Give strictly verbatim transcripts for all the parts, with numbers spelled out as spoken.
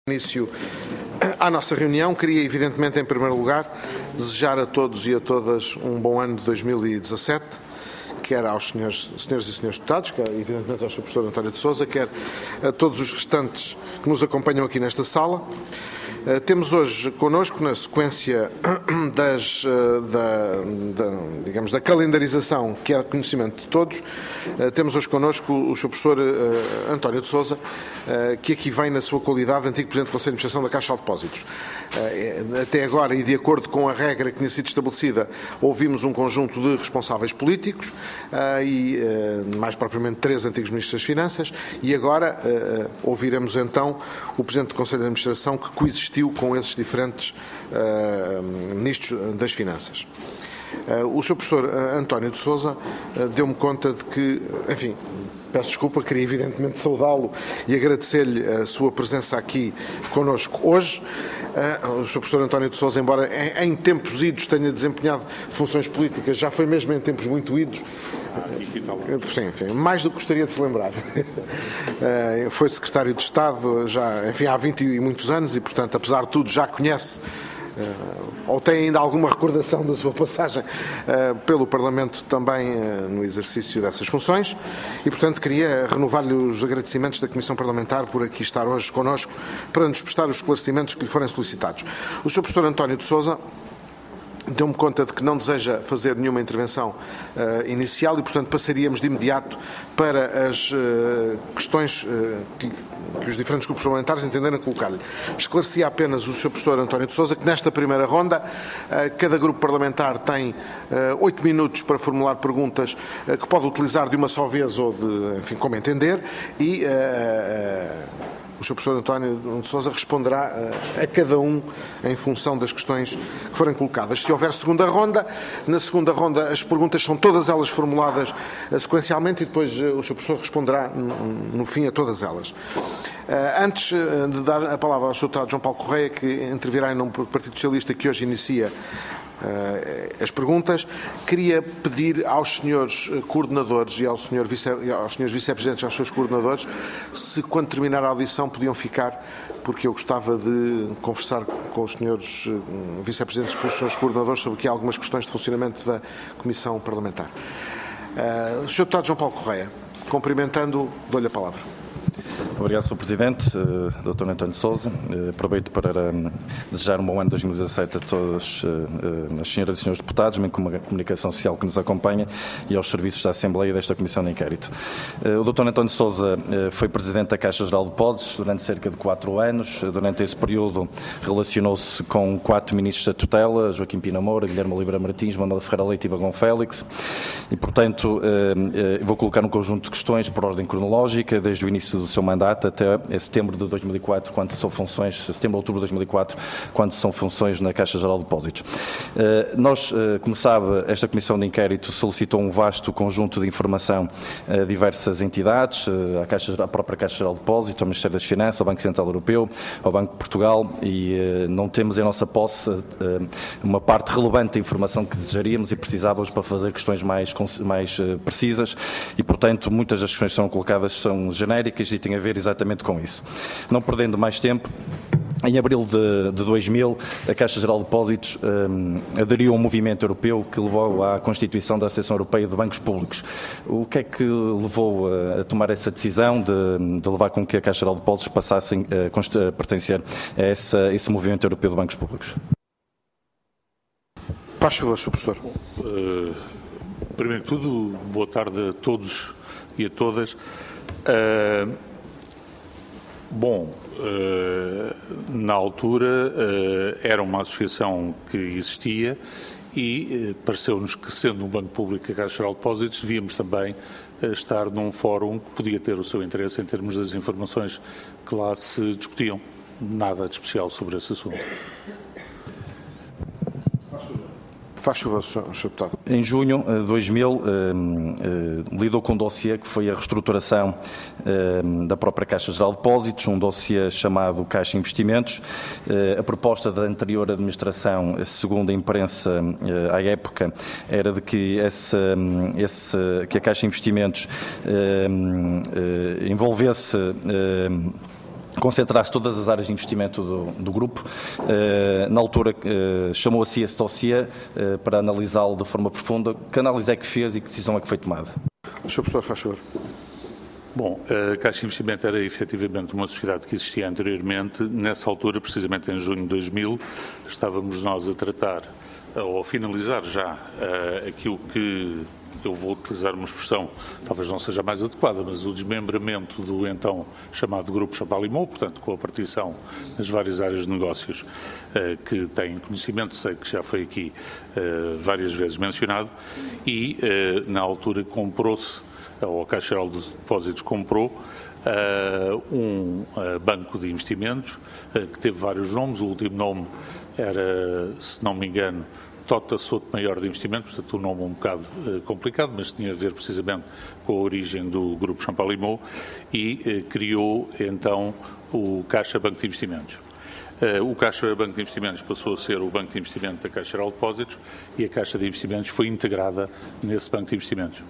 Início à nossa reunião, queria evidentemente em primeiro lugar desejar a todos e a todas um bom ano de dois mil e dezassete, quer aos senhores, senhores e senhores deputados, quer evidentemente ao senhor professor António de Sousa, quer a todos os restantes que nos acompanham aqui nesta sala. Uh, temos hoje connosco, na sequência das, uh, da, da, digamos, da calendarização que é de conhecimento de todos, uh, temos hoje connosco o senhor professor uh, António de Sousa, uh, que aqui vem na sua qualidade de antigo Presidente do Conselho de Administração da Caixa de Depósitos. Uh, até agora, e de acordo com a regra que tinha sido estabelecida, ouvimos um conjunto de responsáveis políticos uh, e, uh, mais propriamente, três antigos Ministros das Finanças, e agora uh, ouviremos então o Presidente do Conselho de Administração que coexistiu com esses diferentes uh, Ministros das Finanças. Uh, o senhor professor uh, António de Sousa uh, deu-me conta de que, enfim, peço desculpa, queria evidentemente saudá-lo e agradecer-lhe a sua presença aqui connosco hoje. Uh, o senhor professor António de Sousa, embora em, em tempos idos tenha desempenhado funções políticas, já foi mesmo em tempos muito idos, Sim, enfim, mais do que gostaria de se lembrar. Uh, foi secretário de Estado já, enfim, há vinte e muitos anos e, portanto, apesar de tudo, já conhece uh, ou tem ainda alguma recordação da sua passagem uh, pelo Parlamento também uh, no exercício dessas funções e, portanto, queria renovar-lhe os agradecimentos da Comissão Parlamentar por aqui estar hoje connosco para nos prestar os esclarecimentos que lhe forem solicitados. O senhor professor António de Sousa deu-me conta de que não deseja fazer nenhuma intervenção uh, inicial e, portanto, passaríamos de imediato para as uh, questões uh, que, que os diferentes grupos parlamentares entenderem colocar-lhe. Esclarecia apenas o senhor professor António de Sousa que nesta primeira ronda uh, cada grupo parlamentar tem oito uh, minutos para formular perguntas uh, que pode utilizar de uma só vez ou de, enfim, como entender e uh, uh, o senhor professor António de Sousa responderá uh, a cada um em função das questões que forem colocadas. Se houver segunda ronda, na segunda ronda as perguntas são todas elas formuladas uh, sequencialmente e depois uh, o senhor professor responderá no, no fim a todas elas. Uh, antes uh, de dar a palavra ao senhor deputado João Paulo Correia, que intervirá em nome do Partido Socialista, que hoje inicia Uh, as perguntas, queria pedir aos senhores coordenadores e ao senhor vice, aos senhores vice-presidentes e aos seus coordenadores se, quando terminar a audição, podiam ficar, porque eu gostava de conversar com os senhores uh, vice-presidentes e com os senhores coordenadores sobre aqui algumas questões de funcionamento da Comissão Parlamentar. Uh, o senhor deputado João Paulo Correia, cumprimentando, dou-lhe a palavra. Obrigado, senhor Presidente, uh, doutor António de Sousa. Uh, aproveito para um, desejar um bom ano de dois mil e dezassete a todas uh, uh, as senhoras e senhores deputados, bem como a comunicação social que nos acompanha e aos serviços da Assembleia e desta Comissão de Inquérito. Uh, o doutor António de Sousa uh, foi Presidente da Caixa Geral de Depósitos durante cerca de quatro anos. Uh, durante esse período relacionou-se com quatro ministros da tutela, Joaquim Pina Moura, Guilherme Oliveira Martins, Manuel Ferreira Leite e Bagão Félix. E, portanto, uh, uh, vou colocar um conjunto de questões por ordem cronológica, desde o início do seu mandato até setembro de dois mil e quatro, quando são funções, setembro, outubro de dois mil e quatro, quando são funções na Caixa Geral de Depósitos. Uh, nós, uh, como sabe, esta Comissão de Inquérito solicitou um vasto conjunto de informação a diversas entidades, uh, à, Caixa, à própria Caixa Geral de Depósitos, ao Ministério das Finanças, ao Banco Central Europeu, ao Banco de Portugal e uh, não temos em nossa posse uh, uma parte relevante da informação que desejaríamos e precisávamos para fazer questões mais, mais uh, precisas e, portanto, muitas das questões que são colocadas são genéricas e têm a ver exatamente com isso. Não perdendo mais tempo, em abril de, de dois mil, a Caixa Geral de Depósitos um, aderiu a um movimento europeu que levou à constituição da Associação Europeia de Bancos Públicos. O que é que levou a, a tomar essa decisão de, de levar com que a Caixa Geral de Depósitos passassem a, a pertencer a essa, esse movimento europeu de bancos públicos? Faz favor, senhor professor. Uh, primeiro que tudo, boa tarde a todos e a todas. Uh, Bom, na altura era uma associação que existia e pareceu-nos que, sendo um banco público a Caixa Geral de Depósitos, devíamos também estar num fórum que podia ter o seu interesse em termos das informações que lá se discutiam. Nada de especial sobre esse assunto. Faz favor, senhor Deputado. Em junho de dois mil, eh, eh, lidou com um dossiê que foi a reestruturação eh, da própria Caixa Geral de Depósitos, um dossiê chamado Caixa Investimentos. Eh, a proposta da anterior administração, segundo a imprensa eh, à época, era de que, esse, esse, que a Caixa Investimentos eh, eh, envolvesse eh, concentrasse todas as áreas de investimento do, do grupo. Uh, na altura uh, chamou a si esse dossiê uh, para analisá-lo de forma profunda. Que análise é que fez e que decisão é que foi tomada? O senhor Professor, faz favor. Bom, a Caixa de Investimento era efetivamente uma sociedade que existia anteriormente. Nessa altura, precisamente em junho de dois mil, estávamos nós a tratar, ou a finalizar já, uh, aquilo que eu vou utilizar uma expressão, talvez não seja mais adequada, mas o desmembramento do então chamado Grupo Champalimau, portanto com a partição nas várias áreas de negócios uh, que têm conhecimento, sei que já foi aqui uh, várias vezes mencionado, e uh, na altura comprou-se, ou a Caixa Geral de Depósitos comprou uh, um uh, banco de investimentos uh, que teve vários nomes. O último nome era, se não me engano, Tota Sotomayor de Investimentos, portanto um nome um bocado uh, complicado, mas tinha a ver precisamente com a origem do Grupo Champalimau, e uh, criou então o Caixa Banco de Investimentos. Uh, o Caixa Banco de Investimentos passou a ser o Banco de Investimento da Caixa Geral de Depósitos e a Caixa de Investimentos foi integrada nesse Banco de Investimentos.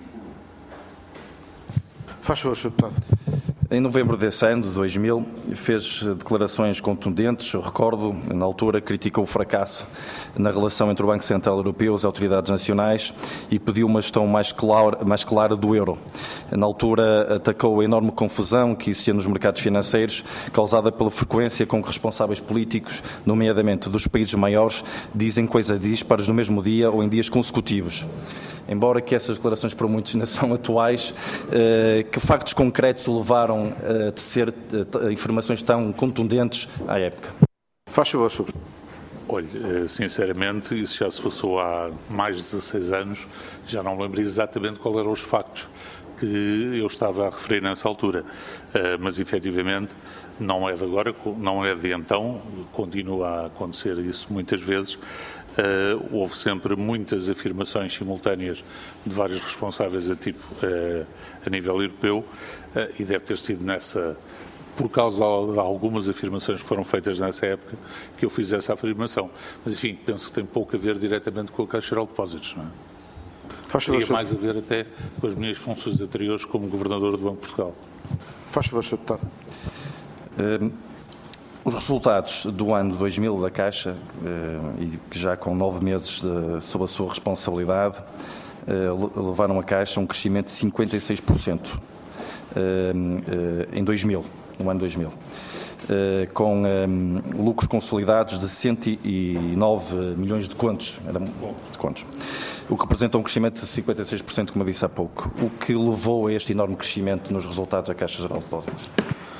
Faz favor, senhor Deputado. Em novembro desse ano, de dois mil, fez declarações contundentes. Eu recordo, na altura, criticou o fracasso na relação entre o Banco Central Europeu e as autoridades nacionais e pediu uma gestão mais clara, mais clara do euro. Na altura, atacou a enorme confusão que existia nos mercados financeiros, causada pela frequência com que responsáveis políticos, nomeadamente dos países maiores, dizem coisas dispares no mesmo dia ou em dias consecutivos. Embora que essas declarações para muitos não são atuais, eh, que factos concretos levaram a tecer eh, informações tão contundentes à época? Faz favor, senhor. Olha, sinceramente, isso já se passou há mais de dezasseis anos, já não me lembro exatamente quais eram os factos que eu estava a referir nessa altura, uh, mas efetivamente não é de agora, não é de então, continua a acontecer isso muitas vezes. Uh, houve sempre muitas afirmações simultâneas de vários responsáveis a, tipo, uh, a nível europeu, uh, e deve ter sido nessa, por causa de algumas afirmações que foram feitas nessa época, que eu fiz essa afirmação. Mas, enfim, penso que tem pouco a ver diretamente com a Caixa Geral de Depósitos, não é? Faz favor, Teria mais a ver até com as minhas funções anteriores como Governador do Banco de Portugal. Faz favor, senhor Deputado. Um, os resultados do ano dois mil da Caixa, uh, e que já com nove meses de, sob a sua responsabilidade, uh, levaram a Caixa a um crescimento de cinquenta e seis por cento uh, uh, em dois mil, no ano dois mil. Uh, com um, lucros consolidados de cento e nove milhões de contos, era, de contos, o que representa um crescimento de cinquenta e seis por cento, como eu disse há pouco. O que levou a este enorme crescimento nos resultados da Caixa Geral de Depósitos?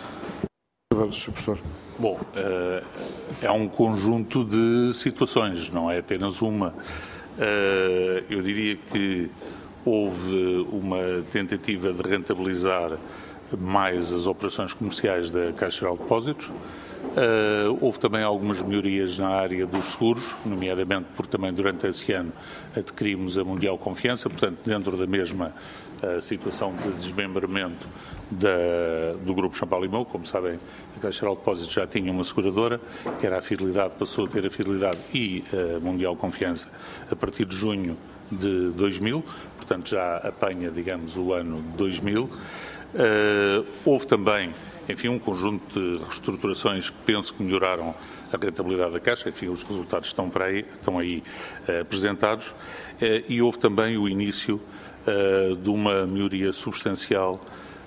senhor Professor. Bom, uh, é um conjunto de situações, não é apenas uma. Uh, eu diria que houve uma tentativa de rentabilizar mais as operações comerciais da Caixa Geral de Depósitos. Uh, houve também algumas melhorias na área dos seguros, nomeadamente porque também durante esse ano adquirimos a Mundial Confiança, portanto dentro da mesma uh, situação de desmembramento da, do Grupo Champalimau. Como sabem, a Caixa Geral de Depósitos já tinha uma seguradora, que era a Fidelidade, passou a ter a Fidelidade e a Mundial Confiança a partir de junho de dois mil, portanto já apanha, digamos, o ano de dois mil. Uh, houve também, enfim, um conjunto de reestruturações que penso que melhoraram a rentabilidade da Caixa, enfim, os resultados estão, para aí, estão aí uh, apresentados, uh, e houve também o início uh, de uma melhoria substancial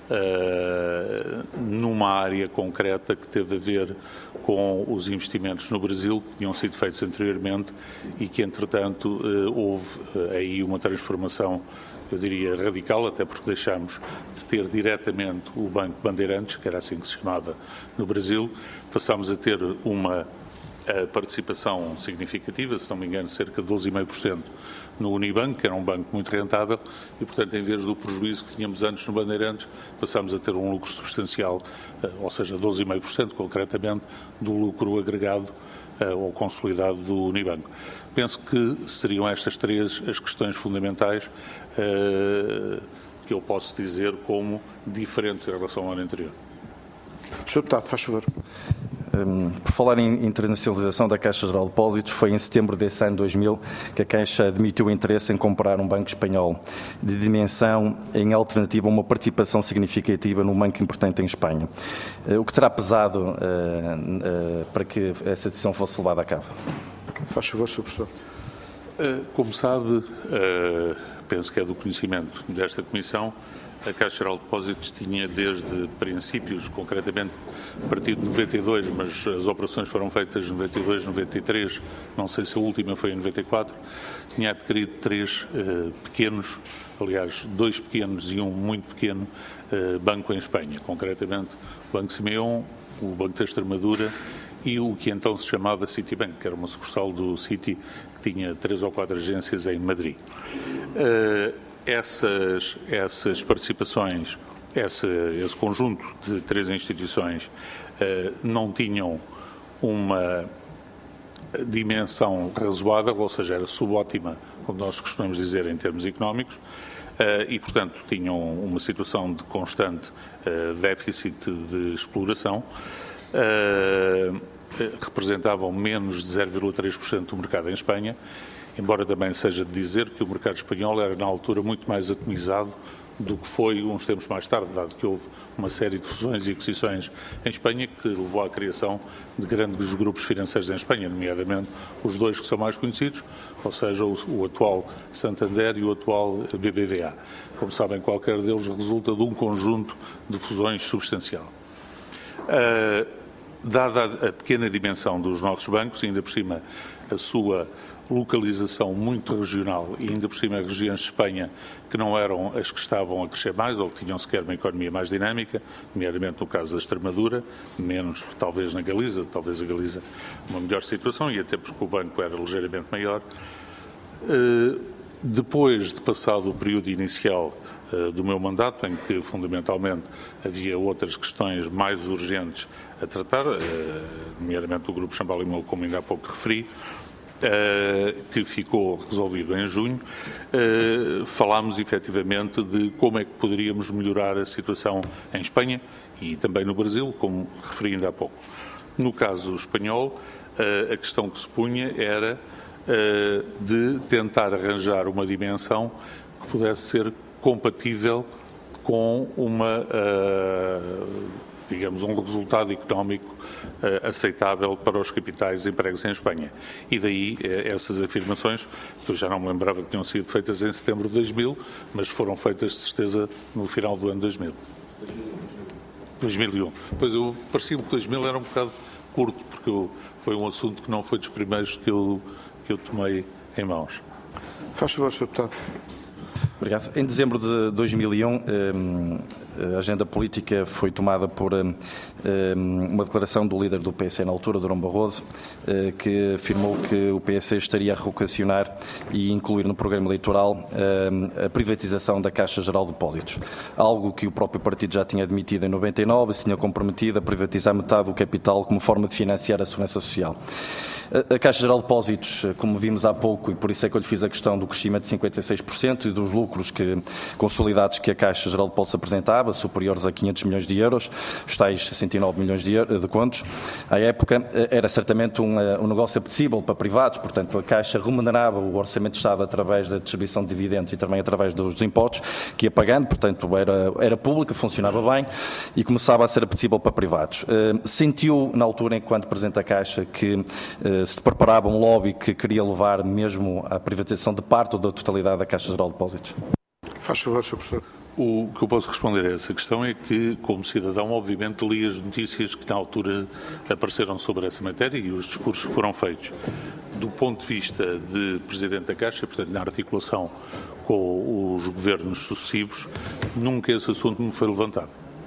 uh, numa área concreta que teve a ver com os investimentos no Brasil, que tinham sido feitos anteriormente e que, entretanto, uh, houve uh, aí uma transformação, eu diria, radical, até porque deixámos de ter diretamente o Banco Bandeirantes, que era assim que se chamava no Brasil, passámos a ter uma a participação significativa, se não me engano, cerca de doze vírgula cinco por cento no Unibanco, que era um banco muito rentável, e, portanto, em vez do prejuízo que tínhamos antes no Bandeirantes, passámos a ter um lucro substancial, ou seja, doze vírgula cinco por cento concretamente, do lucro agregado ou consolidado do Unibanco. Penso que seriam estas três as questões fundamentais uh, que eu posso dizer como diferentes em relação ao ano anterior. senhor Deputado, faz favor. Um, por falar em internacionalização da Caixa Geral de Depósitos, foi em setembro desse ano dois mil que a Caixa admitiu interesse em comprar um banco espanhol de dimensão em alternativa a uma participação significativa num banco importante em Espanha. Uh, o que terá pesado uh, uh, para que essa decisão fosse levada a cabo? Faz favor, senhor Professor. Uh, como sabe, uh, penso que é do conhecimento desta Comissão, a Caixa Geral de Depósitos tinha desde princípios, concretamente a partir de noventa e dois, mas as operações foram feitas em noventa e dois, noventa e três, não sei se a última foi em noventa e quatro, tinha adquirido três uh, pequenos, aliás, dois pequenos e um muito pequeno uh, banco em Espanha, concretamente o Banco Simeón, o Banco da Extremadura e o que então se chamava Citibank, que era uma sucursal do Citi, que tinha três ou quatro agências em Madrid. Uh, Essas, essas participações, esse, esse conjunto de três instituições uh, não tinham uma dimensão razoável, ou seja, era subótima, como nós costumamos dizer em termos económicos, uh, e, portanto, tinham uma situação de constante uh, déficit de exploração, uh, representavam menos de zero vírgula três por cento do mercado em Espanha, embora também seja de dizer que o mercado espanhol era, na altura, muito mais atomizado do que foi uns tempos mais tarde, dado que houve uma série de fusões e aquisições em Espanha que levou à criação de grandes grupos financeiros em Espanha, nomeadamente os dois que são mais conhecidos, ou seja, o, o atual Santander e o atual B B V A. Como sabem, qualquer deles resulta de um conjunto de fusões substancial. Uh, dada a pequena dimensão dos nossos bancos, ainda por cima a sua localização muito regional e ainda por cima regiões de Espanha que não eram as que estavam a crescer mais ou que tinham sequer uma economia mais dinâmica, nomeadamente no caso da Extremadura, menos talvez na Galiza, talvez a Galiza uma melhor situação e até porque o banco era ligeiramente maior. Depois de passado o período inicial do meu mandato, em que fundamentalmente havia outras questões mais urgentes a tratar, nomeadamente o Grupo Champalimau, como ainda há pouco referi, Uh, que ficou resolvido em junho, uh, falámos efetivamente de como é que poderíamos melhorar a situação em Espanha e também no Brasil, como referi ainda há pouco. No caso espanhol, uh, a questão que se punha era uh, de tentar arranjar uma dimensão que pudesse ser compatível com uma, uh, digamos, um resultado económico aceitável para os capitais empregos em Espanha. E daí essas afirmações, que eu já não me lembrava que tinham sido feitas em setembro de dois mil, mas foram feitas de certeza no final do ano dois mil. dois mil e um. Pois eu parecia-me que dois mil era um bocado curto, porque eu, foi um assunto que não foi dos primeiros que eu, que eu tomei em mãos. Faz favor, senhor Deputado. Obrigado. Em dezembro de dois mil e um, a agenda política foi tomada por uma declaração do líder do P S na altura, Durão Barroso, que afirmou que o P S estaria a revocacionar e incluir no programa eleitoral a privatização da Caixa Geral de Depósitos, algo que o próprio partido já tinha admitido em noventa e nove e se tinha comprometido a privatizar metade do capital como forma de financiar a segurança social. A Caixa Geral de Depósitos, como vimos há pouco, e por isso é que eu lhe fiz a questão do crescimento de cinquenta e seis por cento e dos lucros que, consolidados que a Caixa Geral de Depósitos apresentava, superiores a quinhentos milhões de euros, os tais sessenta e nove milhões de, de contos, à época era certamente um, um negócio apetecível para privados, portanto a Caixa remunerava o Orçamento de Estado através da distribuição de dividendos e também através dos impostos que ia pagando, portanto era, era pública, funcionava bem e começava a ser apetecível para privados. Uh, sentiu, na altura, enquanto Presidente da Caixa, que uh, se preparava um lobby que queria levar mesmo à privatização de parte ou da totalidade da Caixa Geral de Depósitos? Faz favor, senhor Professor. O que eu posso responder a essa questão é que, como cidadão, obviamente li as notícias que na altura apareceram sobre essa matéria e os discursos que foram feitos. Do ponto de vista de Presidente da Caixa, portanto, na articulação com os governos sucessivos, nunca esse assunto me foi levantado.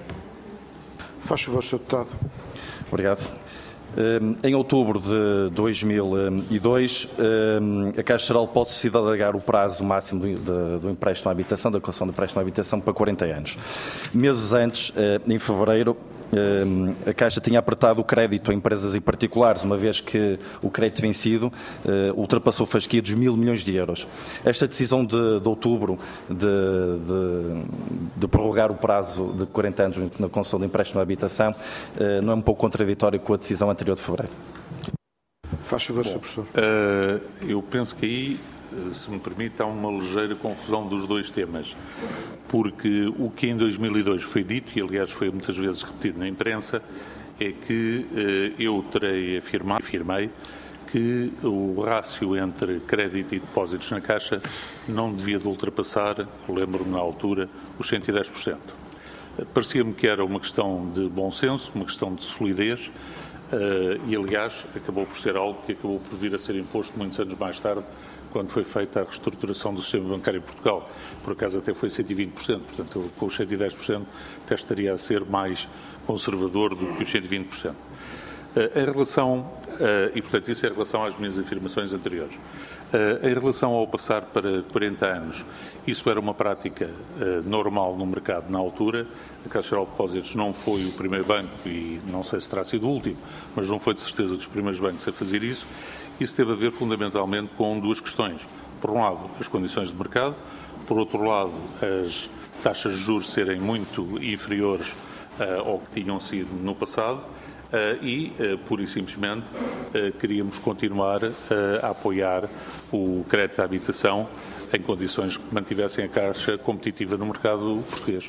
Faz favor, senhor Deputado. Obrigado. Em outubro de dois mil e dois, a Caixa Geral de Depósitos decide alargar o prazo máximo do, do empréstimo à habitação, da concessão de empréstimo à habitação, para quarenta anos. Meses antes, em fevereiro, a Caixa tinha apertado o crédito a empresas e particulares, uma vez que o crédito vencido ultrapassou a fasquia dos mil milhões de euros. Esta decisão de, de outubro de, de, de prorrogar o prazo de quarenta anos na concessão de empréstimo à habitação não é um pouco contraditório com a decisão anterior de fevereiro? Faz favor, senhor Professor. Uh, eu penso que aí, se me permite, há uma ligeira confusão dos dois temas, porque o que em dois mil e dois foi dito, e aliás foi muitas vezes repetido na imprensa, é que uh, eu terei afirmado, afirmei que o rácio entre crédito e depósitos na Caixa não devia de ultrapassar, lembro-me na altura, os cento e dez por cento. Parecia-me que era uma questão de bom senso, uma questão de solidez, Uh, e, aliás, acabou por ser algo que acabou por vir a ser imposto muitos anos mais tarde, quando foi feita a reestruturação do sistema bancário em Portugal. Por acaso até foi cento e vinte por cento, portanto, com os cento e dez por cento até estaria a ser mais conservador do que os cento e vinte por cento. Uh, em relação, uh, e portanto isso é em relação às minhas afirmações anteriores, uh, em relação ao passar para quarenta anos, isso era uma prática uh, normal no mercado na altura. A Caixa Geral de Depósitos não foi o primeiro banco e não sei se terá sido o último, mas não foi de certeza dos primeiros bancos a fazer isso. Isso teve a ver fundamentalmente com duas questões. Por um lado, as condições de mercado, por outro lado, as taxas de juros serem muito inferiores uh, ao que tinham sido no passado. Uh, e, uh, pura e simplesmente, uh, queríamos continuar uh, a apoiar o crédito à habitação em condições que mantivessem a Caixa competitiva no mercado português.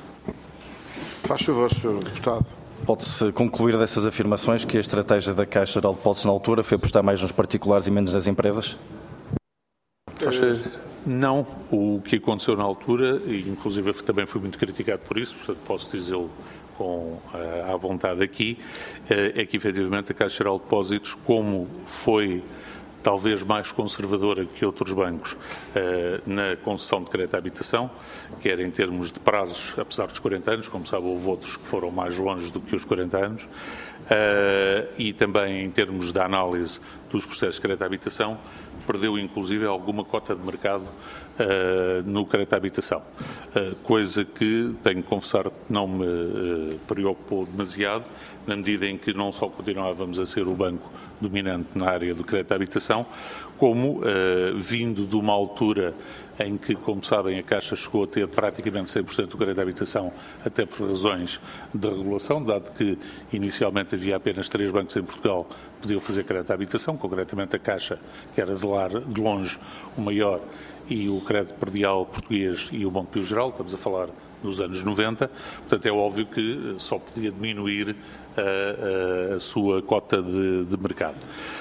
Faz favor, senhor Deputado. Pode-se concluir dessas afirmações que a estratégia da Caixa Geral de Depósitos na altura foi apostar mais nos particulares e menos nas empresas? Uh, não. O que aconteceu na altura, e inclusive também foi muito criticado por isso, portanto posso dizê-lo com uh, à vontade aqui, uh, é que efetivamente a Caixa Geral de Depósitos, como foi talvez mais conservadora que outros bancos uh, na concessão de crédito à habitação, quer em termos de prazos, apesar dos quarenta anos, como sabe, houve outros que foram mais longe do que os quarenta anos, uh, e também em termos da análise dos processos de crédito à habitação, perdeu inclusive alguma cota de mercado uh, no crédito à habitação, uh, coisa que, tenho que confessar, não me uh, preocupou demasiado, na medida em que não só continuávamos a ser o banco dominante na área do crédito à habitação, como, uh, vindo de uma altura em que, como sabem, a Caixa chegou a ter praticamente cem por cento do crédito à habitação, até por razões de regulação, dado que inicialmente havia apenas três bancos em Portugal que podiam fazer crédito à habitação, concretamente a Caixa, que era de, lar, de longe o maior, e o Crédito Predial Português e o Montepio Geral, estamos a falar nos anos noventa, portanto é óbvio que só podia diminuir a, a, a sua cota de, de mercado.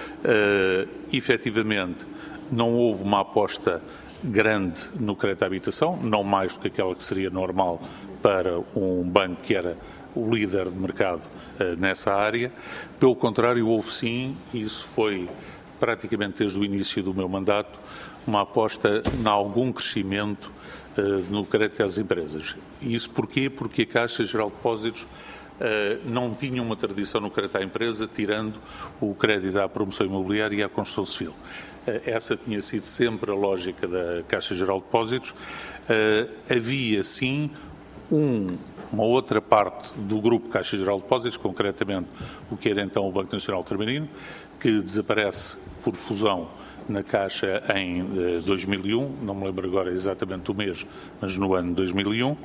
Uh, efetivamente, não houve uma aposta grande no crédito à habitação, não mais do que aquela que seria normal para um banco que era o líder de mercado uh, nessa área. Pelo contrário, houve sim, e isso foi praticamente desde o início do meu mandato, uma aposta em algum crescimento uh, no crédito às empresas. E isso porquê? Porque a Caixa Geral de Depósitos uh, não tinha uma tradição no crédito à empresa, tirando o crédito à promoção imobiliária e à construção civil. Uh, essa tinha sido sempre a lógica da Caixa Geral de Depósitos. Uh, havia, sim, um, uma outra parte do grupo Caixa Geral de Depósitos, concretamente o que era então o Banco Nacional Ultramarino, que desaparece por fusão na Caixa em uh, dois mil e um, não me lembro agora exatamente o mês, mas no ano dois mil e um, uh,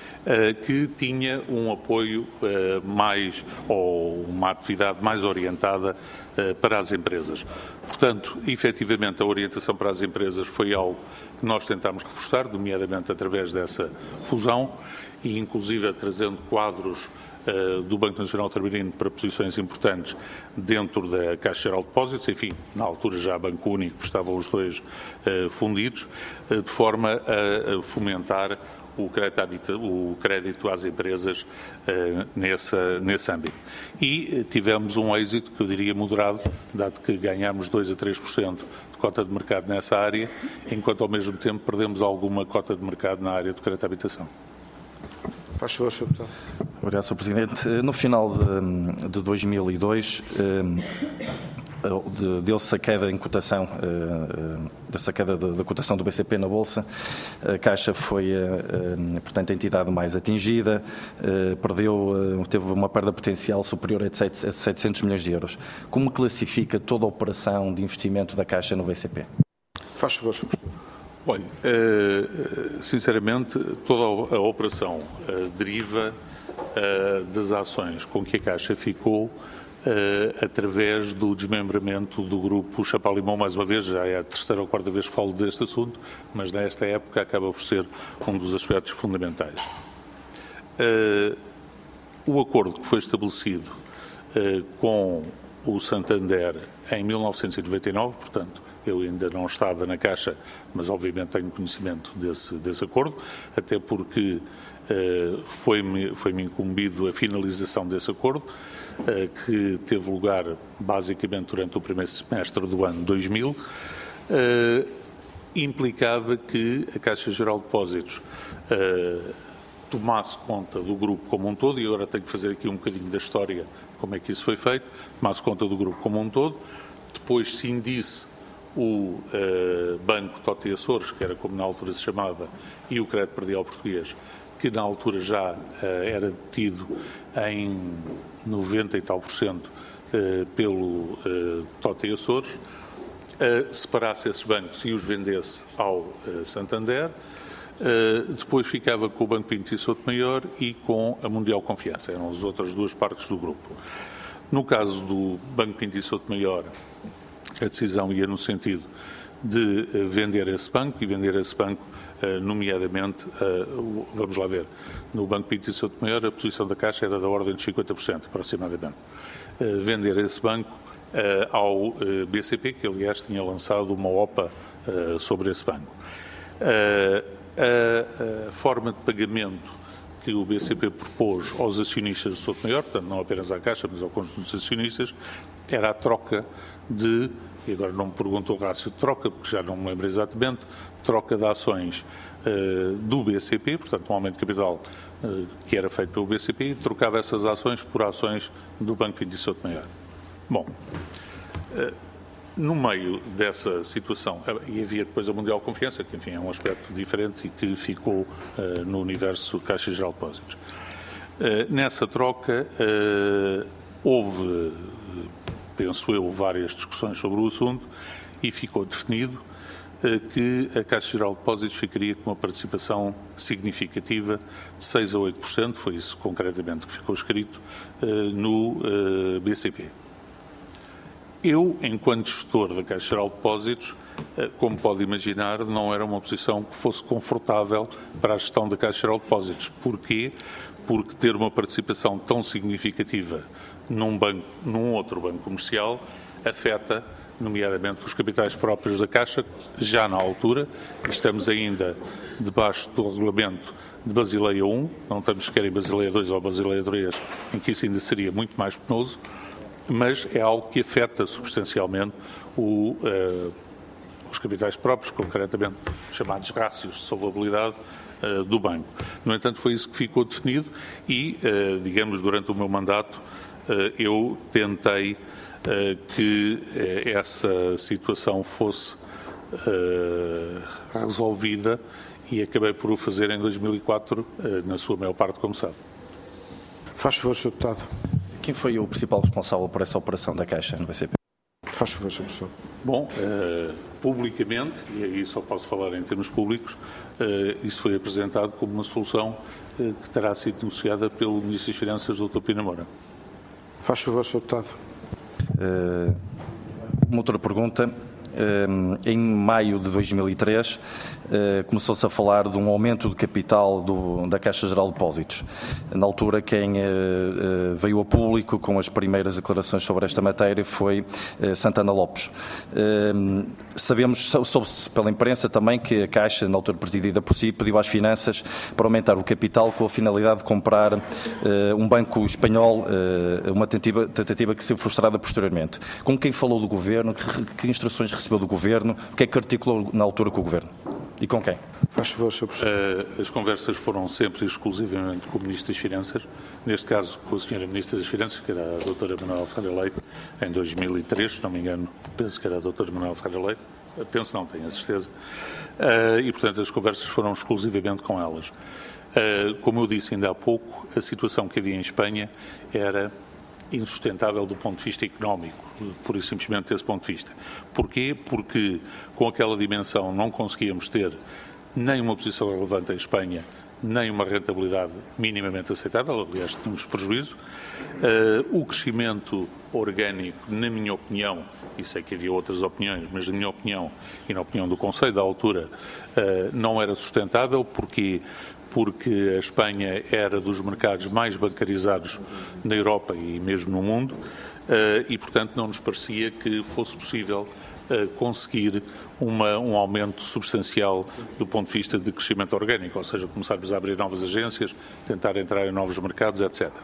que tinha um apoio uh, mais, ou uma atividade mais orientada uh, para as empresas. Portanto, efetivamente, a orientação para as empresas foi algo que nós tentámos reforçar, nomeadamente através dessa fusão, e inclusive trazendo quadros do Banco Nacional Ultramarino para posições importantes dentro da Caixa Geral de Depósitos, enfim, na altura já Banco Único, estavam os dois uh, fundidos, uh, de forma a, a fomentar o crédito, o crédito às empresas uh, nessa, nesse âmbito. E uh, tivemos um êxito, que eu diria moderado, dado que ganhámos dois a três por cento de cota de mercado nessa área, enquanto ao mesmo tempo perdemos alguma cota de mercado na área do crédito à habitação. Faz favor, senhor Deputado. Obrigado, senhor Presidente. No final de, de dois mil e dois, deu-se a queda em cotação, deu-se a queda da cotação do B C P na Bolsa. A Caixa foi, portanto, a entidade mais atingida, perdeu, teve uma perda potencial superior a setecentos milhões de euros. Como classifica toda a operação de investimento da Caixa no B C P? Faz favor, senhor Presidente. Olha, sinceramente, toda a operação deriva das ações com que a Caixa ficou Uh, através do desmembramento do grupo Chapalimão. Mais uma vez, já é a terceira ou quarta vez que falo deste assunto, mas nesta época acaba por ser um dos aspectos fundamentais. Uh, o acordo que foi estabelecido uh, com o Santander em mil novecentos e noventa e nove, portanto, eu ainda não estava na Caixa, mas obviamente tenho conhecimento desse, desse acordo, até porque uh, foi-me foi-me incumbido a finalização desse acordo, que teve lugar basicamente durante o primeiro semestre do ano dois mil, eh, implicava que a Caixa Geral de Depósitos eh, tomasse conta do grupo como um todo, e agora tenho que fazer aqui um bocadinho da história de como é que isso foi feito, tomasse conta do grupo como um todo, depois cindisse o eh, Banco Tote Açores, que era como na altura se chamava, e o Crédito Perdial Português, que na altura já uh, era detido em noventa e tal por cento uh, pelo uh, Tote Açores, uh, separasse esses bancos e os vendesse ao uh, Santander, uh, depois ficava com o Banco Pinto e Souto Maior e com a Mundial Confiança, eram as outras duas partes do grupo. No caso do Banco Pinto e Souto Maior, a decisão ia no sentido de uh, vender esse banco e vender esse banco Uh, nomeadamente, uh, vamos lá ver, no Banco Pinto e Souto Maior a posição da Caixa era da ordem de cinquenta por cento, aproximadamente. Uh, vender esse banco uh, ao uh, B C P, que aliás tinha lançado uma O P A uh, sobre esse banco. Uh, a, a forma de pagamento que o B C P propôs aos acionistas do Souto Maior, portanto não apenas à Caixa, mas ao conjunto dos acionistas, era a troca de, e agora não me pergunto o rácio de troca, porque já não me lembro exatamente, troca de ações uh, do B C P, portanto um aumento de capital uh, que era feito pelo B C P, e trocava essas ações por ações do Banco Pinto e Souto Maior. Bom, uh, no meio dessa situação, uh, e havia depois a Mundial Confiança, que enfim é um aspecto diferente e que ficou uh, no universo Caixa Geral de Depósitos. Uh, nessa troca uh, houve, penso eu, várias discussões sobre o assunto e ficou definido que a Caixa Geral de Depósitos ficaria com uma participação significativa de seis a oito por cento, foi isso concretamente que ficou escrito no B C P. Eu, enquanto gestor da Caixa Geral de Depósitos, como pode imaginar, não era uma posição que fosse confortável para a gestão da Caixa Geral de Depósitos. Porquê? Porque ter uma participação tão significativa num banco, num outro banco comercial, afeta nomeadamente os capitais próprios da Caixa, já na altura, estamos ainda debaixo do regulamento de Basileia um, não estamos sequer em Basileia dois ou Basileia três, em que isso ainda seria muito mais penoso, mas é algo que afeta substancialmente o, uh, os capitais próprios, concretamente chamados rácios de solvabilidade uh, do banco. No entanto, foi isso que ficou definido e, uh, digamos, durante o meu mandato, uh, eu tentei que essa situação fosse uh, resolvida e acabei por o fazer em dois mil e quatro, uh, na sua maior parte, como sabe. Faz favor, senhor Deputado. Quem foi o principal responsável por essa operação da Caixa no B C P? Faz favor, senhor Professor. Bom, uh, publicamente, e aí só posso falar em termos públicos, uh, isso foi apresentado como uma solução uh, que terá sido negociada pelo Ministro das Finanças, doutor Pina Moura. Faz favor, senhor Deputado. Uh, uma outra pergunta. Uh, em maio de dois mil e três, uh, começou-se a falar de um aumento de capital do, da Caixa Geral de Depósitos. Na altura, quem uh, uh, veio a público com as primeiras declarações sobre esta matéria foi uh, Santana Lopes. Uh, sabemos, soube-se pela imprensa também, que a Caixa, na altura presidida por si, pediu às finanças para aumentar o capital com a finalidade de comprar uh, um banco espanhol, uh, uma tentativa, tentativa que se viu frustrada posteriormente. Com quem falou do Governo, que, que instruções recebeu do Governo, o que é que articulou na altura com o Governo? E com quem? Faz favor, senhor Presidente. Uh, as conversas foram sempre e exclusivamente com o Ministro das Finanças, neste caso com a senhora Ministra das Finanças, que era a doutora Manuela Ferreira Leite, em dois mil e três, se não me engano, penso que era a doutora Manuela Ferreira Leite, penso não, tenho a certeza, uh, e portanto as conversas foram exclusivamente com elas. Uh, como eu disse ainda há pouco, a situação que havia em Espanha era insustentável do ponto de vista económico, pura e simplesmente desse ponto de vista. Porquê? Porque com aquela dimensão não conseguíamos ter nem uma posição relevante em Espanha, nem uma rentabilidade minimamente aceitável, aliás, tínhamos prejuízo. Uh, o crescimento orgânico, na minha opinião, e sei que havia outras opiniões, mas na minha opinião e na opinião do Conselho da altura, uh, não era sustentável. Porquê? Porque a Espanha era dos mercados mais bancarizados na Europa e mesmo no mundo, e, portanto, não nos parecia que fosse possível conseguir uma, um aumento substancial do ponto de vista de crescimento orgânico, ou seja, começarmos a abrir novas agências, tentar entrar em novos mercados, etcétera.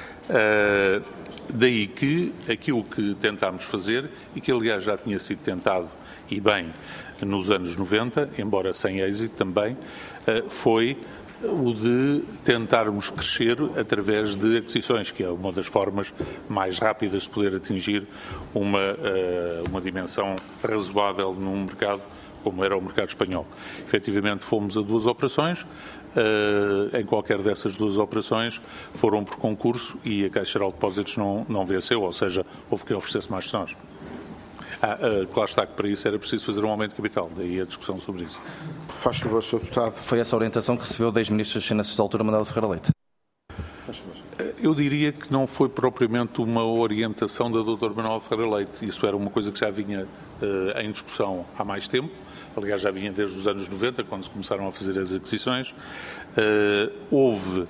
Daí que aquilo que tentámos fazer, e que aliás já tinha sido tentado, e bem, nos anos noventa, embora sem êxito também, foi o de tentarmos crescer através de aquisições, que é uma das formas mais rápidas de poder atingir uma, uma dimensão razoável num mercado como era o mercado espanhol. Efetivamente fomos a duas operações, em qualquer dessas duas operações foram por concurso e a Caixa Geral de Depósitos não, não venceu, ou seja, houve que oferecesse mais nós. Ah, claro está que para isso era preciso fazer um aumento de capital, daí a discussão sobre isso. Faz favor, senhor Deputado. Foi essa orientação que recebeu da ex-ministra das Finanças da altura, Manuela Ferreira Leite? Faz favor. Eu diria que não foi propriamente uma orientação da doutora Manuela Ferreira Leite. Isso era uma coisa que já vinha uh, em discussão há mais tempo. Aliás, já vinha desde os anos noventa, quando se começaram a fazer as aquisições. Uh, houve,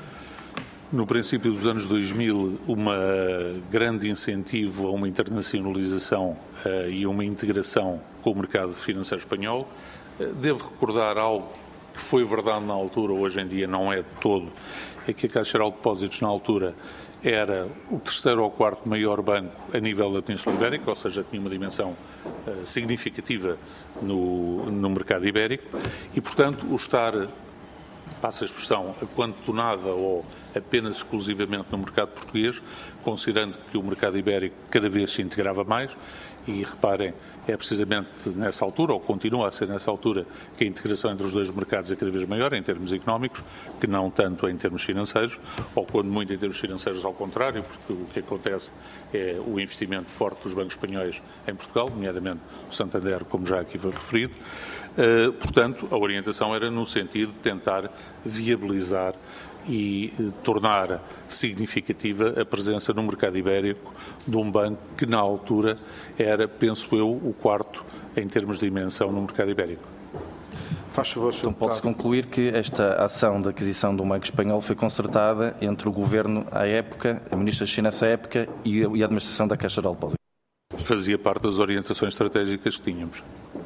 no princípio dos anos dois mil, uma grande incentivo a uma internacionalização uh, e uma integração com o mercado financeiro espanhol. Uh, devo recordar algo que foi verdade na altura, hoje em dia não é de todo, é que a Caixa Geral de Depósitos na altura era o terceiro ou quarto maior banco a nível da Península Ibérica, ou seja, tinha uma dimensão uh, significativa no, no mercado ibérico e, portanto, o estar, passa a expressão, aquantonada ou apenas exclusivamente no mercado português, considerando que o mercado ibérico cada vez se integrava mais, e reparem, é precisamente nessa altura, ou continua a ser nessa altura, que a integração entre os dois mercados é cada vez maior em termos económicos, que não tanto em termos financeiros, ou quando muito em termos financeiros ao contrário, porque o que acontece é o investimento forte dos bancos espanhóis em Portugal, nomeadamente o Santander, como já aqui foi referido. Uh, portanto, a orientação era no sentido de tentar viabilizar e eh, tornar significativa a presença no mercado ibérico de um banco que, na altura, era, penso eu, o quarto em termos de dimensão no mercado ibérico. Faz favor, senhor Então pode-se Deputado. concluir que esta ação de aquisição do banco espanhol foi concertada entre o Governo à época, a Ministra das Finanças à época e a, e a Administração da Caixa Geral de Depósitos. Fazia parte das orientações estratégicas que tínhamos.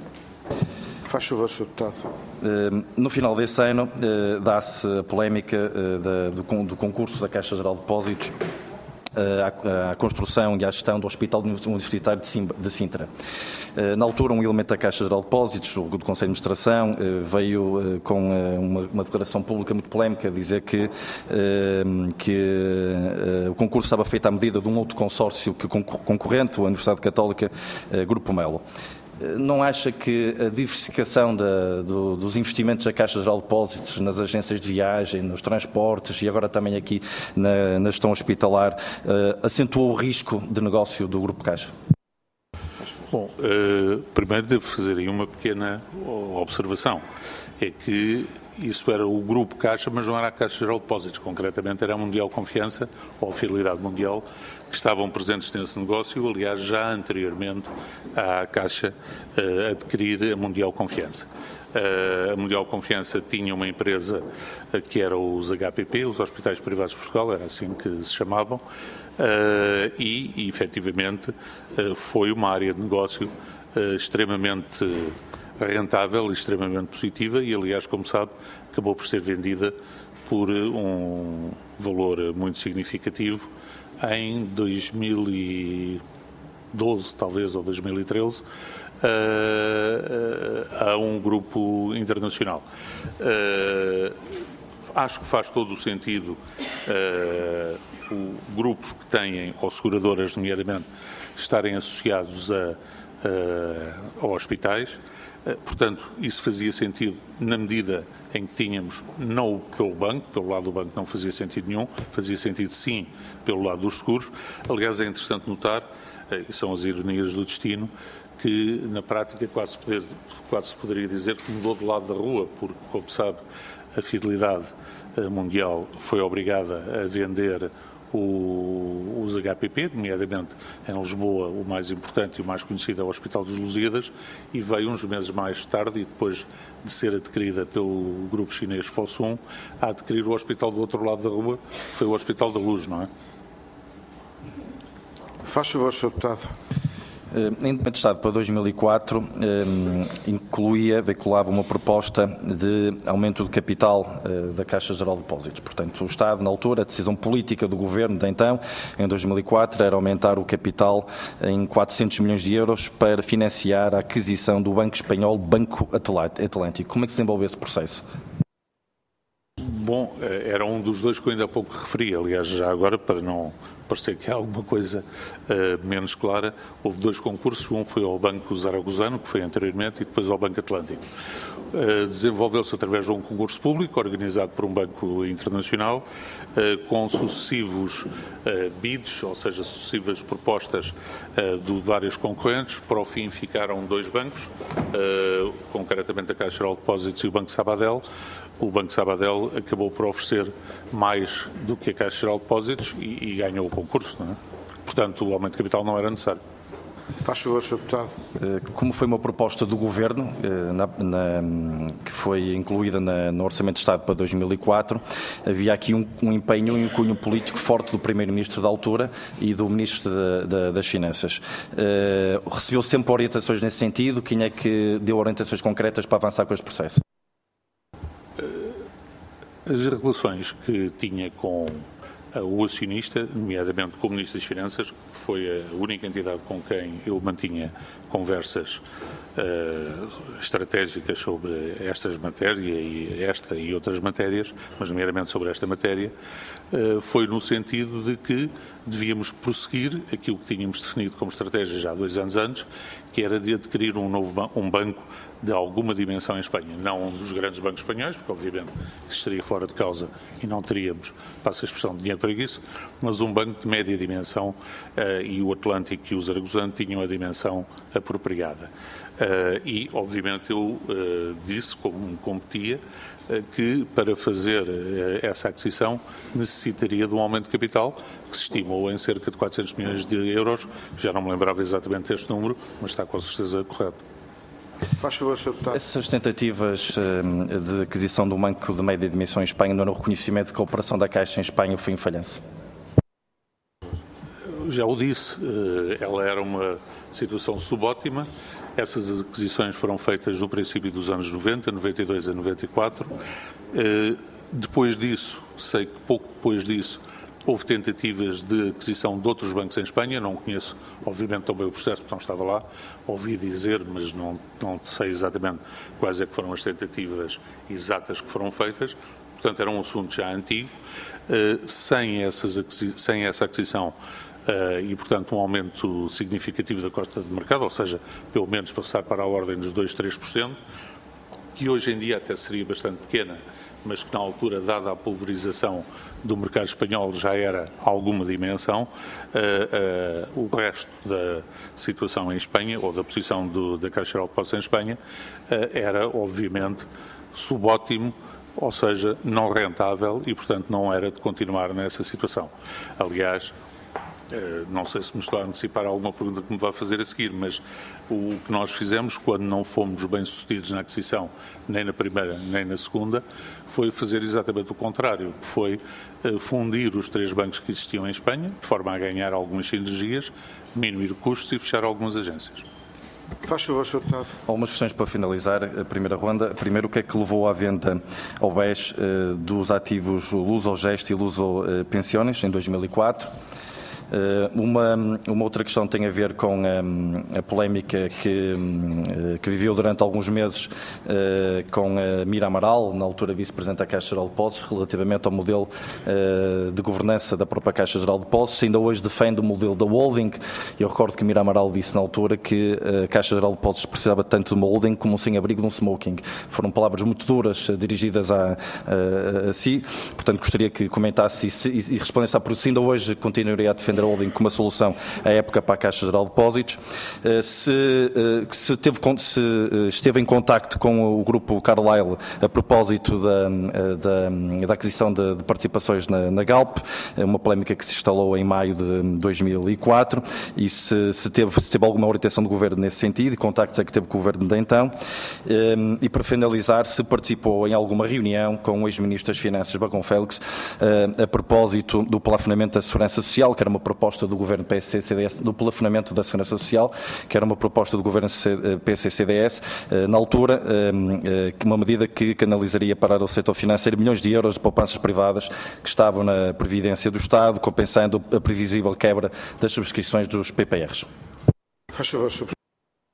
Faz favor, senhor Deputado. No final desse ano, dá-se a polémica do concurso da Caixa Geral de Depósitos à construção e à gestão do Hospital Universitário de Sintra. Na altura, um elemento da Caixa Geral de Depósitos, o do Conselho de Administração, veio com uma, uma declaração pública muito polémica, a dizer que, que o concurso estava feito à medida de um outro consórcio que concorrente, a Universidade Católica, Grupo Melo. Não acha que a diversificação da, do, dos investimentos da Caixa Geral de Depósitos nas agências de viagem, nos transportes e agora também aqui na, na gestão hospitalar uh, acentuou o risco de negócio do Grupo Caixa? Bom, uh, primeiro devo fazer aí uma pequena observação. É que isso era o Grupo Caixa, mas não era a Caixa Geral de Depósitos. Concretamente era a Mundial Confiança, ou a Fidelidade Mundial, que estavam presentes nesse negócio, aliás, já anteriormente à Caixa uh, adquirir a Mundial Confiança. Uh, a Mundial Confiança tinha uma empresa uh, que era os H P P, os Hospitais Privados de Portugal, era assim que se chamavam, uh, e, e efetivamente uh, foi uma área de negócio uh, extremamente rentável e extremamente positiva e, aliás, como sabe, acabou por ser vendida por um valor muito significativo em dois mil e doze, talvez, ou dois mil e treze, uh, uh, a um grupo internacional. Uh, acho que faz todo o sentido uh, o, grupos que têm, ou seguradoras, nomeadamente, estarem associados a, uh, a hospitais. Uh, portanto, isso fazia sentido na medida em que tínhamos, não pelo banco, pelo lado do banco não fazia sentido nenhum, fazia sentido sim pelo lado dos seguros. Aliás, é interessante notar, e são as ironias do destino, que na prática quase, poder, quase se poderia dizer que mudou do lado da rua, porque, como sabe, a Fidelidade Mundial foi obrigada a vender O, os H P P, nomeadamente em Lisboa, o mais importante e o mais conhecido é o Hospital dos Lusíadas, e veio uns meses mais tarde, e depois de ser adquirida pelo grupo chinês Fosun, a adquirir o hospital do outro lado da rua, que foi o Hospital da Luz, não é? Faz favor, senhor Deputado. A Independente Estado para dois mil e quatro um, incluía, veiculava uma proposta de aumento de capital uh, da Caixa Geral de Depósitos. Portanto, o Estado, na altura, a decisão política do Governo de então, em dois mil e quatro, era aumentar o capital em quatrocentos milhões de euros para financiar a aquisição do Banco Espanhol Banco Atlântico. Como é que se desenvolveu esse processo? Bom, era um dos dois que eu ainda há pouco referi, aliás, já agora, para não parecer que há alguma coisa uh, menos clara, houve dois concursos, um foi ao Banco Zaragozano, que foi anteriormente, e depois ao Banco Atlântico. Uh, desenvolveu-se através de um concurso público, organizado por um banco internacional, uh, com sucessivos uh, bids, ou seja, sucessivas propostas uh, de vários concorrentes. Para o fim ficaram dois bancos, uh, concretamente a Caixa Geral de Depósitos e o Banco Sabadell. O Banco Sabadell acabou por oferecer mais do que a Caixa Geral de Depósitos e, e ganhou o concurso, não é? Portanto, o aumento de capital não era necessário. Faz favor, senhor Deputado. Como foi uma proposta do Governo, na, na, que foi incluída na, no Orçamento de Estado para dois mil e quatro, havia aqui um, um empenho e um cunho político forte do Primeiro-Ministro da altura e do Ministro de, de, das Finanças. Uh, recebeu sempre orientações nesse sentido? Quem é que deu orientações concretas para avançar com este processo? As relações que tinha com o acionista, nomeadamente com o Ministro das Finanças, foi a única entidade com quem eu mantinha conversas uh, estratégicas sobre estas matérias, e esta e outras matérias, mas nomeadamente sobre esta matéria, uh, foi no sentido de que devíamos prosseguir aquilo que tínhamos definido como estratégia já há dois anos antes, que era de adquirir um novo ban- um banco de alguma dimensão em Espanha, não um dos grandes bancos espanhóis, porque obviamente isso estaria fora de causa e não teríamos, passa a expressão, de dinheiro para isso, mas um banco de média dimensão, uh, e o Atlântico e o Zaragozano tinham a dimensão apropriada. Uh, e obviamente eu uh, disse, como me competia, uh, que para fazer uh, essa aquisição necessitaria de um aumento de capital que se estimou em cerca de quatrocentos milhões de euros, já não me lembrava exatamente deste número, mas está com certeza correto. Faz favor, senhor Deputado. Essas tentativas de aquisição de um banco de média dimensão em Espanha não eram reconhecimento de que a operação da Caixa em Espanha foi em falhança? Já o disse, ela era uma situação subótima. Essas aquisições foram feitas no princípio dos anos noventa, noventa e dois a noventa e quatro. Depois disso, sei que pouco depois disso, houve tentativas de aquisição de outros bancos em Espanha, não conheço, obviamente, também o processo, porque não estava lá, ouvi dizer, mas não, não sei exatamente quais é que foram as tentativas exatas que foram feitas, portanto era um assunto já antigo, uh, sem, essas, sem essa aquisição uh, e, portanto, um aumento significativo da cota de mercado, ou seja, pelo menos passar para a ordem dos dois, três por cento, que hoje em dia até seria bastante pequena, mas que na altura, dada a pulverização do mercado espanhol, já era alguma dimensão. Uh, uh, o resto da situação em Espanha, ou da posição do, da Caixa Geral de Depósitos em Espanha, uh, era, obviamente, subótimo, ou seja, não rentável e, portanto, não era de continuar nessa situação. Aliás, não sei se me estou a antecipar alguma pergunta que me vai fazer a seguir, mas o que nós fizemos quando não fomos bem-sucedidos na aquisição, nem na primeira nem na segunda, foi fazer exatamente o contrário, que foi fundir os três bancos que existiam em Espanha, de forma a ganhar algumas sinergias, diminuir custos e fechar algumas agências. Faz favor, senhor Deputado. Algumas questões para finalizar a primeira ronda. Primeiro, o que é que levou à venda ao B E S dos ativos Luso Gesto e Luso Pensiones em dois mil e quatro? Uma, uma outra questão tem a ver com a, a polémica que, que viveu durante alguns meses com a Mira Amaral, na altura vice-presidente da Caixa Geral de Depósitos, relativamente ao modelo de governança da própria Caixa Geral de Depósitos. Ainda hoje defende o modelo da holding. Eu recordo que Mira Amaral disse na altura que a Caixa Geral de Depósitos precisava tanto de uma holding como um sem-abrigo de um smoking. Foram palavras muito duras dirigidas a, a, a si. Portanto, gostaria que comentasse e, se, e respondesse à pergunta se ainda hoje continuaria a defender a holding como uma solução à época para a Caixa Geral de Depósitos. Se, se, teve, se esteve em contacto com o grupo Carlyle a propósito da, da, da aquisição de, de participações na, na Galp, uma polémica que se instalou em maio de dois mil e quatro, e se, se, teve, se teve alguma orientação do Governo nesse sentido, e contactos é que teve com o Governo de então, e para finalizar, se participou em alguma reunião com o ex-ministro das Finanças, Bacon Félix, a propósito do plafonamento da Segurança Social, que era uma proposta do Governo P S C C D S, do plafonamento da Segurança Social, que era uma proposta do Governo P S C C D S, na altura, uma medida que canalizaria para o setor financeiro milhões de euros de poupanças privadas que estavam na Previdência do Estado, compensando a previsível quebra das subscrições dos P P Rs. Faz favor, senhor Presidente.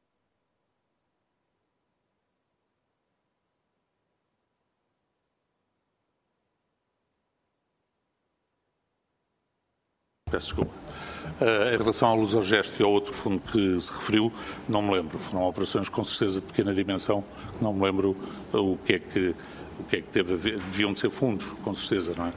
Peço desculpa. Uh, em relação à Lusogesto e ao outro fundo que se referiu, não me lembro. Foram operações com certeza de pequena dimensão. Não me lembro o que é que, o que, é que teve a ver. Deviam de ser fundos, com certeza, não é?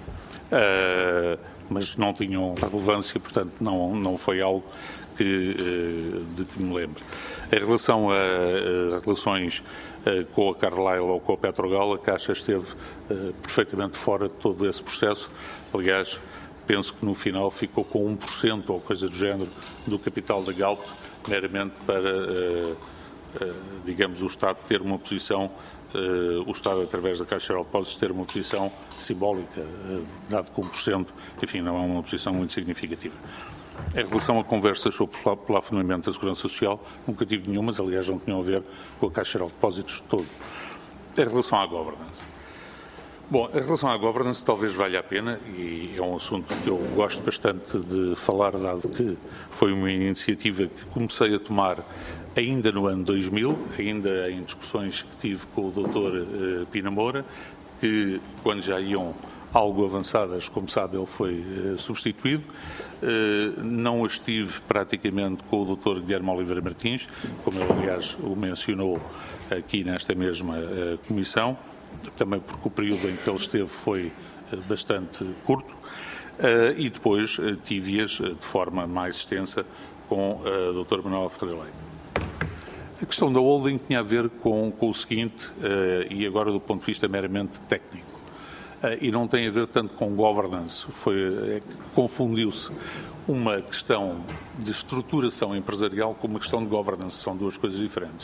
Uh, mas não tinham relevância, portanto, não, não foi algo que, uh, de que me lembro. Em relação a uh, relações uh, com a Carlyle ou com a Petrogal, a Caixa esteve uh, perfeitamente fora de todo esse processo. Aliás, penso que no final ficou com um por cento ou coisa do género do capital da Galp, meramente para, uh, uh, digamos, o Estado ter uma posição, uh, o Estado, através da Caixa Geral de Depósitos, ter uma posição simbólica, uh, dado que um por cento, enfim, não é uma posição muito significativa. Em relação a conversas sobre o plafonamento da Segurança Social, nunca tive nenhumas, aliás, não tinham a ver com a Caixa Geral de Depósitos todo. Em relação à governance. Bom, em relação à governance, talvez valha a pena, e é um assunto que eu gosto bastante de falar, dado que foi uma iniciativa que comecei a tomar ainda no ano dois mil, ainda em discussões que tive com o doutor uh, Pina Moura, que quando já iam algo avançadas, como sabe, ele foi uh, substituído. Uh, não estive praticamente com o doutor Guilherme Oliveira Martins, como ele, aliás, o mencionou aqui nesta mesma uh, comissão, também porque o período em que ele esteve foi bastante curto, e depois tive-as de forma mais extensa com o doutor Manuel Ferreira Leite. A questão da holding tinha a ver com, com o seguinte, e agora do ponto de vista meramente técnico, e não tem a ver tanto com governance, foi, é, confundiu-se uma questão de estruturação empresarial com uma questão de governance, são duas coisas diferentes.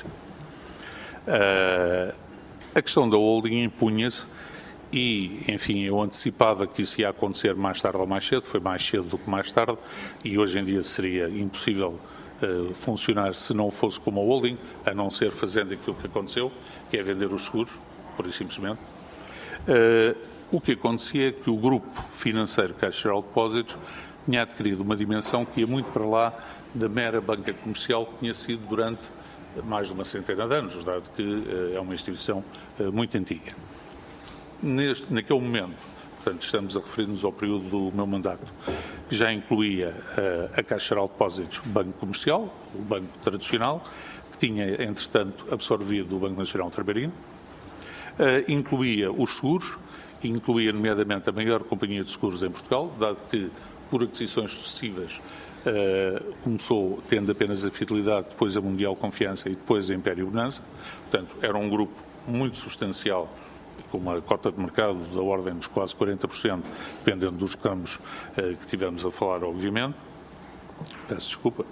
Uh, A questão da holding impunha-se e, enfim, eu antecipava que isso ia acontecer mais tarde ou mais cedo, foi mais cedo do que mais tarde, e hoje em dia seria impossível uh, funcionar se não fosse como a holding, a não ser fazendo aquilo que aconteceu, que é vender os seguros, por isso simplesmente. Uh, o que acontecia é que o grupo financeiro Caixa Geral de Depósitos tinha adquirido uma dimensão que ia muito para lá da mera banca comercial que tinha sido durante mais de uma centena de anos, dado que uh, é uma instituição uh, muito antiga. Neste, naquele momento, portanto, estamos a referir-nos ao período do meu mandato, que já incluía uh, a Caixa Geral de Depósitos, banco comercial, o banco tradicional, que tinha, entretanto, absorvido o Banco Nacional Trabalhino, uh, incluía os seguros, incluía, nomeadamente, a maior companhia de seguros em Portugal, dado que, por aquisições sucessivas, Uh, começou tendo apenas a Fidelidade, depois a Mundial Confiança e depois a Império Bonança. Portanto, era um grupo muito substancial, com uma cota de mercado da ordem dos quase quarenta por cento, dependendo dos ramos uh, que tivemos a falar, obviamente. Peço desculpa.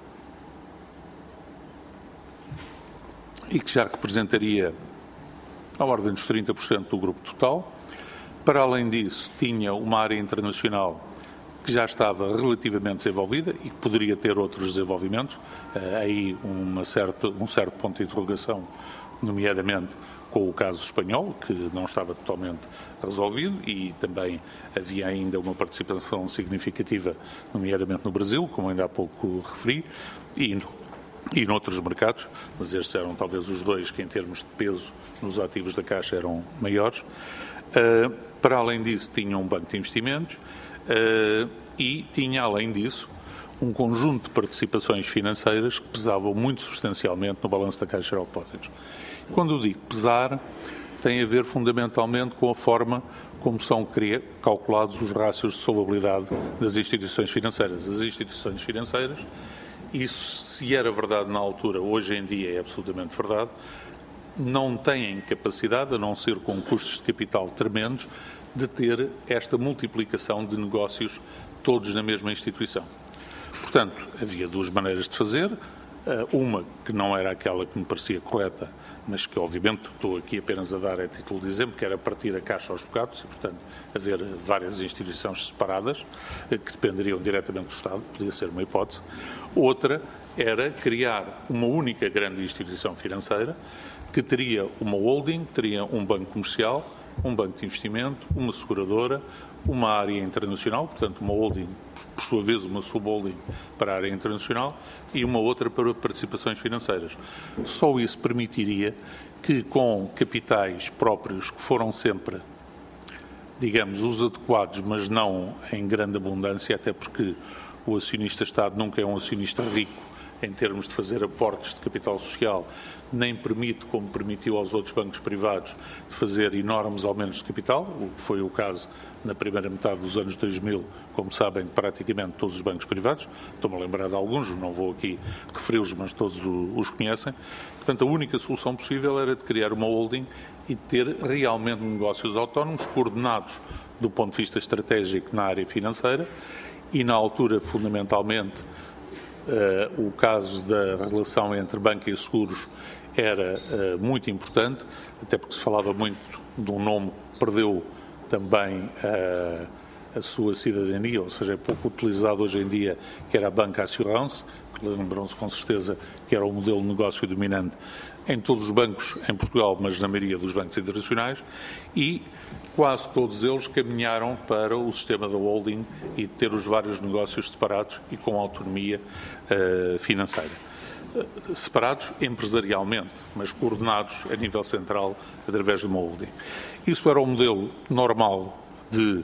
E que já representaria a ordem dos trinta por cento do grupo total. Para além disso, tinha uma área internacional que já estava relativamente desenvolvida e que poderia ter outros desenvolvimentos. Aí uma certa, um certo ponto de interrogação nomeadamente com o caso espanhol, que não estava totalmente resolvido, e também havia ainda uma participação significativa, nomeadamente no Brasil, como ainda há pouco referi, e, e noutros mercados, mas estes eram talvez os dois que, em termos de peso nos ativos da Caixa, eram maiores. Uh, para além disso, tinha um banco de investimentos uh, e tinha, além disso, um conjunto de participações financeiras que pesavam muito substancialmente no balanço da Caixa Geral de Depósitos. Quando eu digo pesar, tem a ver fundamentalmente com a forma como são calculados os rácios de solvabilidade das instituições financeiras. As instituições financeiras, isso se era verdade na altura, hoje em dia é absolutamente verdade, não têm capacidade, a não ser com custos de capital tremendos, de ter esta multiplicação de negócios todos na mesma instituição. Portanto, havia duas maneiras de fazer, uma que não era aquela que me parecia correta, mas que obviamente estou aqui apenas a dar a título de exemplo, que era partir a Caixa aos bocados e, portanto, haver várias instituições separadas que dependeriam diretamente do Estado, podia ser uma hipótese. Outra era criar uma única grande instituição financeira que teria uma holding, teria um banco comercial, um banco de investimento, uma seguradora, uma área internacional, portanto uma holding, por sua vez uma subholding para a área internacional e uma outra para participações financeiras. Só isso permitiria que, com capitais próprios que foram sempre, digamos, os adequados, mas não em grande abundância, até porque o acionista-Estado nunca é um acionista rico em termos de fazer aportes de capital social, nem permite, como permitiu aos outros bancos privados, de fazer enormes aumentos de capital, o que foi o caso na primeira metade dos anos dois mil, como sabem, de praticamente todos os bancos privados. Estou-me a lembrar de alguns, não vou aqui referi-los, mas todos os conhecem. Portanto, a única solução possível era de criar uma holding e ter realmente negócios autónomos, coordenados do ponto de vista estratégico na área financeira e, na altura, fundamentalmente, Uh, o caso da relação entre banca e seguros era uh, muito importante, até porque se falava muito de um nome que perdeu também uh, a sua cidadania, ou seja, é pouco utilizado hoje em dia, que era a Banca Assurance, que lembram-se com certeza que era o modelo de negócio dominante em todos os bancos em Portugal, mas na maioria dos bancos internacionais, e quase todos eles caminharam para o sistema da holding e ter os vários negócios separados e com autonomia uh, financeira. Uh, separados empresarialmente, mas coordenados a nível central através de uma holding. Isso era o modelo normal de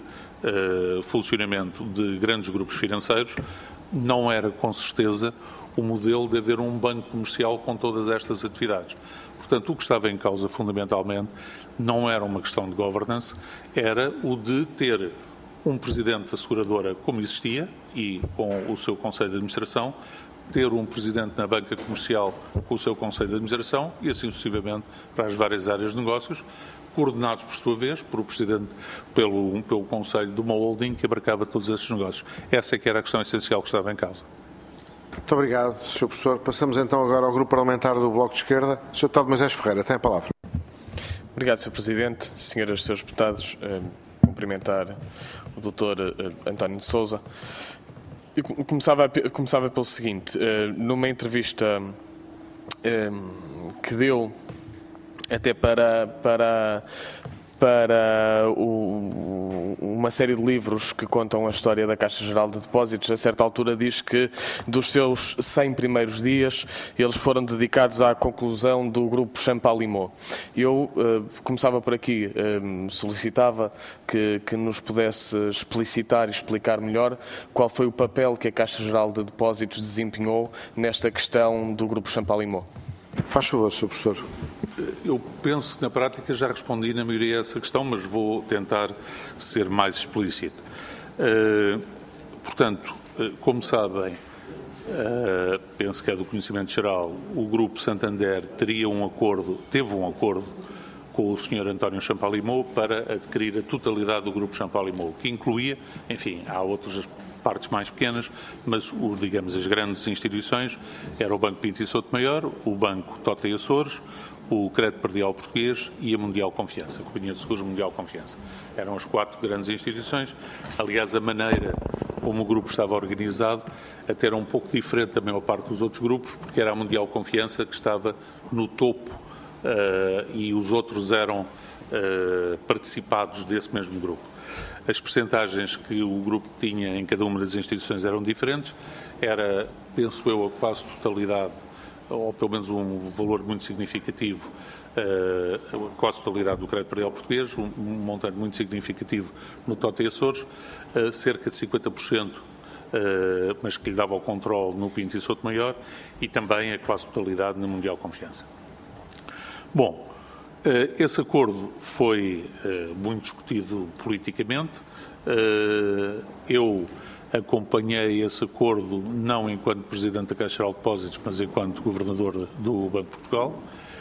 uh, funcionamento de grandes grupos financeiros, não era com certeza o modelo de haver um banco comercial com todas estas atividades. Portanto, o que estava em causa fundamentalmente não era uma questão de governance, era o de ter um presidente da seguradora como existia e com o seu Conselho de Administração, ter um presidente na banca comercial com o seu Conselho de Administração e assim sucessivamente para as várias áreas de negócios, coordenados por sua vez por o presidente, pelo, pelo Conselho de uma holding que abarcava todos esses negócios. Essa é que era a questão essencial que estava em causa. Muito obrigado, senhor Professor. Passamos então agora ao Grupo Parlamentar do Bloco de Esquerda. senhor Deputado Moisés Ferreira, tem a palavra. Obrigado, senhor Presidente. Senhoras e senhores deputados, eh, cumprimentar o doutor eh, António de Sousa. Eu começava, começava pelo seguinte, eh, numa entrevista eh, que deu até para... para para o, uma série de livros que contam a história da Caixa Geral de Depósitos, a certa altura diz que dos seus cem primeiros dias eles foram dedicados à conclusão do grupo Champalimau. Eu uh, começava por aqui, uh, solicitava que, que nos pudesse explicitar e explicar melhor qual foi o papel que a Caixa Geral de Depósitos desempenhou nesta questão do grupo Champalimau. Faz favor, senhor Professor. Eu penso que na prática já respondi na maioria a essa questão, mas vou tentar ser mais explícito. Uh, portanto, uh, como sabem, uh, penso que é do conhecimento geral, o Grupo Santander teria um acordo, teve um acordo com o senhor António Champalimau para adquirir a totalidade do Grupo Champalimau, que incluía, enfim, há outras partes mais pequenas, mas, os, digamos, as grandes instituições eram o Banco Pinto e Souto Maior, o Banco Tota e Açores, o Crédito Perdial Português e a Mundial Confiança, a Companhia de Seguros Mundial Confiança. Eram as quatro grandes instituições. Aliás, a maneira como o grupo estava organizado até era um pouco diferente da maior parte dos outros grupos, porque era a Mundial Confiança que estava no topo e os outros eram participados desse mesmo grupo. As percentagens que o grupo tinha em cada uma das instituições eram diferentes, era, penso eu, a quase totalidade, ou pelo menos um valor muito significativo, a quase totalidade do crédito predial português, um montante muito significativo no Tota e Açores, cerca de cinquenta por cento, mas que lhe dava o controle no Pinto e Sotomaior, e também a quase totalidade na Mundial Confiança. Bom, esse acordo foi muito discutido politicamente. Eu acompanhei esse acordo não enquanto Presidente da Caixa Geral de Depósitos, mas enquanto Governador do Banco de Portugal.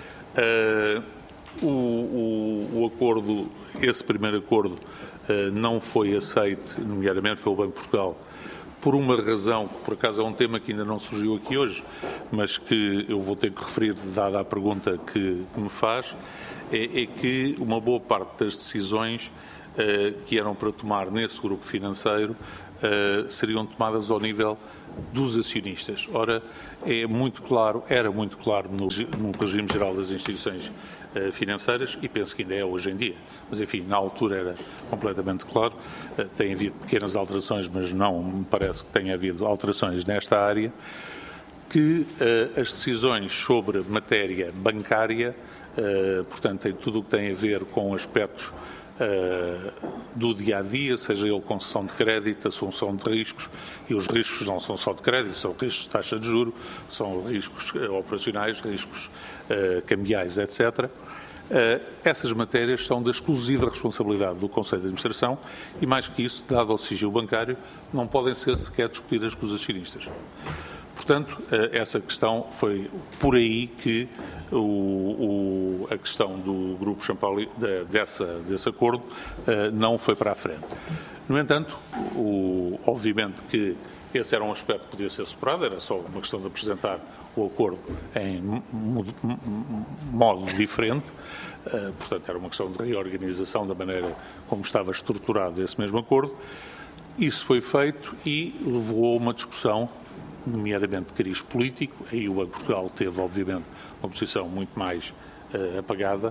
O, o, o acordo, esse primeiro acordo, não foi aceito, nomeadamente pelo Banco de Portugal, por uma razão, que por acaso é um tema que ainda não surgiu aqui hoje, mas que eu vou ter que referir, dada a pergunta que, que me faz, é, é que uma boa parte das decisões uh, que eram para tomar nesse grupo financeiro uh, seriam tomadas ao nível dos acionistas. Ora, é muito claro, era muito claro no, no regime geral das instituições uh, financeiras, e penso que ainda é hoje em dia, mas enfim, na altura era completamente claro. Uh, tem havido pequenas alterações, mas não me parece que tenha havido alterações nesta área, que uh, as decisões sobre matéria bancária, uh, portanto, em tudo o que tem a ver com aspectos Uh, do dia-a-dia, seja ele concessão de crédito, assunção de riscos, e os riscos não são só de crédito, são riscos de taxa de juros, são riscos uh, operacionais, riscos uh, cambiais, etcétera. Uh, essas matérias são da exclusiva responsabilidade do Conselho de Administração e, mais que isso, dado ao sigilo bancário, não podem ser sequer discutidas com os acionistas. Portanto, essa questão foi por aí que o, o, a questão do Grupo Champali, dessa, desse acordo, não foi para a frente. No entanto, o, obviamente que esse era um aspecto que podia ser superado, era só uma questão de apresentar o acordo em modo, modo diferente, portanto, era uma questão de reorganização da maneira como estava estruturado esse mesmo acordo. Isso foi feito e levou a uma discussão, nomeadamente de cariz político. Aí o Banco de Portugal teve, obviamente, uma posição muito mais uh, apagada,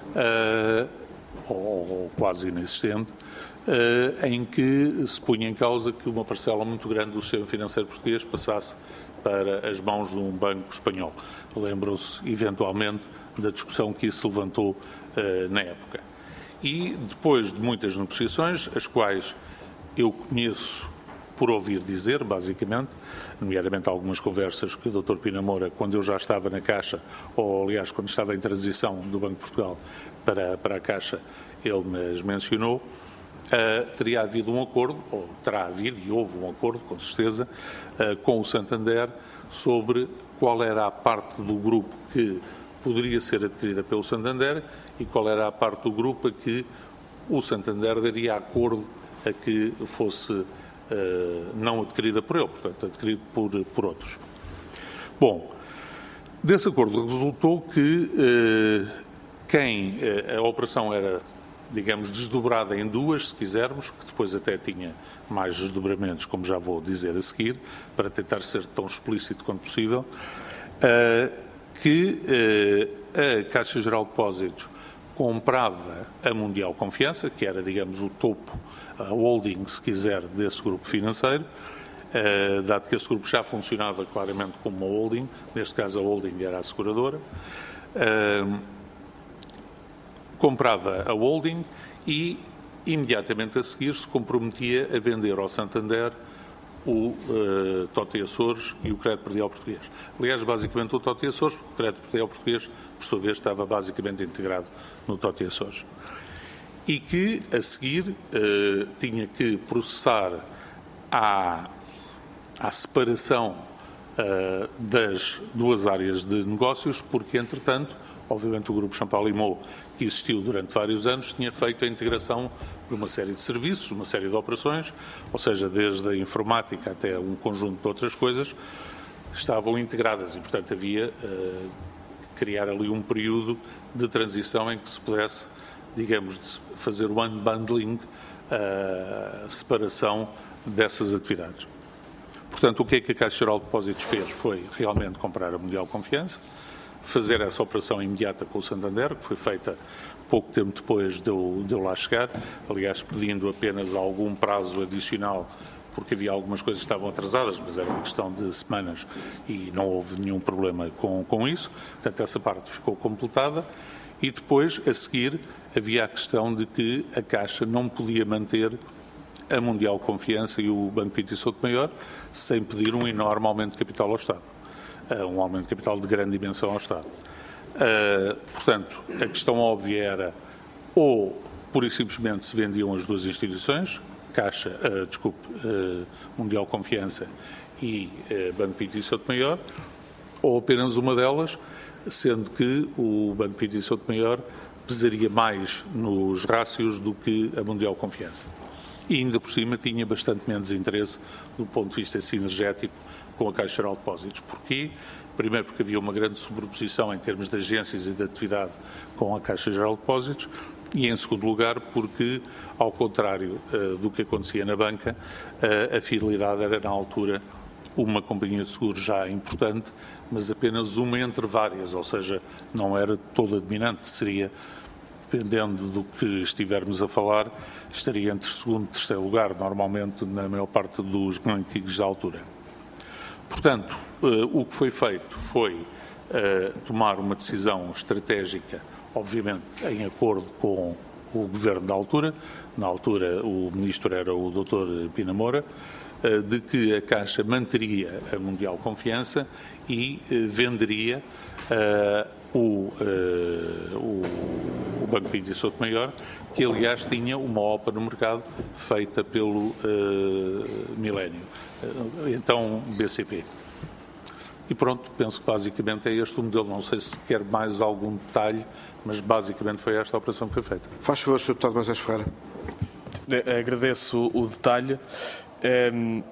uh, ou, ou quase inexistente, uh, em que se punha em causa que uma parcela muito grande do sistema financeiro português passasse para as mãos de um banco espanhol. Lembram-se, eventualmente, da discussão que isso levantou uh, na época. E, depois de muitas negociações, as quais eu conheço por ouvir dizer, basicamente, nomeadamente algumas conversas que o doutor Pina Moura, quando eu já estava na Caixa, ou aliás, quando estava em transição do Banco de Portugal para, para a Caixa, ele me mencionou, uh, teria havido um acordo, ou terá havido, e houve um acordo, com certeza, uh, com o Santander, sobre qual era a parte do grupo que poderia ser adquirida pelo Santander e qual era a parte do grupo a que o Santander daria acordo a que fosse Uh, não adquirida por ele, portanto, adquirida por, por outros. Bom, desse acordo resultou que uh, quem uh, a operação era, digamos, desdobrada em duas, se quisermos, que depois até tinha mais desdobramentos, como já vou dizer a seguir, para tentar ser tão explícito quanto possível, uh, que uh, a Caixa Geral de Depósitos comprava a Mundial Confiança, que era, digamos, o topo, a holding, se quiser, desse grupo financeiro, eh, dado que esse grupo já funcionava claramente como uma holding, neste caso a holding era a seguradora, eh, comprava a holding e, imediatamente a seguir, se comprometia a vender ao Santander o uh, Tota e Açores e o crédito predial português. Aliás, basicamente o Tota e Açores, porque o crédito predial português, por sua vez, estava basicamente integrado no Tota e Açores. E que, a seguir, uh, tinha que processar à, à separação uh, das duas áreas de negócios, porque, entretanto, obviamente o Grupo Champalimau, que existiu durante vários anos, tinha feito a integração de uma série de serviços, uma série de operações, ou seja, desde a informática até um conjunto de outras coisas, estavam integradas e, portanto, havia uh, criar ali um período de transição em que se pudesse, digamos, fazer o unbundling, a uh, separação dessas atividades. Portanto, o que é que a Caixa Geral de Depósitos fez foi realmente comprar a Mundial Confiança, fazer essa operação imediata com o Santander, que foi feita pouco tempo depois de eu, de eu lá chegar, aliás, pedindo apenas algum prazo adicional, porque havia algumas coisas que estavam atrasadas, mas era uma questão de semanas e não houve nenhum problema com, com isso. Portanto, essa parte ficou completada. E depois, a seguir, havia a questão de que a Caixa não podia manter a Mundial Confiança e o Banco Pinto e Souto Maior sem pedir um enorme aumento de capital ao Estado. Um aumento de capital de grande dimensão ao Estado. Uh, portanto, a questão óbvia era ou pura e simplesmente se vendiam as duas instituições, Caixa, uh, desculpe, uh, Mundial Confiança e uh, Banco Pinto e Souto Maior, ou apenas uma delas, sendo que o Banco Pinto e Souto Maior pesaria mais nos rácios do que a Mundial Confiança. E ainda por cima tinha bastante menos interesse do ponto de vista sinergético com a Caixa Geral de Depósitos. Porquê? Primeiro porque havia uma grande sobreposição em termos de agências e de atividade com a Caixa Geral de Depósitos e, em segundo lugar, porque, ao contrário uh, do que acontecia na banca, uh, a Fidelidade era, na altura, uma companhia de seguros já importante, mas apenas uma entre várias, ou seja, não era toda dominante, seria, dependendo do que estivermos a falar, estaria entre segundo e terceiro lugar, normalmente na maior parte dos rankings da altura. Portanto, uh, o que foi feito foi uh, tomar uma decisão estratégica, obviamente em acordo com o governo da altura, na altura o ministro era o doutor Pina Moura, uh, de que a Caixa manteria a Mundial Confiança e uh, venderia uh, o, uh, o, o Banco Pinto e Souto Maior, que aliás tinha uma O P A no mercado feita pelo uh, Milénio, uh, então B C P. E pronto, penso que basicamente é este o modelo. Não sei se quer mais algum detalhe, mas basicamente foi esta a operação que foi feita. Faz favor, senhor Deputado Moisés Ferreira. Agradeço o detalhe. Um,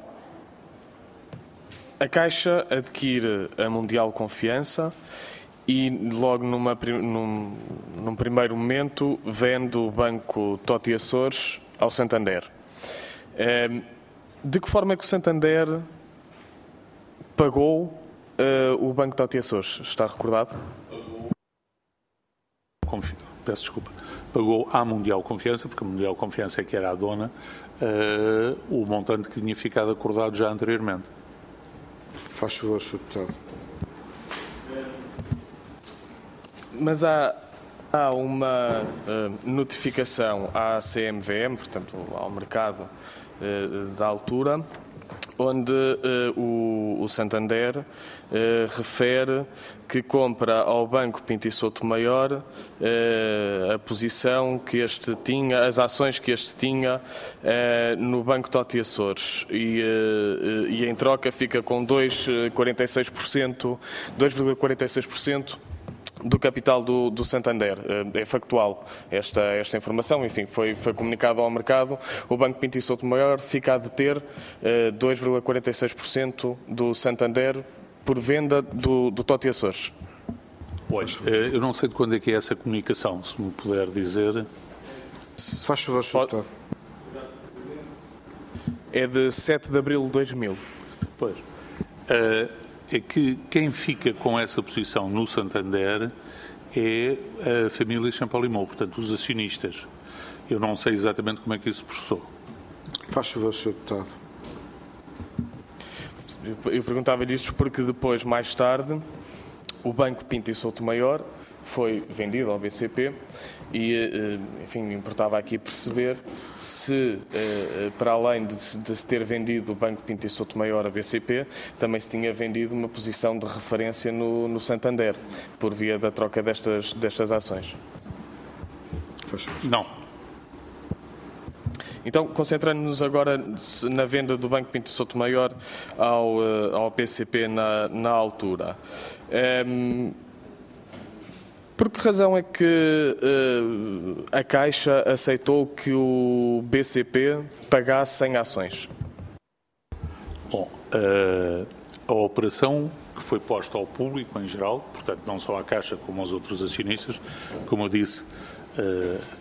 a Caixa adquire a Mundial Confiança e logo numa, num, num primeiro momento vende o Banco Toti Açores ao Santander. Um, de que forma é que o Santander pagou Uh, o Banco Toti Açores? Está recordado? Confi- Peço desculpa. Pagou à Mundial Confiança, porque a Mundial Confiança é que era a dona, uh, o montante que tinha ficado acordado já anteriormente. Faz favor, senhor Deputado. Mas há, há uma uh, notificação à C M V M, portanto ao mercado uh, da altura, onde uh, o, o Santander uh, refere que compra ao Banco Pinto e Souto Maior uh, a posição que este tinha, as ações que este tinha uh, no Banco Toti Açores e, uh, e em troca fica com dois vírgula quarenta e seis por cento, dois vírgula quarenta e seis por cento do capital do, do Santander. É factual esta, esta informação, enfim, foi, foi comunicado ao mercado. O Banco Pinto e Souto Maior fica a deter uh, dois vírgula quarenta e seis por cento do Santander por venda do, do Toti Açores. Pois, eu não sei de quando é que é essa comunicação, se me puder dizer. Faz favor, senhor Deputado. É de sete de abril de dois mil. Pois. Uh, é que quem fica com essa posição no Santander é a família Champalimau, portanto, os acionistas. Eu não sei exatamente como é que isso processou. Faz favor, senhor Deputado. Eu perguntava-lhe isto porque depois, mais tarde, o Banco Pinto e Souto Maior foi vendido ao B C P e, enfim, me importava aqui perceber se, para além de, de se ter vendido o Banco Pinto e Souto Maior a B C P, também se tinha vendido uma posição de referência no, no Santander, por via da troca destas, destas ações. Não. Então, concentrando-nos agora na venda do Banco Pinto e Souto Maior ao, ao B C P na, na altura. Um, Por que razão é que uh, a Caixa aceitou que o B C P pagasse em ações? Bom, uh, a operação que foi posta ao público em geral, portanto não só à Caixa como aos outros acionistas, como eu disse, uh,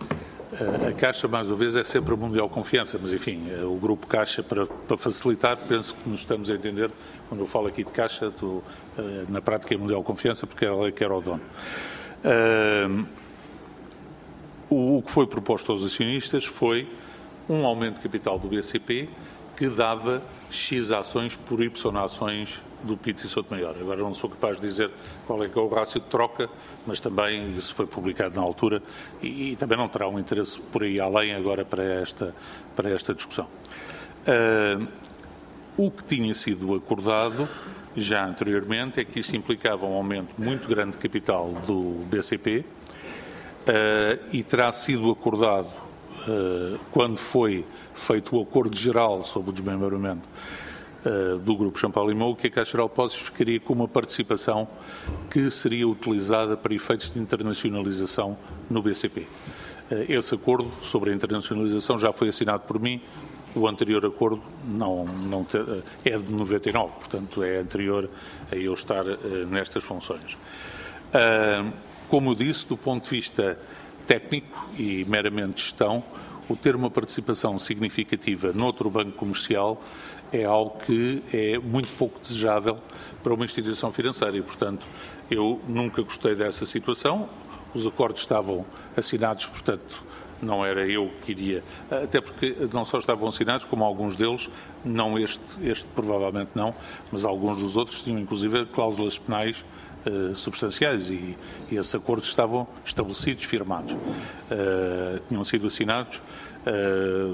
A Caixa, mais uma vez, é sempre a Mundial Confiança, mas, enfim, o Grupo Caixa, para, para facilitar, penso que nos estamos a entender, quando eu falo aqui de Caixa, do, na prática é Mundial Confiança, porque era ela que era o dono. Uh, o, o que foi proposto aos acionistas foi um aumento de capital do B C P que dava X ações por Y ações do Pinto e Souto Maior. Agora não sou capaz de dizer qual é que é o rácio de troca, mas também isso foi publicado na altura e, e também não terá um interesse por aí além agora para esta, para esta discussão. Uh, o que tinha sido acordado já anteriormente é que isto implicava um aumento muito grande de capital do B C P uh, e terá sido acordado uh, quando foi feito o acordo geral sobre o desmembramento uh, do Grupo Champalimau, que a Caixa Geral de Depósitos ficaria com uma participação que seria utilizada para efeitos de internacionalização no B C P. Uh, esse acordo sobre a internacionalização já foi assinado por mim. O anterior acordo não, não te, é de noventa e nove, portanto é anterior a eu estar uh, nestas funções. Uh, como eu disse, do ponto de vista técnico e meramente de gestão, o ter uma participação significativa noutro banco comercial é algo que é muito pouco desejável para uma instituição financeira e, portanto, eu nunca gostei dessa situação. Os acordos estavam assinados, portanto, não era eu que iria, até porque não só estavam assinados, como alguns deles, não este, este provavelmente não, mas alguns dos outros tinham inclusive cláusulas penais uh, substanciais e, e esses acordos estavam estabelecidos, firmados, uh, tinham sido assinados uh,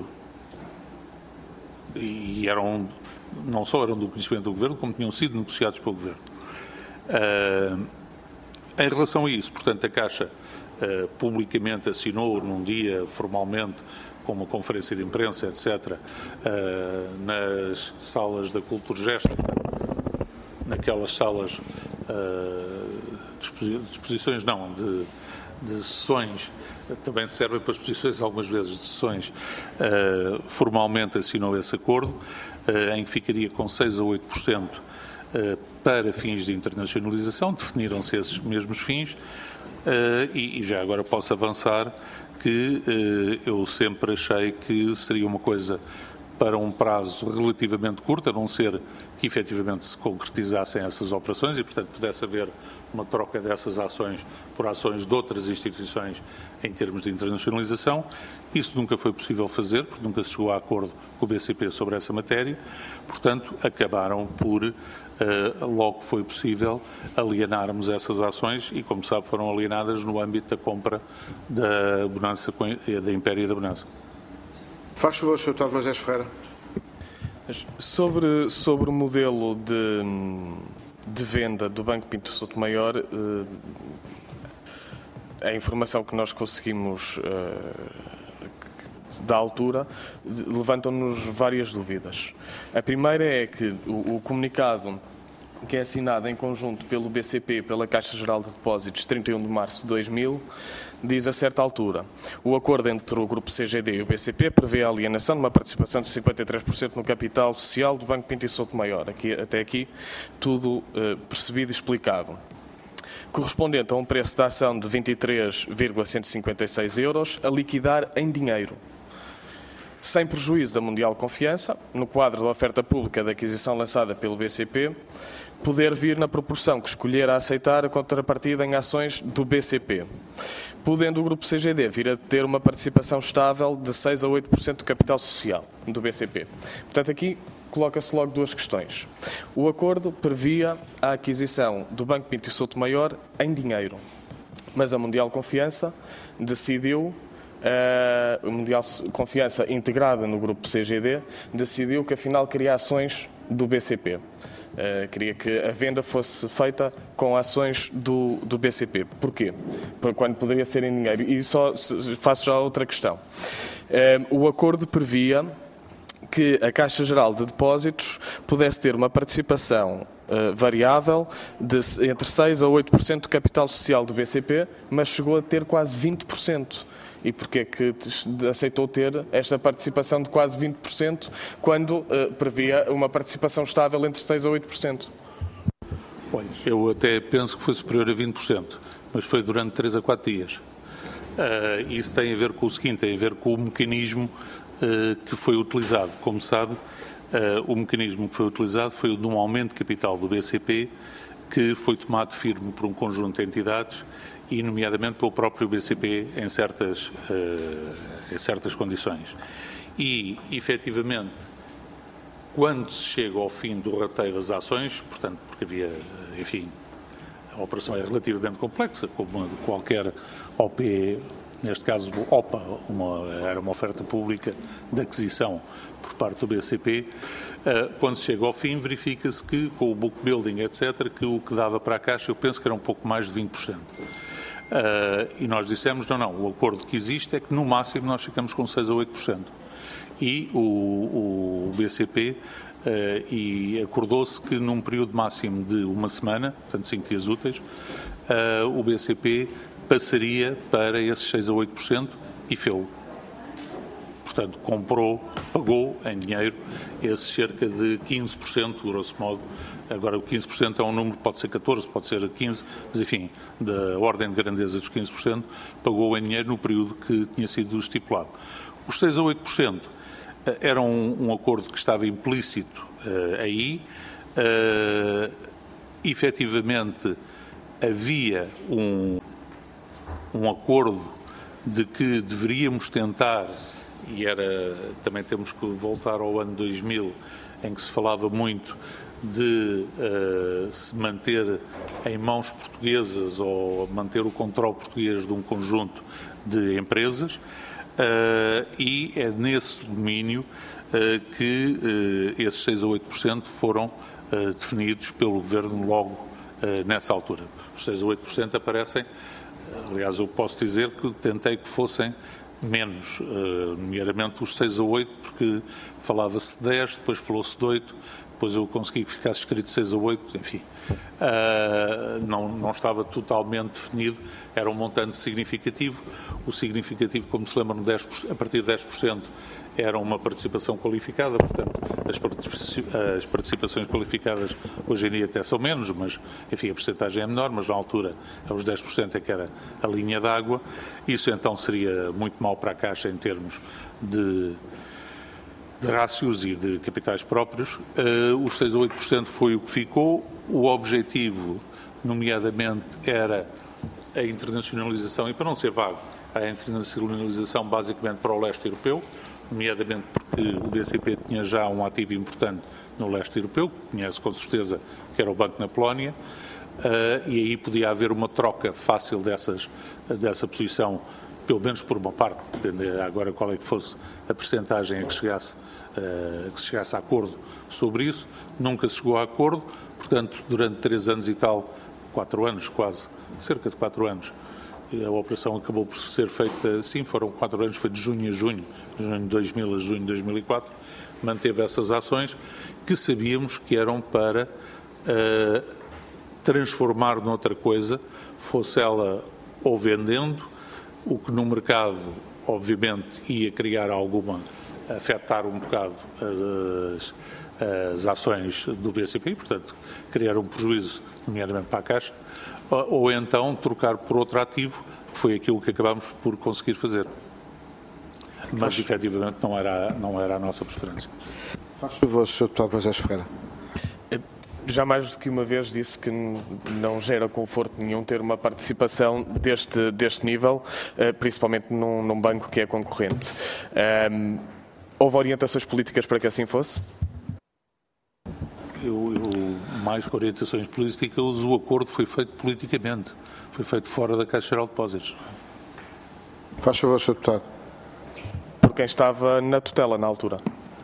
e eram, não só eram do conhecimento do Governo, como tinham sido negociados pelo Governo. Uh, em relação a isso, portanto, a Caixa Uh, publicamente assinou num dia, formalmente, com uma conferência de imprensa, etcétera, uh, nas salas da Culturgest, naquelas salas uh, de exposições, não, de, de sessões, também servem para exposições algumas vezes de sessões, uh, formalmente assinou esse acordo, uh, em que ficaria com seis a oito por cento uh, para fins de internacionalização, definiram-se esses mesmos fins. Uh, e, e já agora posso avançar que uh, eu sempre achei que seria uma coisa para um prazo relativamente curto, a não ser que efetivamente se concretizassem essas operações e, portanto, pudesse haver uma troca dessas ações por ações de outras instituições em termos de internacionalização. Isso nunca foi possível fazer, porque nunca se chegou a acordo com o B C P sobre essa matéria. Portanto, acabaram por, uh, logo que foi possível, alienarmos essas ações e, como sabe, foram alienadas no âmbito da compra da Bonança, da Império e da Bonança. Faz favor, senhor Deputado Moisés Ferreira. Sobre, sobre o modelo de, de venda do Banco Pinto Souto Maior, a informação que nós conseguimos da altura levantam-nos várias dúvidas. A primeira é que o, o comunicado que é assinado em conjunto pelo B C P e pela Caixa Geral de Depósitos, trinta e um de março de dois mil, diz a certa altura: o acordo entre o Grupo C G D e o B C P prevê a alienação de uma participação de cinquenta e três por cento no capital social do Banco Pinto e Souto Maior. Aqui, até aqui, tudo uh, percebido e explicado. Correspondente a um preço da ação de vinte e três vírgula cento e cinquenta e seis euros, a liquidar em dinheiro, sem prejuízo da Mundial Confiança, no quadro da oferta pública de aquisição lançada pelo B C P, poder vir na proporção que escolher a aceitar a contrapartida em ações do B C P, podendo o Grupo C G D vir a ter uma participação estável de seis a oito por cento do capital social do B C P. Portanto, aqui coloca-se logo duas questões. O acordo previa a aquisição do Banco Pinto e Souto Maior em dinheiro, mas a Mundial Confiança decidiu, a Mundial Confiança integrada no Grupo C G D, decidiu que afinal queria ações do B C P. Uh, queria que a venda fosse feita com ações do, do B C P. Porquê? Porque quando poderia ser em dinheiro. E só faço já outra questão. Uh, o acordo previa que a Caixa Geral de Depósitos pudesse ter uma participação uh, variável de entre seis a oito por cento do capital social do B C P, mas chegou a ter quase vinte por cento. E porquê que aceitou ter esta participação de quase vinte por cento quando uh, previa uma participação estável entre seis a oito por cento? Olha, eu até penso que foi superior a vinte por cento, mas foi durante três a quatro dias. Uh, isso tem a ver com o seguinte, tem a ver com o mecanismo uh, que foi utilizado. Como sabe, uh, o mecanismo que foi utilizado foi o de um aumento de capital do B C P, que foi tomado firme por um conjunto de entidades e, nomeadamente, pelo próprio B C P em certas, uh, em certas condições. E, efetivamente, quando se chega ao fim do rateio das ações, portanto, porque havia, enfim, a operação é relativamente complexa, como qualquer O P, neste caso O P A, uma, era uma oferta pública de aquisição por parte do B C P, uh, quando se chega ao fim, verifica-se que, com o book building, etcétera, que o que dava para a Caixa, eu penso que era um pouco mais de vinte por cento. Uh, e nós dissemos, não, não, o acordo que existe é que, no máximo, nós ficamos com seis a oito por cento. E o, o B C P uh, e acordou-se que num período máximo de uma semana, portanto cinco dias úteis, uh, o B C P passaria para esses seis a oito por cento e fez-o. Portanto, comprou, pagou em dinheiro esses cerca de quinze por cento, grosso modo. Agora, o quinze por cento é um número, pode ser catorze por cento, pode ser quinze por cento, mas enfim, da ordem de grandeza dos quinze por cento, pagou em dinheiro no período que tinha sido estipulado. Os seis a oito por cento era um, um acordo que estava implícito uh, aí. Uh, efetivamente, havia um, um acordo de que deveríamos tentar, e era, também temos que voltar ao ano dois mil, em que se falava muito de uh, se manter em mãos portuguesas ou manter o controle português de um conjunto de empresas. Uh, e é nesse domínio uh, que uh, esses seis a oito por cento foram uh, definidos pelo Governo logo uh, nessa altura. Os seis a oito por cento aparecem, uh, aliás, eu posso dizer que tentei que fossem menos, uh, nomeadamente os seis a oito, porque falava-se de dez, depois falou-se de oito, depois eu consegui que ficasse escrito seis a oito, enfim. Uh, não, não estava totalmente definido, era um montante significativo. O significativo, como se lembram, dez por cento, a partir de dez por cento era uma participação qualificada, portanto, as participações qualificadas hoje em dia até são menos, mas, enfim, a percentagem é menor, mas na altura, os dez por cento é que era a linha d'água. Isso, então, seria muito mau para a Caixa em termos de... de rácios e de capitais próprios. Uh, os seis a oito por cento foi o que ficou. O objetivo, nomeadamente, era a internacionalização, e para não ser vago, a internacionalização basicamente para o leste europeu, nomeadamente porque o B C P tinha já um ativo importante no leste europeu, que conhece com certeza, que era o Banco na Polónia, uh, e aí podia haver uma troca fácil dessas, dessa posição, pelo menos por uma parte, depende agora qual é que fosse a percentagem a que chegasse, uh, a que se chegasse a acordo sobre isso. Nunca se chegou a acordo, portanto, durante três anos e tal, quatro anos quase, cerca de quatro anos, a operação acabou por ser feita assim, foram quatro anos, foi de junho a junho, de junho de dois mil a junho de dois mil e quatro, manteve essas ações que sabíamos que eram para uh, transformar noutra coisa, fosse ela ou vendendo, o que no mercado, obviamente, ia criar alguma, afetar um bocado as, as ações do B C P, portanto, criar um prejuízo, nomeadamente para a Caixa, ou, ou então trocar por outro ativo, que foi aquilo que acabámos por conseguir fazer. Mas, efetivamente, não era, não era a nossa preferência. Faz favor, senhor Deputado Moisés Ferreira. Já mais do que uma vez disse que não gera conforto nenhum ter uma participação deste, deste nível, principalmente num, num banco que é concorrente. Um, houve orientações políticas para que assim fosse? Eu, eu, mais que orientações políticas, o acordo foi feito politicamente. Foi feito fora da Caixa Geral de Depósitos. Faz favor, senhor Deputado. Por quem estava na tutela na altura?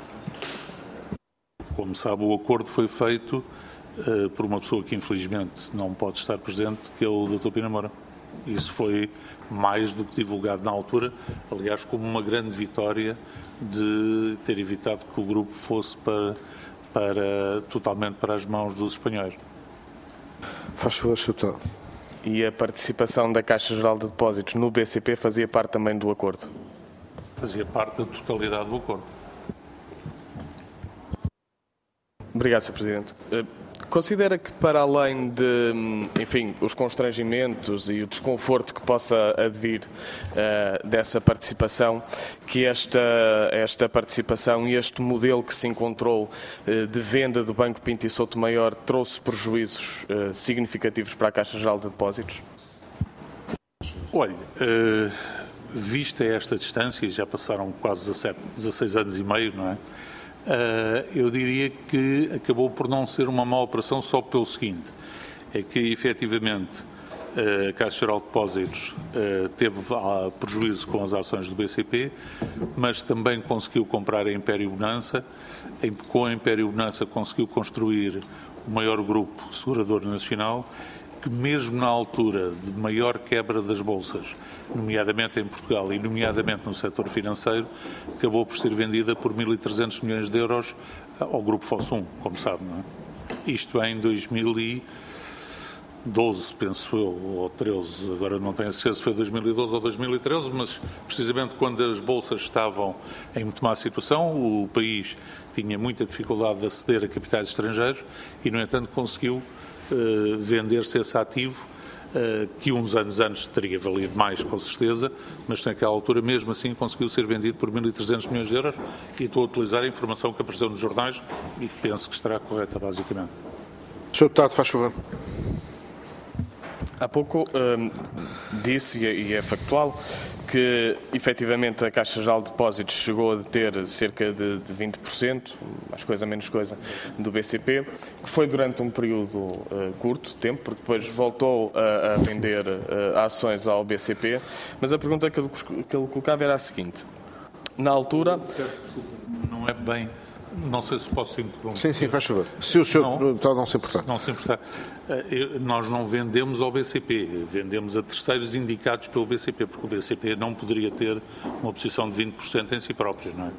Como sabe, o acordo foi feito uh, por uma pessoa que infelizmente não pode estar presente, que é o doutor Pina Moura. Isso foi mais do que divulgado na altura, aliás, como uma grande vitória de ter evitado que o grupo fosse para, para, totalmente para as mãos dos espanhóis. Faz favor, senhor Deputado. E a participação da Caixa Geral de Depósitos no B C P fazia parte também do acordo? Fazia parte da totalidade do acordo. Obrigado, senhor Presidente. considera que, para além de, enfim, os constrangimentos e o desconforto que possa advir uh, dessa participação, que esta, esta participação e este modelo que se encontrou uh, de venda do Banco Pinto e Souto Maior trouxe prejuízos uh, significativos para a Caixa Geral de Depósitos? Olha, uh, vista esta distância, já passaram quase dezasseis anos e meio, não é? Uh, eu diria que acabou por não ser uma má operação só pelo seguinte, é que efetivamente uh, a Caixa Geral de Depósitos uh, teve uh, prejuízo com as ações do B C P, mas também conseguiu comprar a Império Bonança, em, com a Império Bonança conseguiu construir o maior grupo segurador nacional, que mesmo na altura de maior quebra das bolsas, nomeadamente em Portugal e nomeadamente no setor financeiro, acabou por ser vendida por mil e trezentos milhões de euros ao Grupo Fossum, como sabe, não é? Isto em dois mil e doze, penso eu, ou treze, agora não tenho certeza se foi dois mil e doze ou dois mil e treze, mas precisamente quando as bolsas estavam em muito má situação, o país tinha muita dificuldade de aceder a capitais estrangeiros e, no entanto, conseguiu Uh, vender-se esse ativo, uh, que uns anos antes teria valido mais, com certeza, mas naquela altura, mesmo assim, conseguiu ser vendido por mil e trezentos milhões de euros e estou a utilizar a informação que apareceu nos jornais e penso que estará correta, basicamente. senhor Deputado, faz favor. Há pouco hum, disse, e é factual, que efetivamente a Caixa Geral de Depósitos chegou a deter cerca de, de vinte por cento, mais coisa menos coisa, do B C P, que foi durante um período uh, curto de tempo, porque depois voltou a, a vender uh, ações ao B C P, mas a pergunta que ele, que ele colocava era a seguinte: na altura... Não é bem... Não sei se posso interromper. Sim, sim, faz favor. Se o senhor deputado não se importar. Não se importar. Nós não vendemos ao B C P, vendemos a terceiros indicados pelo B C P, porque o B C P não poderia ter uma posição de vinte por cento em si próprio, não é?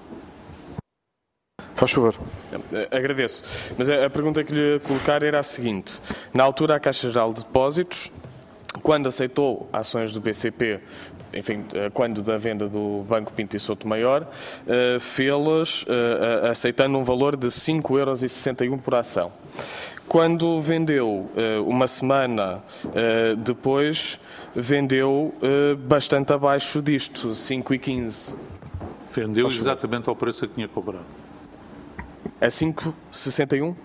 Faz favor. Agradeço. Mas a pergunta que lhe colocar era a seguinte: na altura a Caixa Geral de Depósitos, quando aceitou ações do B C P, enfim, quando da venda do Banco Pinto e Souto Maior, fê-las aceitando um valor de cinco euros e sessenta e um por ação. Quando vendeu, uma semana depois, vendeu bastante abaixo disto, cinco e quinze. Vendeu exatamente ao preço que tinha cobrado. A cinco e sessenta e um?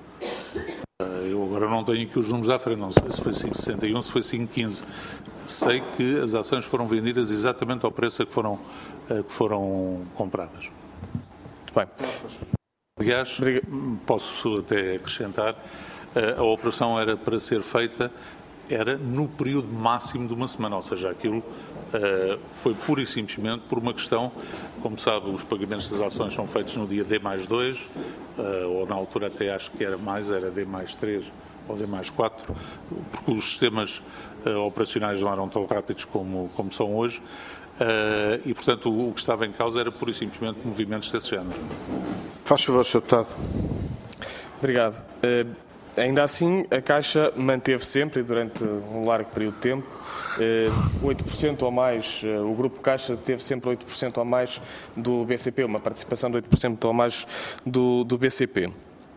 Eu agora não tenho aqui os números à frente, não sei se foi cinco e sessenta e um, se foi cinco e quinze. Sei que as ações foram vendidas exatamente ao preço que foram, que foram compradas. Muito bem. Aliás, posso até acrescentar, a operação era para ser feita, era no período máximo de uma semana, ou seja, aquilo uh, foi pura e simplesmente por uma questão, como sabe, os pagamentos das ações são feitos no dia D mais dois, uh, ou na altura até acho que era mais, era D mais três ou D mais quatro, porque os sistemas uh, operacionais não eram tão rápidos como, como são hoje, uh, e portanto o, o que estava em causa era pura e simplesmente movimentos desse género. Faz favor, senhor Deputado. Obrigado. Uh, Ainda assim, a Caixa manteve sempre, durante um largo período de tempo, oito por cento ou mais, o Grupo Caixa teve sempre oito por cento ou mais do B C P, uma participação de oito por cento ou mais do, do B C P.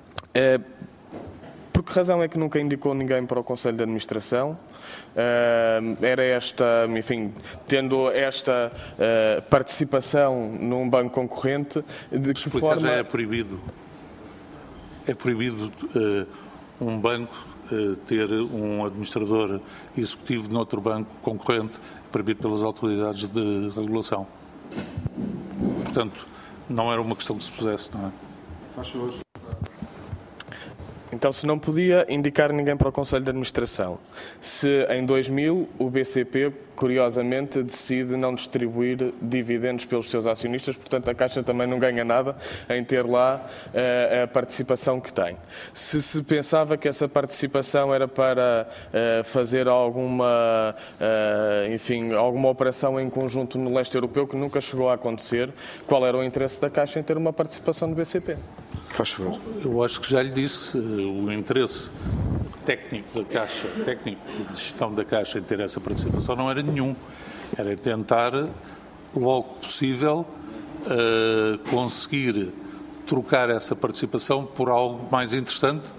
Por que razão é que nunca indicou ninguém para o Conselho de Administração? Era esta, enfim, tendo esta participação num banco concorrente, de que forma... Já é proibido, é proibido... Uh, um banco uh, ter um administrador executivo noutro banco concorrente, proibido pelas autoridades de regulação. Portanto, não era uma questão que se pusesse, não é? Faz favor. Então, se não podia indicar ninguém para o Conselho de Administração, se em dois mil o B C P, curiosamente, decide não distribuir dividendos pelos seus acionistas, portanto a Caixa também não ganha nada em ter lá uh, a participação que tem. Se se pensava que essa participação era para uh, fazer alguma, uh, enfim, alguma operação em conjunto no leste europeu, que nunca chegou a acontecer, qual era o interesse da Caixa em ter uma participação do B C P? Faz favor. Eu acho que já lhe disse, o interesse técnico da Caixa, técnico de gestão da Caixa em ter essa participação não era nenhum. Era tentar, logo possível, uh, conseguir trocar essa participação por algo mais interessante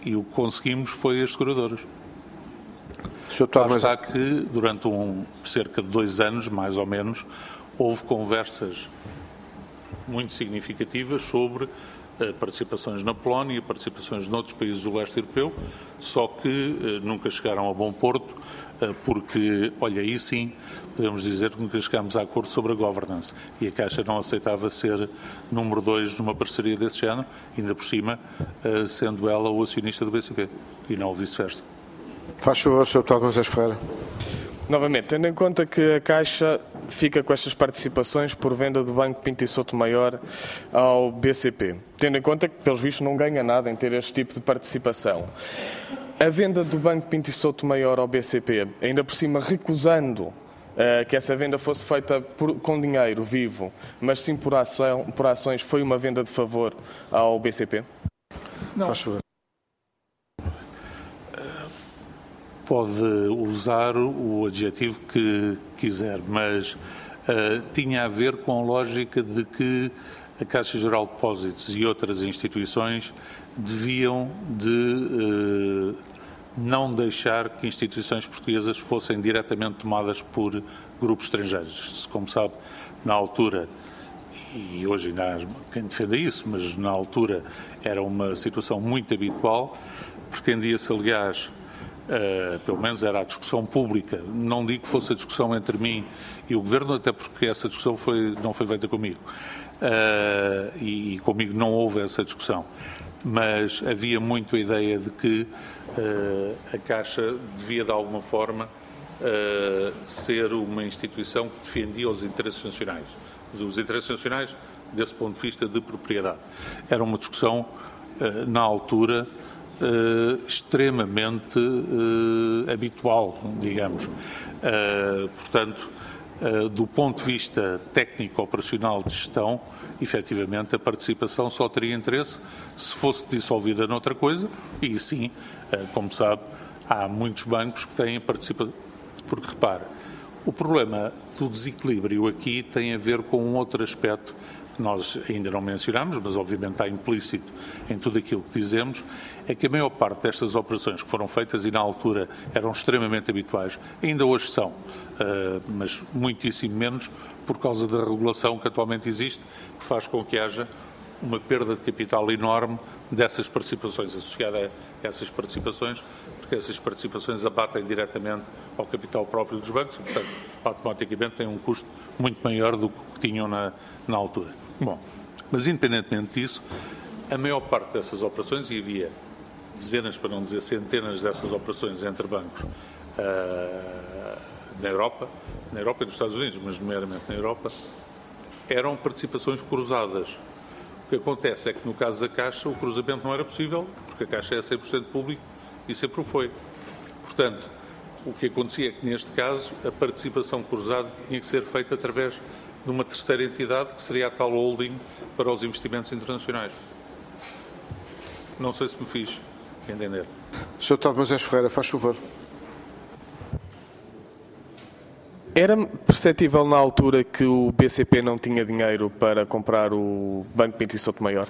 E o que conseguimos foi as seguradoras. senhor Lá está que, durante um, cerca de dois anos, mais ou menos, houve conversas muito significativas sobre uh, participações na Polónia, participações noutros países do leste europeu, só que uh, nunca chegaram a bom porto, uh, porque, olha, aí sim, podemos dizer que nunca chegámos a acordo sobre a governance. E a Caixa não aceitava ser número dois numa parceria desse género, ainda por cima, uh, sendo ela o acionista do B C P, e não o vice-versa. Faz favor, senhor Deputado Moisés Ferreira. Novamente, tendo em conta que a Caixa fica com estas participações por venda do Banco Pinto e Sotomayor ao B C P, tendo em conta que, pelos vistos, não ganha nada em ter este tipo de participação. A venda do Banco Pinto e Sotomayor ao B C P, ainda por cima recusando uh, que essa venda fosse feita por, com dinheiro vivo, mas sim por, ação, por ações, foi uma venda de favor ao B C P? Não. Faz favor. Pode usar o adjetivo que quiser, mas uh, tinha a ver com a lógica de que a Caixa Geral de Depósitos e outras instituições deviam de uh, não deixar que instituições portuguesas fossem diretamente tomadas por grupos estrangeiros. Como sabe, na altura, e hoje ainda há quem defenda isso, mas na altura era uma situação muito habitual, pretendia-se, aliás, Uh, pelo menos era a discussão pública, não digo que fosse a discussão entre mim e o Governo, até porque essa discussão foi, não foi feita comigo, uh, e, e comigo não houve essa discussão, mas havia muito a ideia de que uh, a Caixa devia de alguma forma uh, ser uma instituição que defendia os interesses nacionais, os interesses nacionais desse ponto de vista de propriedade. Era uma discussão uh, na altura Uh, extremamente uh, habitual, digamos. Uh, portanto, uh, do ponto de vista técnico-operacional de gestão, efetivamente a participação só teria interesse se fosse dissolvida noutra coisa, e sim, uh, como sabe, há muitos bancos que têm participação. Porque, repare, o problema do desequilíbrio aqui tem a ver com um outro aspecto que nós ainda não mencionamos, mas obviamente está implícito em tudo aquilo que dizemos, é que a maior parte destas operações que foram feitas e na altura eram extremamente habituais, ainda hoje são, mas muitíssimo menos por causa da regulação que atualmente existe, que faz com que haja uma perda de capital enorme dessas participações, associada a essas participações, porque essas participações abatem diretamente ao capital próprio dos bancos e, portanto, automaticamente têm um custo muito maior do que tinham na, na altura. Bom, mas independentemente disso, a maior parte dessas operações, e havia dezenas, para não dizer centenas dessas operações entre bancos uh, na Europa, na Europa e nos Estados Unidos, mas nomeadamente na Europa, eram participações cruzadas. O que acontece é que no caso da Caixa o cruzamento não era possível, porque a Caixa é cem por cento público e sempre o foi. Portanto, o que acontecia é que neste caso a participação cruzada tinha que ser feita através de uma terceira entidade, que seria a tal holding para os investimentos internacionais. Não sei se me fiz entender. senhor Deputado Moisés Ferreira, faz favor. Era perceptível na altura que o B C P não tinha dinheiro para comprar o Banco Pinto e Sotomayor?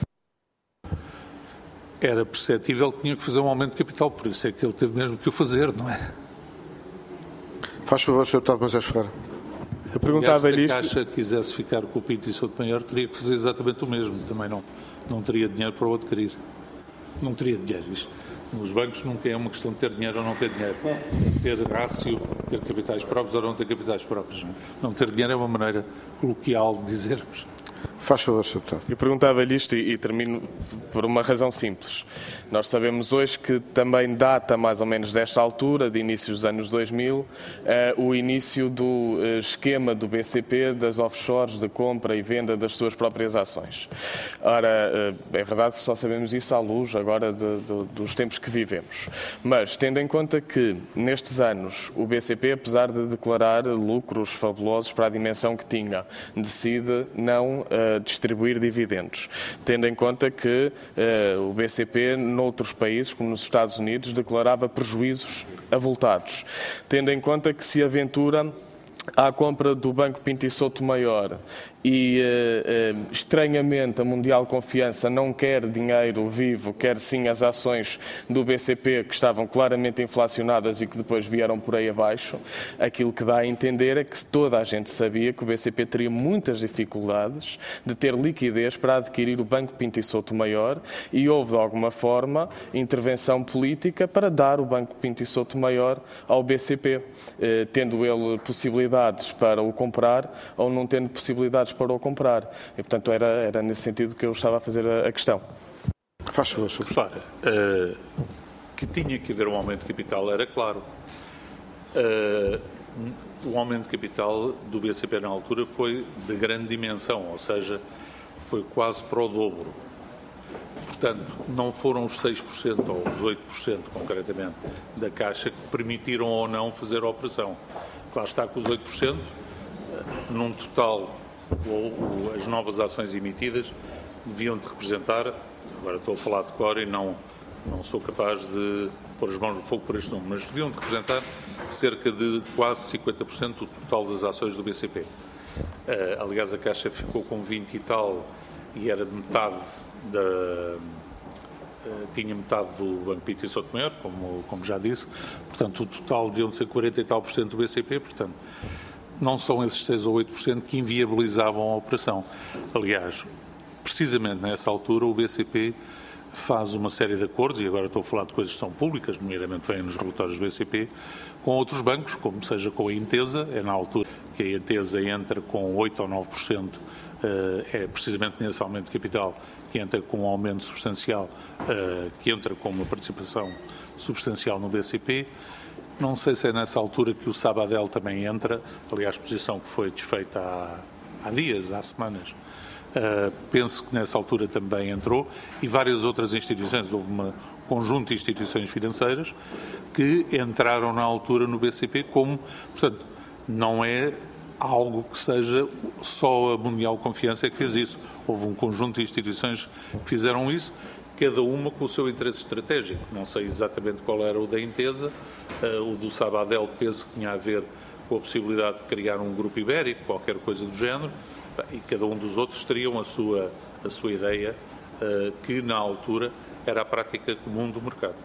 Era perceptível que tinha que fazer um aumento de capital, por isso é que ele teve mesmo que o fazer, não é? Faz favor, senhor Deputado Moisés Ferreira. Eu perguntava-lhe isto... Se a isto... Caixa quisesse ficar com o Pinto e Sotomayor, teria que fazer exatamente o mesmo. Também não, não teria dinheiro para o adquirir. Não teria dinheiro. Isto, nos bancos nunca é uma questão de ter dinheiro ou não ter dinheiro. Ter rácio, ter capitais próprios ou não ter capitais próprios. Não, não ter dinheiro é uma maneira coloquial de dizermos. Faz favor, senhor Deputado. Eu perguntava-lhe isto e, e termino por uma razão simples. Nós sabemos hoje que também data mais ou menos desta altura, de inícios dos anos dois mil, eh, o início do eh, esquema do B C P das offshores de compra e venda das suas próprias ações. Ora, eh, é verdade que só sabemos isso à luz agora de, de, dos tempos que vivemos. Mas, tendo em conta que nestes anos o B C P, apesar de declarar lucros fabulosos para a dimensão que tinha, decide não uh, distribuir dividendos, tendo em conta que uh, o B C P, noutros países, como nos Estados Unidos, declarava prejuízos avultados, tendo em conta que se aventura à compra do Banco Pinto e Sotomayor e uh, uh, estranhamente a Mundial Confiança não quer dinheiro vivo, quer sim as ações do B C P que estavam claramente inflacionadas e que depois vieram por aí abaixo, aquilo que dá a entender é que toda a gente sabia que o B C P teria muitas dificuldades de ter liquidez para adquirir o Banco Pinto e Souto Maior e houve de alguma forma intervenção política para dar o Banco Pinto e Souto Maior ao B C P, eh, tendo ele possibilidades para o comprar ou não tendo possibilidades para o comprar. E, portanto, era, era nesse sentido que eu estava a fazer a, a questão. Faz favor, senhor Professor. Uh, que tinha que haver um aumento de capital era claro. Uh, o aumento de capital do B C P na altura foi de grande dimensão, ou seja, foi quase para o dobro. Portanto, não foram os seis por cento ou os oito por cento, concretamente, da Caixa que permitiram ou não fazer a operação. Claro está que os oito por cento, num total, ou, ou as novas ações emitidas, deviam de representar, agora estou a falar de cor e não, não sou capaz de pôr as mãos no fogo por este número, mas deviam de representar cerca de quase cinquenta por cento do total das ações do B C P. Uh, aliás, a Caixa ficou com vinte e tal e era metade da... Uh, tinha metade do Banco Pinto e Souto Maior, como, como já disse, portanto o total deviam de ser quarenta e tal por cento do B C P, portanto não são esses seis ou oito por cento que inviabilizavam a operação. Aliás, precisamente nessa altura o B C P faz uma série de acordos, e agora estou a falar de coisas que são públicas, nomeadamente vêm nos relatórios do B C P, com outros bancos, como seja com a Intesa, é na altura que a Intesa entra com oito ou nove por cento, é precisamente nesse aumento de capital que entra com um aumento substancial, que entra com uma participação substancial no B C P. Não sei se é nessa altura que o Sabadell também entra, aliás, posição que foi desfeita há, há dias, há semanas. Uh, penso que nessa altura também entrou, e várias outras instituições, houve um conjunto de instituições financeiras que entraram na altura no B C P como, portanto, não é algo que seja só a Mundial Confiança que fez isso. Houve um conjunto de instituições que fizeram isso, cada uma com o seu interesse estratégico. Não sei exatamente qual era o da Intesa, uh, o do Sabadell penso que tinha a ver com a possibilidade de criar um grupo ibérico, qualquer coisa do género, e cada um dos outros teriam a sua, a sua ideia, uh, que na altura era a prática comum do mercado.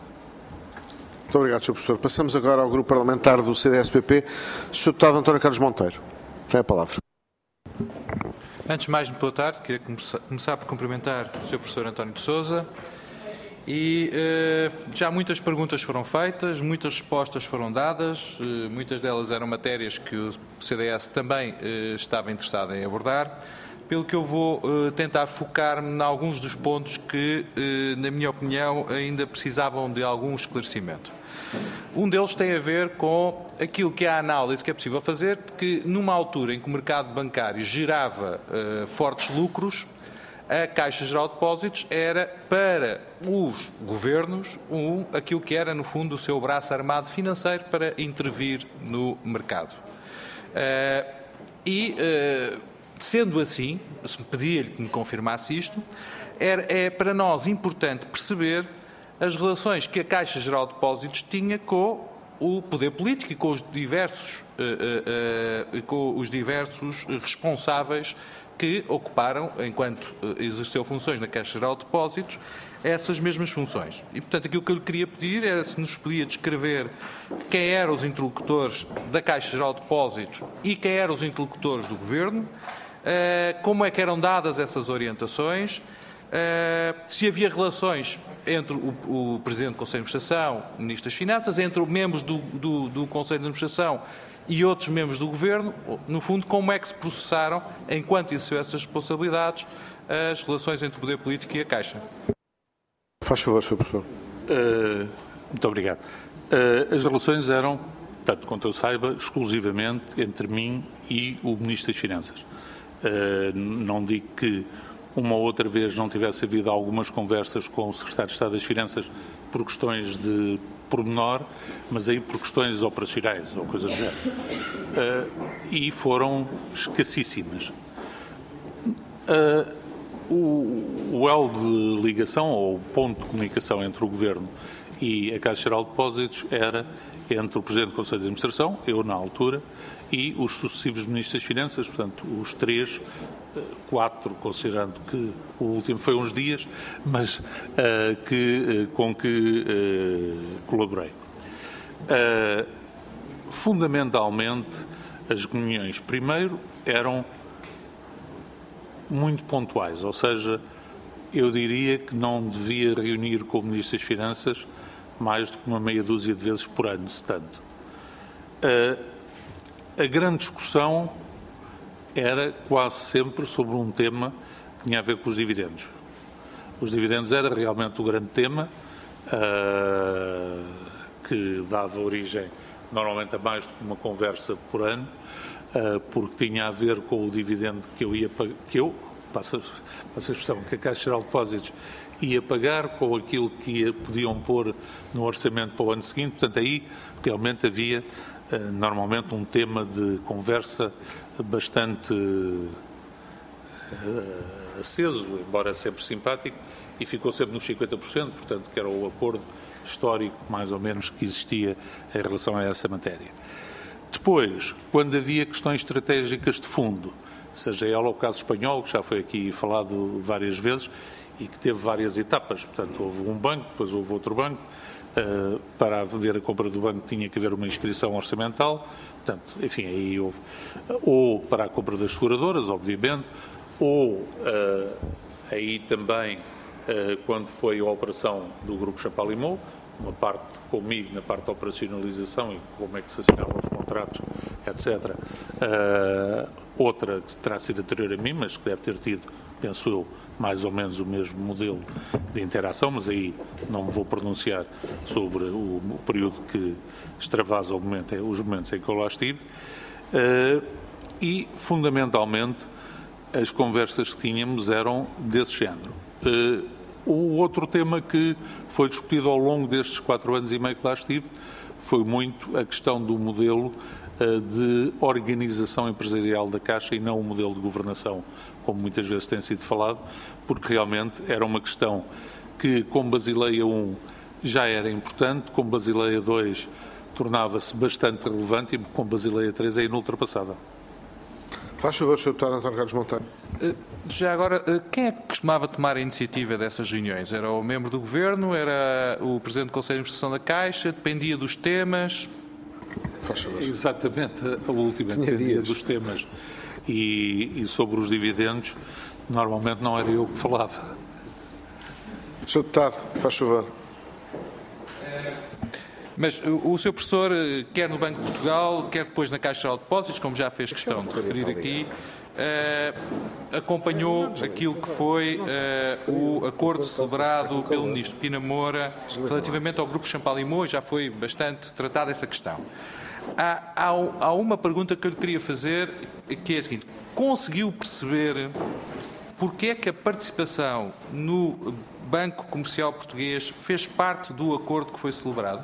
Muito obrigado, senhor Professor. Passamos agora ao grupo parlamentar do C D S P P. senhor Deputado António Carlos Monteiro, tem a palavra. Antes de mais, boa tarde. Queria começar por cumprimentar o senhor Professor António de Sousa. E eh, já muitas perguntas foram feitas, muitas respostas foram dadas, eh, muitas delas eram matérias que o C D S também eh, estava interessado em abordar, pelo que eu vou eh, tentar focar-me em alguns dos pontos que, eh, na minha opinião, ainda precisavam de algum esclarecimento. Um deles tem a ver com aquilo que é a análise que é possível fazer, de que numa altura em que o mercado bancário gerava eh, fortes lucros, a Caixa Geral de Depósitos era para os governos um, aquilo que era, no fundo, o seu braço armado financeiro para intervir no mercado. Uh, e, uh, sendo assim, pedia-lhe que me confirmasse isto, era, é para nós importante perceber as relações que a Caixa Geral de Depósitos tinha com o poder político e com os diversos, uh, uh, uh, com os diversos responsáveis que ocuparam, enquanto exerceu funções na Caixa Geral de Depósitos, essas mesmas funções. E, portanto, aquilo que eu lhe queria pedir era se nos podia descrever quem eram os interlocutores da Caixa Geral de Depósitos e quem eram os interlocutores do Governo, como é que eram dadas essas orientações, se havia relações entre o, o Presidente do Conselho de Administração, o Ministro das Finanças, entre os membros do, do, do Conselho de Administração e outros membros do Governo, no fundo, como é que se processaram, enquanto exerceu essas responsabilidades, as relações entre o poder político e a Caixa. Faz favor, senhor Professor. Uh, muito obrigado. Uh, as relações eram, tanto quanto eu saiba, exclusivamente entre mim e o Ministro das Finanças. Uh, não digo que uma ou outra vez não tivesse havido algumas conversas com o Secretário de Estado das Finanças por questões de pormenor, mas aí por questões operacionais ou coisa do género. Uh, e foram escassíssimas. Uh, o, o elo de ligação, ou o ponto de comunicação entre o Governo e a Caixa Geral de Depósitos era entre o Presidente do Conselho de Administração, eu na altura, e os sucessivos Ministros das Finanças, portanto, os três, quatro, considerando que o último foi uns dias, mas uh, que, uh, com que uh, colaborei. Uh, fundamentalmente, as reuniões, primeiro, eram muito pontuais, ou seja, eu diria que não devia reunir com o Ministro das Finanças mais do que uma meia dúzia de vezes por ano, se tanto. Uh, a grande discussão era quase sempre sobre um tema que tinha a ver com os dividendos. Os dividendos era realmente o grande tema, uh, que dava origem normalmente a mais do que uma conversa por ano, uh, porque tinha a ver com o dividendo que eu ia pagar, que eu, passa, passa a expressão, que a Caixa Geral de Depósitos ia pagar, com aquilo que ia, podiam pôr no orçamento para o ano seguinte. Portanto, aí realmente havia uh, normalmente um tema de conversa bastante uh, aceso, embora sempre simpático, e ficou sempre nos cinquenta por cento, portanto, que era o acordo histórico, mais ou menos, que existia em relação a essa matéria. Depois, quando havia questões estratégicas de fundo, seja ela o caso espanhol, que já foi aqui falado várias vezes, e que teve várias etapas, portanto, houve um banco, depois houve outro banco, uh, para haver a compra do banco tinha que haver uma inscrição orçamental, portanto, enfim, aí houve, ou para a compra das seguradoras, obviamente, ou uh, aí também, uh, quando foi a operação do Grupo Champalimau, uma parte comigo na parte da operacionalização e como é que se assinavam os contratos, etcétera. Uh, outra que terá sido anterior a mim, mas que deve ter tido, penso eu, mais ou menos o mesmo modelo de interação, mas aí não me vou pronunciar sobre o, o período que extravasa o momento, os momentos em que eu lá estive. Uh, e, fundamentalmente, as conversas que tínhamos eram desse género. Uh, o outro tema que foi discutido ao longo destes quatro anos e meio que lá estive foi muito a questão do modelo uh, de organização empresarial da Caixa e não o modelo de governação, como muitas vezes tem sido falado, porque realmente era uma questão que, com Basileia um, já era importante, com Basileia dois tornava-se bastante relevante e com Basileia três é inultrapassada. Faz favor, senhor Deputado António Carlos Monteiro. Já agora, quem é que costumava tomar a iniciativa dessas reuniões? Era o membro do Governo? Era o Presidente do Conselho de Administração da Caixa? Dependia dos temas? Faz favor. Exatamente, a última dependia dos temas. E, e sobre os dividendos, normalmente não era eu que falava. senhor Deputado, faz favor. Mas o, o seu professor, quer no Banco de Portugal, quer depois na Caixa Geral de Depósitos, como já fez questão de referir aqui, uh, acompanhou aquilo que foi uh, o acordo celebrado pelo Ministro Pina Moura relativamente ao Grupo Champalimau, já foi bastante tratada essa questão. Há, há, há uma pergunta que eu lhe queria fazer, que é a seguinte: conseguiu perceber porque é que a participação no Banco Comercial Português fez parte do acordo que foi celebrado?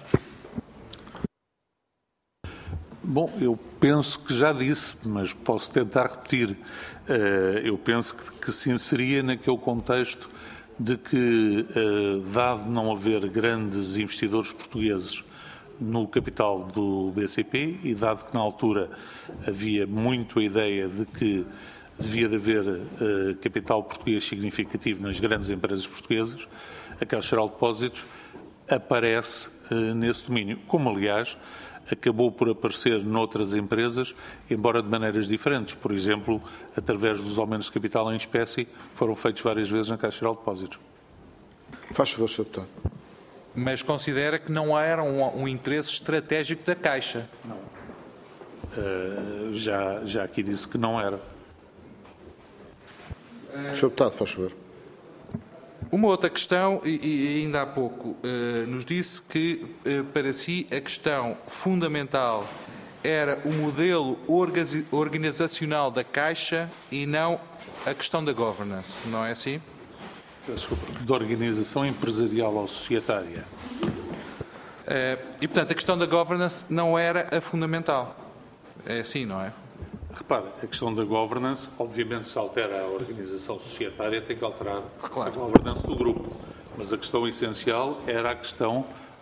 Bom, eu penso que já disse, mas posso tentar repetir. Eu penso que se inseria naquele contexto de que, dado não haver grandes investidores portugueses no capital do B C P e dado que na altura havia muito a ideia de que devia de haver capital português significativo nas grandes empresas portuguesas, a Caixa Geral de Depósitos aparece nesse domínio, como aliás acabou por aparecer noutras empresas, embora de maneiras diferentes. Por exemplo, através dos aumentos de capital em espécie, foram feitos várias vezes na Caixa Geral de Depósitos. Faz favor, senhor Deputado. Mas considera que não era um, um interesse estratégico da Caixa? Não. Uh, já, já aqui disse que não era. senhor Deputado, faz favor. Uma outra questão, e ainda há pouco eh, nos disse que eh, para si a questão fundamental era o modelo organizacional da Caixa e não a questão da governance, não é assim? Desculpa, de organização empresarial ou societária. Eh, e portanto a questão da governance não era a fundamental, é assim, não é? Repare, a questão da governance, obviamente se altera a organização societária, tem que alterar claro. a governance do grupo. Mas a questão essencial era a questão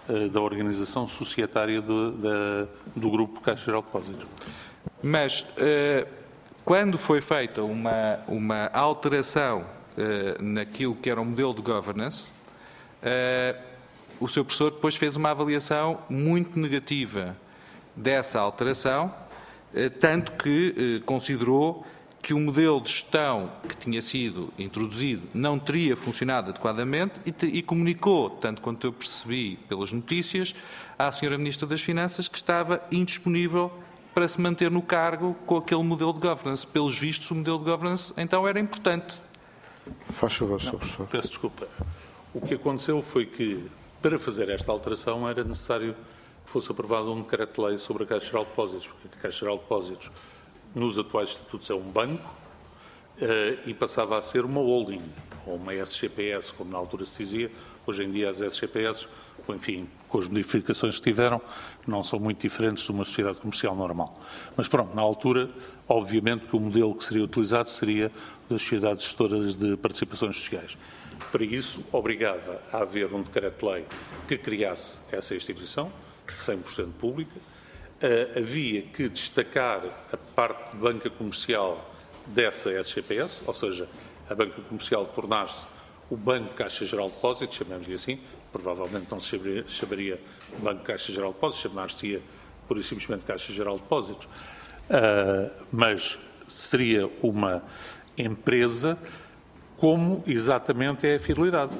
uh, da organização societária do, da, do Grupo Caixa Geral de Depósitos. Mas, uh, quando foi feita uma, uma alteração uh, naquilo que era o modelo de governance, uh, o seu professor depois fez uma avaliação muito negativa dessa alteração, uh, tanto que uh, considerou que o modelo de gestão que tinha sido introduzido não teria funcionado adequadamente e, te, e comunicou, tanto quanto eu percebi pelas notícias, à senhora Ministra das Finanças que estava indisponível para se manter no cargo com aquele modelo de governance. Pelos vistos, o modelo de governance então era importante. Faz favor, senhor Professor. Peço desculpa. O que aconteceu foi que, para fazer esta alteração, era necessário que fosse aprovado um decreto-lei sobre a Caixa Geral de Depósitos, porque a Caixa Geral de Depósitos, nos atuais estatutos, é um banco uh, e passava a ser uma holding, ou uma S G P S, como na altura se dizia. Hoje em dia as S G P S, enfim, com as modificações que tiveram, não são muito diferentes de uma sociedade comercial normal. Mas pronto, na altura, obviamente que o modelo que seria utilizado seria das sociedades gestoras de participações sociais. Para isso, obrigava a haver um decreto-lei que criasse essa instituição, cem por cento pública. Uh, havia que destacar a parte de banca comercial dessa S G P S, ou seja, a banca comercial tornar-se o Banco Caixa Geral de Depósitos, chamemos-lhe assim, provavelmente não se chamaria, chamaria Banco Caixa Geral de Depósitos, chamar-se-ia pura e simplesmente Caixa Geral de Depósitos, uh, mas seria uma empresa como exatamente é a fidelidade.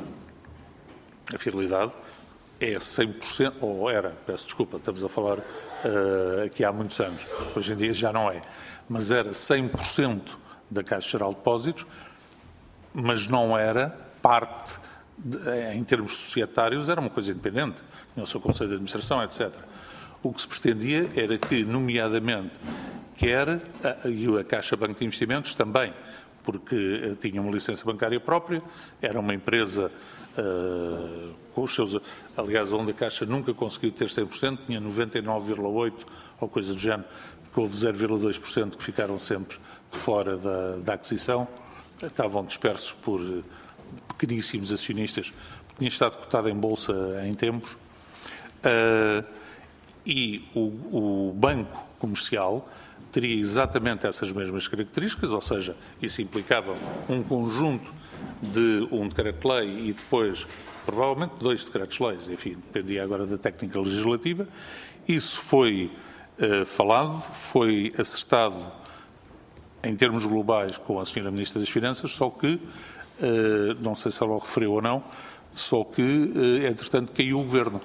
A fidelidade é cem por cento, ou era, peço desculpa, estamos a falar uh, aqui há muitos anos, hoje em dia já não é, mas era cem por cento da Caixa Geral de Depósitos, mas não era parte, de, em termos societários, era uma coisa independente, tinha o seu Conselho de Administração, etcétera. O que se pretendia era que, nomeadamente, quer a, e a Caixa Banco de Investimentos também, porque tinha uma licença bancária própria, era uma empresa uh, com os seus... Aliás, onde a Caixa nunca conseguiu ter cem por cento, tinha noventa e nove vírgula oito por cento ou coisa do género, porque houve zero vírgula dois por cento que ficaram sempre de fora da, da aquisição, estavam dispersos por pequeníssimos acionistas, porque tinha estado cotado em bolsa em tempos, uh, e o, o banco comercial teria exatamente essas mesmas características, ou seja, isso implicava um conjunto de um decreto-lei e depois, provavelmente, dois decretos-leis, enfim, dependia agora da técnica legislativa. Isso foi uh, falado, foi acertado em termos globais com a senhora Ministra das Finanças, só que, uh, não sei se ela o referiu ou não, só que, uh, entretanto, caiu o Governo.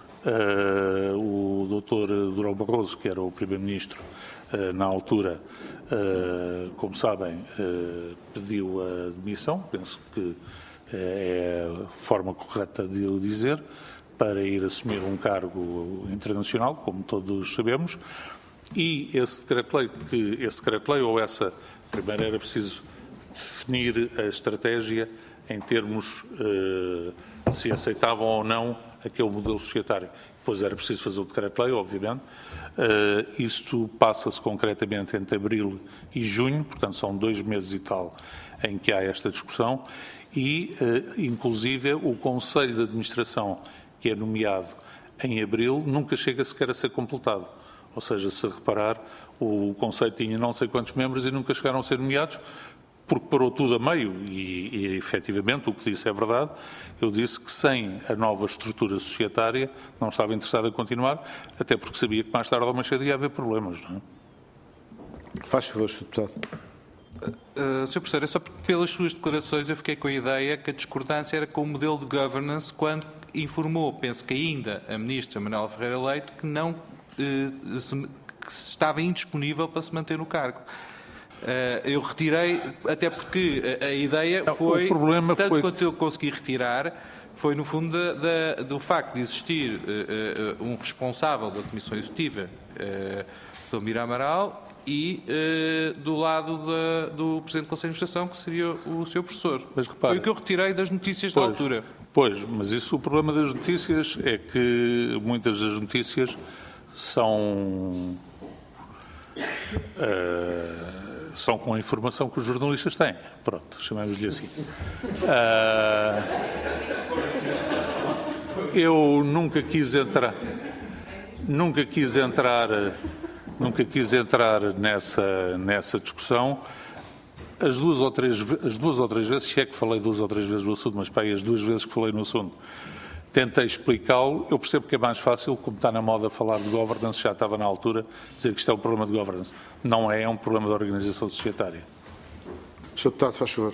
Uh, o doutor Durão Barroso, que era o Primeiro-Ministro uh, na altura, uh, como sabem, uh, pediu a demissão, penso que uh, é a forma correta de o dizer, para ir assumir um cargo internacional, como todos sabemos, e esse decreto-lei, que esse decreto-lei ou essa, primeiro era preciso definir a estratégia em termos uh, se aceitavam ou não aquele modelo societário. Depois era preciso fazer o decreto-lei, obviamente. Uh, isto passa-se concretamente entre abril e junho, portanto são dois meses e tal em que há esta discussão e, uh, inclusive, o Conselho de Administração, que é nomeado em abril, nunca chega sequer a ser completado. Ou seja, se reparar, o Conselho tinha não sei quantos membros e nunca chegaram a ser nomeados, porque parou tudo a meio e, e, efetivamente, o que disse é verdade. Eu disse que sem a nova estrutura societária não estava interessado em continuar, até porque sabia que mais tarde ou mais cedo ia haver problemas, não é? Faz favor, senhor Deputado. Uh, senhor Professor, é só porque pelas suas declarações eu fiquei com a ideia que a discordância era com o modelo de governance quando informou, penso que ainda, a Ministra Manuela Ferreira Leite que não uh, se, que estava indisponível para se manter no cargo. Uh, eu retirei, até porque a, a ideia não, foi, o problema tanto foi... quanto eu consegui retirar, foi no fundo da, da, do facto de existir uh, uh, um responsável da Comissão Executiva, uh, doutor Mira Amaral, e uh, do lado da, do Presidente do Conselho de Administração, que seria o seu professor. Mas, repare, foi o que eu retirei das notícias pois, da altura. Pois, mas isso, o problema das notícias é que muitas das notícias são... Uh, são com a informação que os jornalistas têm. Pronto, chamemos-lhe assim. Uh, eu nunca quis entrar, nunca quis entrar, nunca quis entrar nessa, nessa discussão. As duas, ou três, as duas ou três vezes, se é que falei duas ou três vezes no assunto, mas pá, as duas vezes que falei no assunto, tentei explicá-lo. Eu percebo que é mais fácil, como está na moda falar de governance, já estava na altura, dizer que isto é um problema de governance. Não é, é um problema de organização societária. senhor Deputado, faz favor.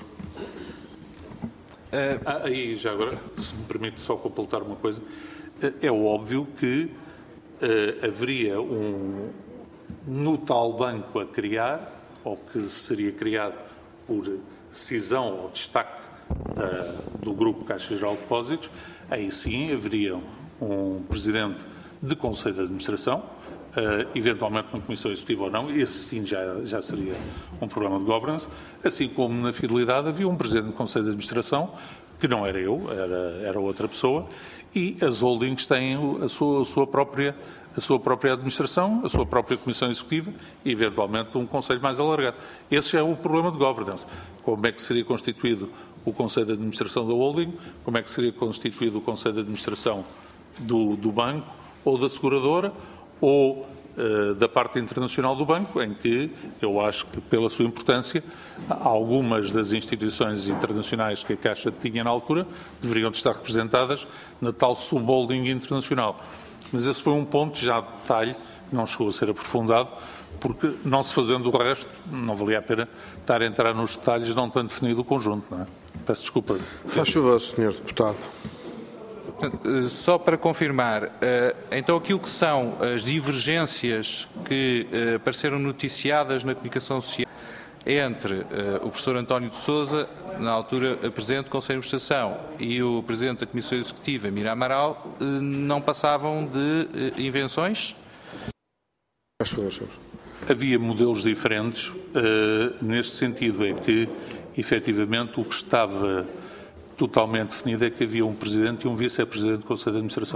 Ah, e já agora, se me permite só completar uma coisa, é óbvio que uh, haveria um, no tal banco a criar, ou que seria criado por decisão ou destaque uh, do Grupo Caixa Geral de Depósitos, aí sim haveria um presidente de Conselho de Administração, uh, eventualmente uma comissão executiva ou não, esse sim já, já seria um problema de governance, assim como na Fidelidade havia um presidente do Conselho de Administração, que não era eu, era, era outra pessoa, e as holdings têm a sua, a sua própria a sua própria administração, a sua própria comissão executiva e, eventualmente, um conselho mais alargado. Esse é o problema de governance. Como é que seria constituído o Conselho de Administração da holding, como é que seria constituído o Conselho de Administração do, do banco, ou da seguradora, ou uh, da parte internacional do banco, em que eu acho que, pela sua importância, algumas das instituições internacionais que a Caixa tinha na altura deveriam estar representadas na tal subholding internacional. Mas esse foi um ponto já de detalhe, que não chegou a ser aprofundado, porque não se fazendo o resto, não valia a pena estar a entrar nos detalhes, não tendo definido o conjunto, não é? Peço desculpa. Faz favor, senhor Deputado. Só para confirmar, então aquilo que são as divergências que apareceram noticiadas na comunicação social entre o professor António de Sousa, na altura Presidente do Conselho de Administração, e o Presidente da Comissão Executiva, Mira Amaral, não passavam de invenções? Faz favor, senhor. Havia modelos diferentes, uh, neste sentido é que, efetivamente, o que estava totalmente definido é que havia um Presidente e um Vice-Presidente do Conselho de Administração.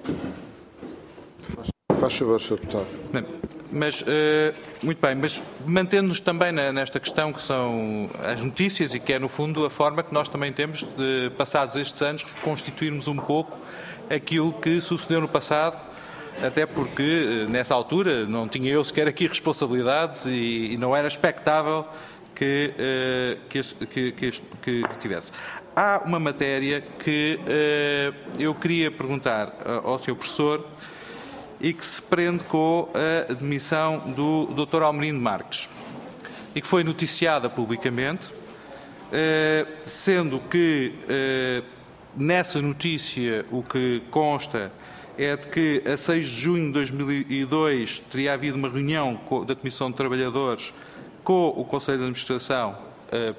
Faz favor, senhor Deputado. Mas, uh, muito bem, mas mantendo-nos também na, nesta questão que são as notícias e que é, no fundo, a forma que nós também temos de, passados estes anos, reconstituirmos um pouco aquilo que sucedeu no passado, até porque, nessa altura, não tinha eu sequer aqui responsabilidades e, e não era expectável que, uh, que, que, que, que, que tivesse. Há uma matéria que uh, eu queria perguntar uh, ao senhor Professor e que se prende com a demissão do doutor Almerindo Marques e que foi noticiada publicamente, uh, sendo que uh, nessa notícia o que consta é de que a seis de junho de dois mil e dois teria havido uma reunião da Comissão de Trabalhadores com o Conselho de Administração uh,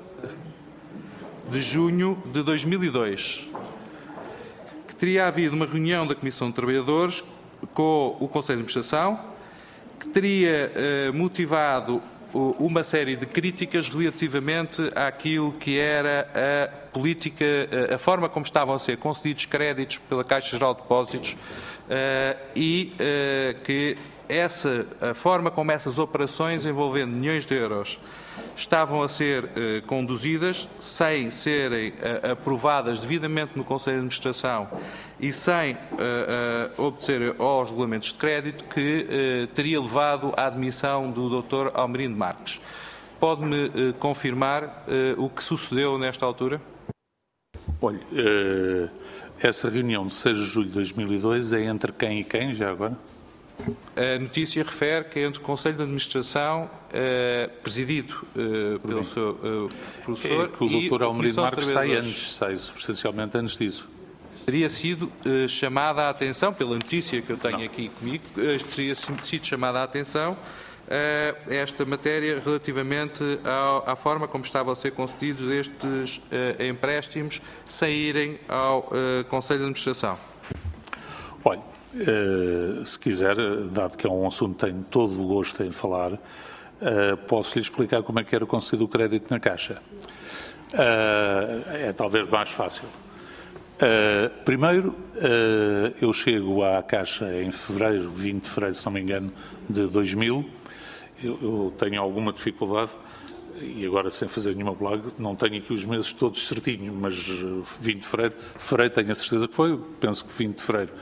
de junho de dois mil e dois, que teria havido uma reunião da Comissão de Trabalhadores com o Conselho de Administração, que teria uh, motivado uh, uma série de críticas relativamente àquilo que era a política, uh, a forma como estavam a ser concedidos créditos pela Caixa Geral de Depósitos uh, e uh, que essa, a forma como essas operações envolvendo milhões de euros estavam a ser uh, conduzidas sem serem uh, aprovadas devidamente no Conselho de Administração e sem uh, uh, obedecer aos regulamentos de crédito, que uh, teria levado à admissão do doutor Almerindo Marques. Pode-me uh, confirmar uh, o que sucedeu nesta altura? Olha, uh, essa reunião de seis de julho de dois mil e dois é entre quem e quem, já agora? A notícia refere que é entre o Conselho de Administração, eh, presidido eh, pelo seu eh, professor, é que o doutor Almerindo Marques sai antes, sai substancialmente antes disso. Teria sido eh, chamada a atenção, pela notícia que eu tenho Não. aqui comigo, eh, teria sido chamada a atenção eh, esta matéria relativamente ao, à forma como estavam a ser concedidos estes eh, empréstimos sem irem ao eh, Conselho de Administração. Olha, Uh, se quiser, dado que é um assunto que tenho todo o gosto em falar, uh, posso-lhe explicar como é que era concedido o crédito na Caixa. Uh, é talvez mais fácil. Uh, primeiro, uh, eu chego à Caixa em fevereiro, vinte de fevereiro, se não me engano, de dois mil. Eu, eu tenho alguma dificuldade e agora sem fazer nenhuma blog, não tenho aqui os meses todos certinho, mas vinte de fevereiro, fevereiro tenho a certeza que foi, penso que vinte de fevereiro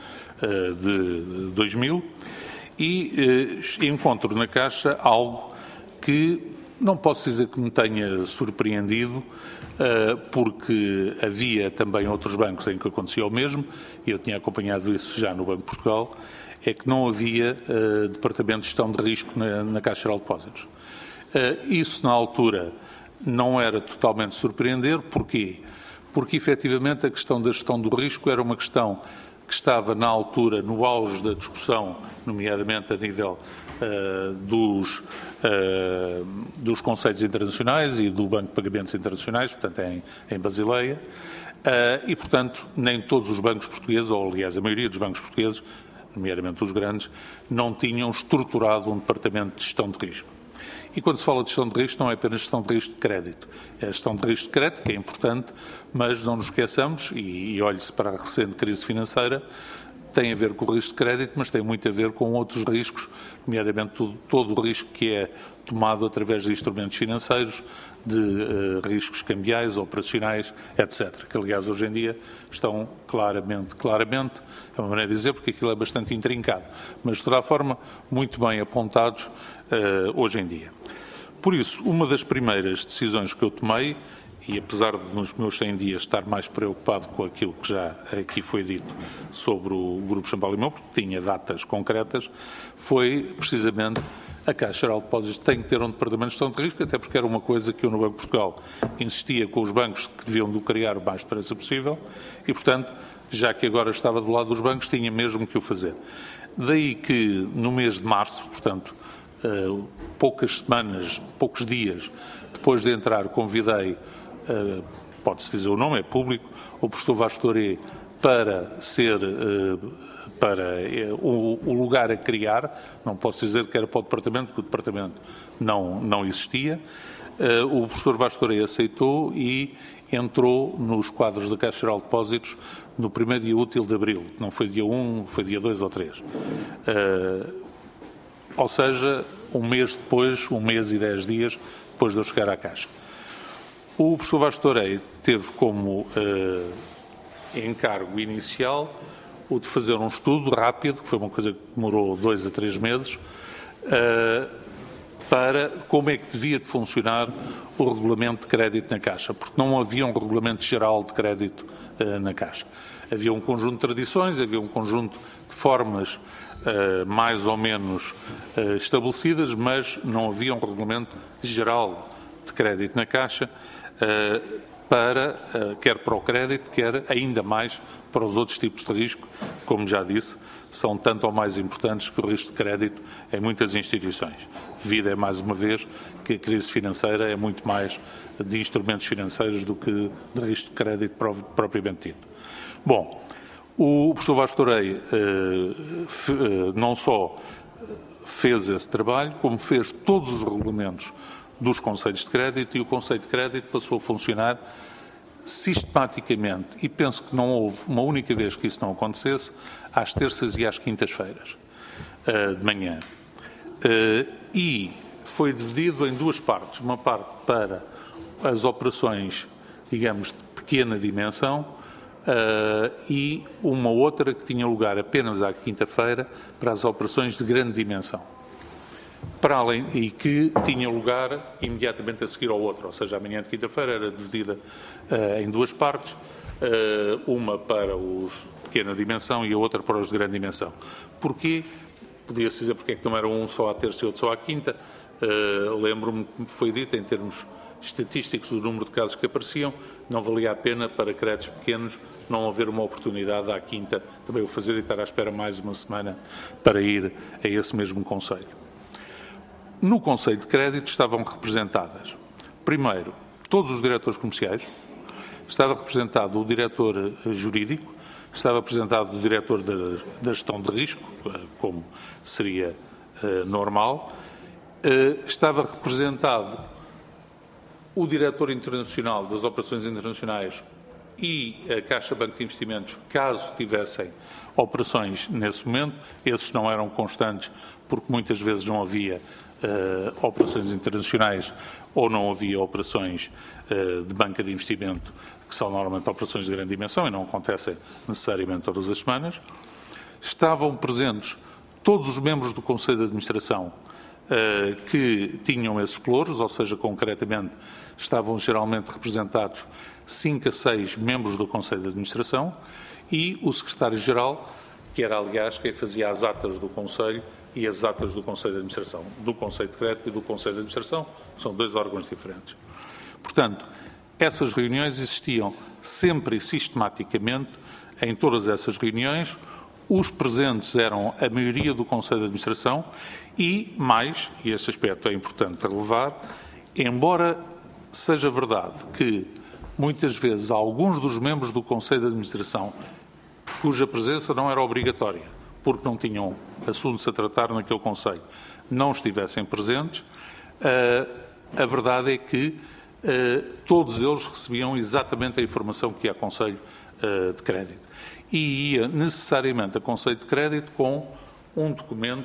de dois mil, e encontro na Caixa algo que não posso dizer que me tenha surpreendido, porque havia também outros bancos em que acontecia o mesmo, e eu tinha acompanhado isso já no Banco de Portugal, é que não havia departamento de gestão de risco na, na Caixa Geral de Depósitos. Isso, na altura, não era totalmente surpreender. Porquê? Porque, efetivamente, a questão da gestão do risco era uma questão que estava, na altura, no auge da discussão, nomeadamente a nível uh, dos, uh, dos conceitos internacionais e do Banco de Pagamentos Internacionais, portanto, em, em Basileia, uh, e, portanto, nem todos os bancos portugueses, ou, aliás, a maioria dos bancos portugueses, nomeadamente os grandes, não tinham estruturado um departamento de gestão de risco. E quando se fala de gestão de risco, não é apenas gestão de risco de crédito. É a gestão de risco de crédito, que é importante, mas não nos esqueçamos, e, e olhe-se para a recente crise financeira, tem a ver com o risco de crédito, mas tem muito a ver com outros riscos, nomeadamente todo, todo o risco que é tomado através de instrumentos financeiros, de uh, riscos cambiais, operacionais, etcétera, que, aliás, hoje em dia estão claramente, claramente, é uma maneira de dizer, porque aquilo é bastante intrincado, mas, de toda a forma, muito bem apontados uh, hoje em dia. Por isso, uma das primeiras decisões que eu tomei, e apesar de nos meus cem dias estar mais preocupado com aquilo que já aqui foi dito sobre o Grupo Champal Limão, porque tinha datas concretas, foi precisamente a Caixa Geral de Depósitos tem que ter um departamento de gestão de risco, até porque era uma coisa que eu no Banco de Portugal insistia com os bancos que deviam de o criar o mais depressa possível e, portanto, já que agora estava do lado dos bancos, tinha mesmo que o fazer. Daí que no mês de março, portanto, uh, poucas semanas, poucos dias depois de entrar, convidei, uh, pode-se dizer o nome, é público, o professor Vasco Touré para ser, uh, para uh, o, o lugar a criar, não posso dizer que era para o departamento, porque o departamento não, não existia. Uh, o professor Vasco Touré aceitou e entrou nos quadros da Caixa Geral de Depósitos no primeiro dia útil de abril, não foi dia um, foi dia dois ou três. Uh, ou seja, um mês depois, um mês e dez dias depois de eu chegar à Caixa. O professor Vasco Touré teve como uh, encargo inicial o de fazer um estudo rápido, que foi uma coisa que demorou dois a três meses, uh, para como é que devia de funcionar o regulamento de crédito na Caixa, porque não havia um regulamento geral de crédito uh, na Caixa. Havia um conjunto de tradições, havia um conjunto de formas uh, mais ou menos uh, estabelecidas, mas não havia um regulamento geral de crédito na Caixa, uh, para, uh, quer para o crédito, quer ainda mais para os outros tipos de risco, como já disse, são tanto ou mais importantes que o risco de crédito em muitas instituições. Devido é, mais uma vez, que a crise financeira é muito mais de instrumentos financeiros do que de risco de crédito propriamente dito. Bom, o professor Vasco Touré eh, não só fez esse trabalho, como fez todos os regulamentos dos conceitos de crédito, e o conceito de crédito passou a funcionar sistematicamente, e penso que não houve uma única vez que isso não acontecesse, às terças e às quintas-feiras uh, de manhã. Uh, e foi dividido em duas partes. Uma parte para as operações, digamos, de pequena dimensão, uh, e uma outra que tinha lugar apenas à quinta-feira para as operações de grande dimensão. Para além, e que tinha lugar imediatamente a seguir ao outro, ou seja, a manhã de quinta-feira era dividida uh, em duas partes, uh, uma para os de pequena dimensão e a outra para os de grande dimensão. Porquê? Podia-se dizer porque é que não era um só à terça e outro só à quinta. Uh, lembro-me que me foi dito, em termos estatísticos, o número de casos que apareciam, não valia a pena para créditos pequenos não haver uma oportunidade à quinta também o fazer e estar à espera mais uma semana para ir a esse mesmo conselho. No Conselho de Crédito estavam representadas, primeiro, todos os diretores comerciais, estava representado o diretor jurídico, estava representado o diretor da, da gestão de risco, como seria uh, normal, uh, estava representado o diretor internacional das operações internacionais e a Caixa Banco de Investimentos, caso tivessem operações nesse momento. Esses não eram constantes, porque muitas vezes não havia uh, operações internacionais ou não havia operações uh, de banca de investimento, que são normalmente operações de grande dimensão e não acontecem necessariamente todas as semanas. Estavam presentes todos os membros do Conselho de Administração uh, que tinham esses pelouros, ou seja, concretamente, estavam geralmente representados cinco a seis membros do Conselho de Administração e o Secretário-Geral, que era, aliás, quem fazia as atas do Conselho e as atas do Conselho de Administração, do Conselho de Crédito e do Conselho de Administração, são dois órgãos diferentes. Portanto, essas reuniões existiam sempre e sistematicamente. Em todas essas reuniões, os presentes eram a maioria do Conselho de Administração e, mais, e este aspecto é importante relevar, embora seja verdade que, muitas vezes, alguns dos membros do Conselho de Administração, cuja presença não era obrigatória, porque não tinham assuntos a tratar naquele Conselho, não estivessem presentes, a verdade é que todos eles recebiam exatamente a informação que ia a Conselho de Crédito. E ia necessariamente a Conselho de Crédito com um documento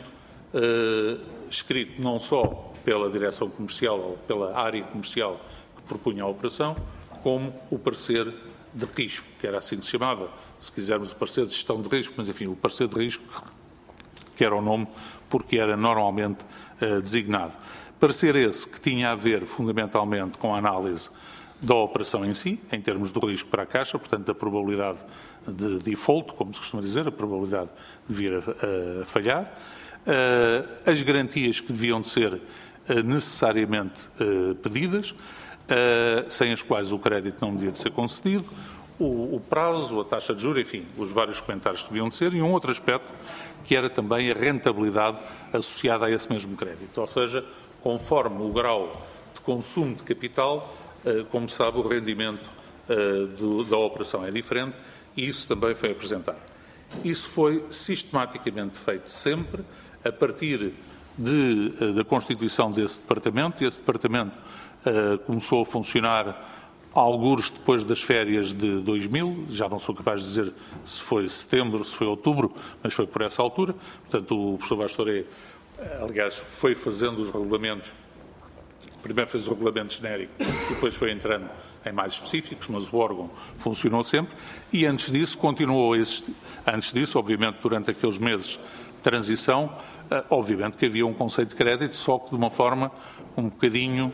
escrito não só pela direção comercial ou pela área comercial que propunha a operação, como o parecer de risco, que era assim que se chamava, se quisermos o parecer de gestão de risco, mas enfim, o parecer de risco, que era o nome, porque era normalmente uh, designado. Parecer esse que tinha a ver fundamentalmente com a análise da operação em si, em termos do risco para a Caixa, portanto, da probabilidade de default, como se costuma dizer, a probabilidade de vir a, a falhar, uh, as garantias que deviam de ser uh, necessariamente uh, pedidas, Uh, sem as quais o crédito não devia de ser concedido, o, o prazo, a taxa de juros, enfim, os vários comentários que deviam de ser, e um outro aspecto que era também a rentabilidade associada a esse mesmo crédito, ou seja, conforme o grau de consumo de capital, uh, como sabe, o rendimento uh, do, da operação é diferente e isso também foi apresentado. Isso foi sistematicamente feito sempre a partir de, uh, da constituição desse departamento, e esse departamento Uh, começou a funcionar algures depois das férias de dois mil, já não sou capaz de dizer se foi setembro, se foi outubro, mas foi por essa altura. Portanto, o professor Bastoré, aliás, foi fazendo os regulamentos, primeiro fez o regulamento genérico, depois foi entrando em mais específicos, mas o órgão funcionou sempre, e antes disso continuou a existir. Antes disso, obviamente, durante aqueles meses de transição, uh, obviamente que havia um conceito de crédito, só que de uma forma um bocadinho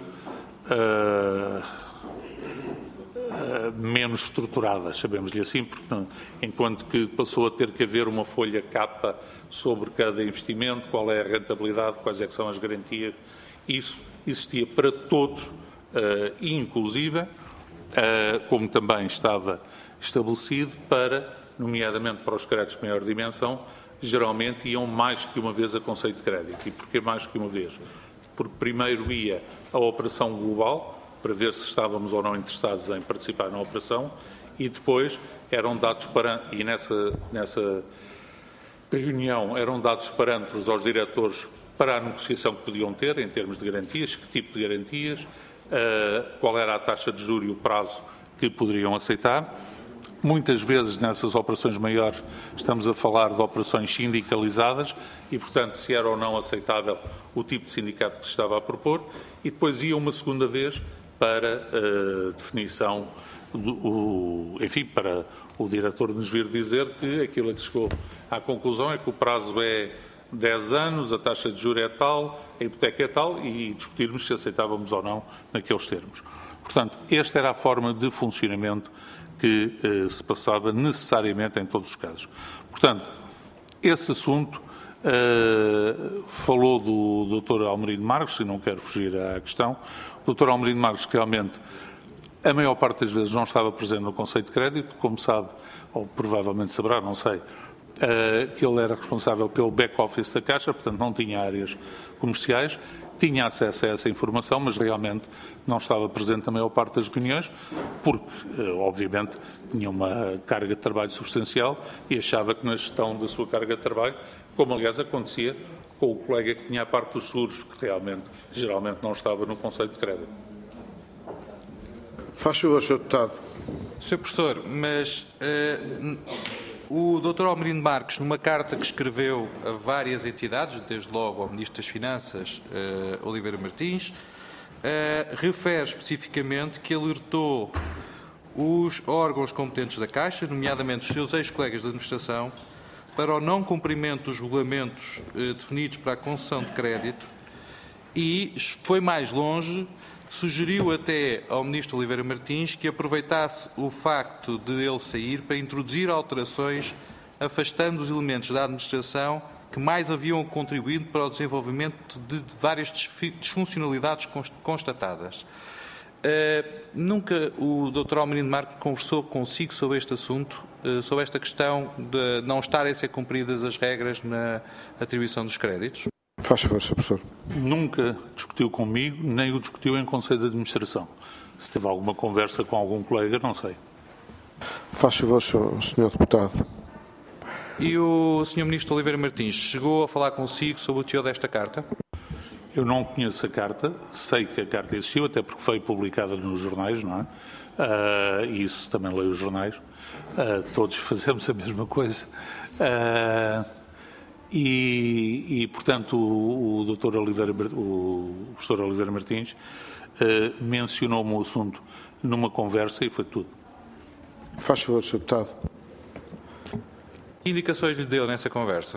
Uh, uh, menos estruturadas, sabemos-lhe assim, porque, enquanto que passou a ter que haver uma folha capa sobre cada investimento, qual é a rentabilidade, quais é que são as garantias, isso existia para todos, uh, inclusive, uh, como também estava estabelecido, para, nomeadamente para os créditos de maior dimensão, geralmente iam mais que uma vez a conceito de crédito. E porquê mais que uma vez? Porque primeiro ia a operação global, para ver se estávamos ou não interessados em participar na operação, e depois eram dados para, e nessa, nessa reunião eram dados parâmetros aos diretores para a negociação que podiam ter, em termos de garantias, que tipo de garantias, uh, qual era a taxa de juros e o prazo que poderiam aceitar. Muitas vezes, nessas operações maiores, estamos a falar de operações sindicalizadas e, portanto, se era ou não aceitável o tipo de sindicato que se estava a propor, e depois ia uma segunda vez para uh, definição, do, o, enfim, para o diretor nos vir dizer que aquilo a que chegou à conclusão é que o prazo é dez anos, a taxa de juros é tal, a hipoteca é tal, e discutirmos se aceitávamos ou não naqueles termos. Portanto, esta era a forma de funcionamento que eh, se passava necessariamente em todos os casos. Portanto, esse assunto eh, falou do doutor Almerino Marques, e não quero fugir à questão. O doutor Almerino Marques, realmente, a maior parte das vezes não estava presente no Conselho de Crédito, como sabe, ou provavelmente saberá, não sei, eh, que ele era responsável pelo back-office da Caixa, portanto não tinha áreas comerciais, tinha acesso a essa informação, mas realmente não estava presente na maior parte das reuniões, porque, obviamente, tinha uma carga de trabalho substancial e achava que na gestão da sua carga de trabalho, como aliás acontecia com o colega que tinha a parte dos seguros, que realmente, geralmente, não estava no Conselho de Crédito. Faz favor, senhor Deputado. senhor Professor, mas uh, o doutor Almerino Marques, numa carta que escreveu a várias entidades, desde logo ao Ministro das Finanças, uh, Oliveira Martins, uh, refere especificamente que alertou os órgãos competentes da Caixa, nomeadamente os seus ex-colegas de administração, para o não cumprimento dos regulamentos uh, definidos para a concessão de crédito e foi mais longe, sugeriu até ao Ministro Oliveira Martins que aproveitasse o facto de ele sair para introduzir alterações afastando os elementos da administração que mais haviam contribuído para o desenvolvimento de várias disfuncionalidades constatadas. Uh, nunca o doutor Almerino Marques conversou consigo sobre este assunto, uh, sobre esta questão de não estarem a ser cumpridas as regras na atribuição dos créditos? Faz favor, senhor Professor. Nunca discutiu comigo, nem o discutiu em Conselho de Administração. Se teve alguma conversa com algum colega, não sei. Faz favor, senhor Deputado. E o senhor Ministro Oliveira Martins chegou a falar consigo sobre o teor desta carta? Eu não conheço a carta, sei que a carta existiu, até porque foi publicada nos jornais, não é? Uh, e isso também leio os jornais. Uh, todos fazemos a mesma coisa. Uh, E, e, portanto, o, o, doutor Oliveira, o professor Oliveira Martins uh, mencionou-me o assunto numa conversa e foi tudo. Faz favor, senhor Deputado. Que indicações lhe deu nessa conversa?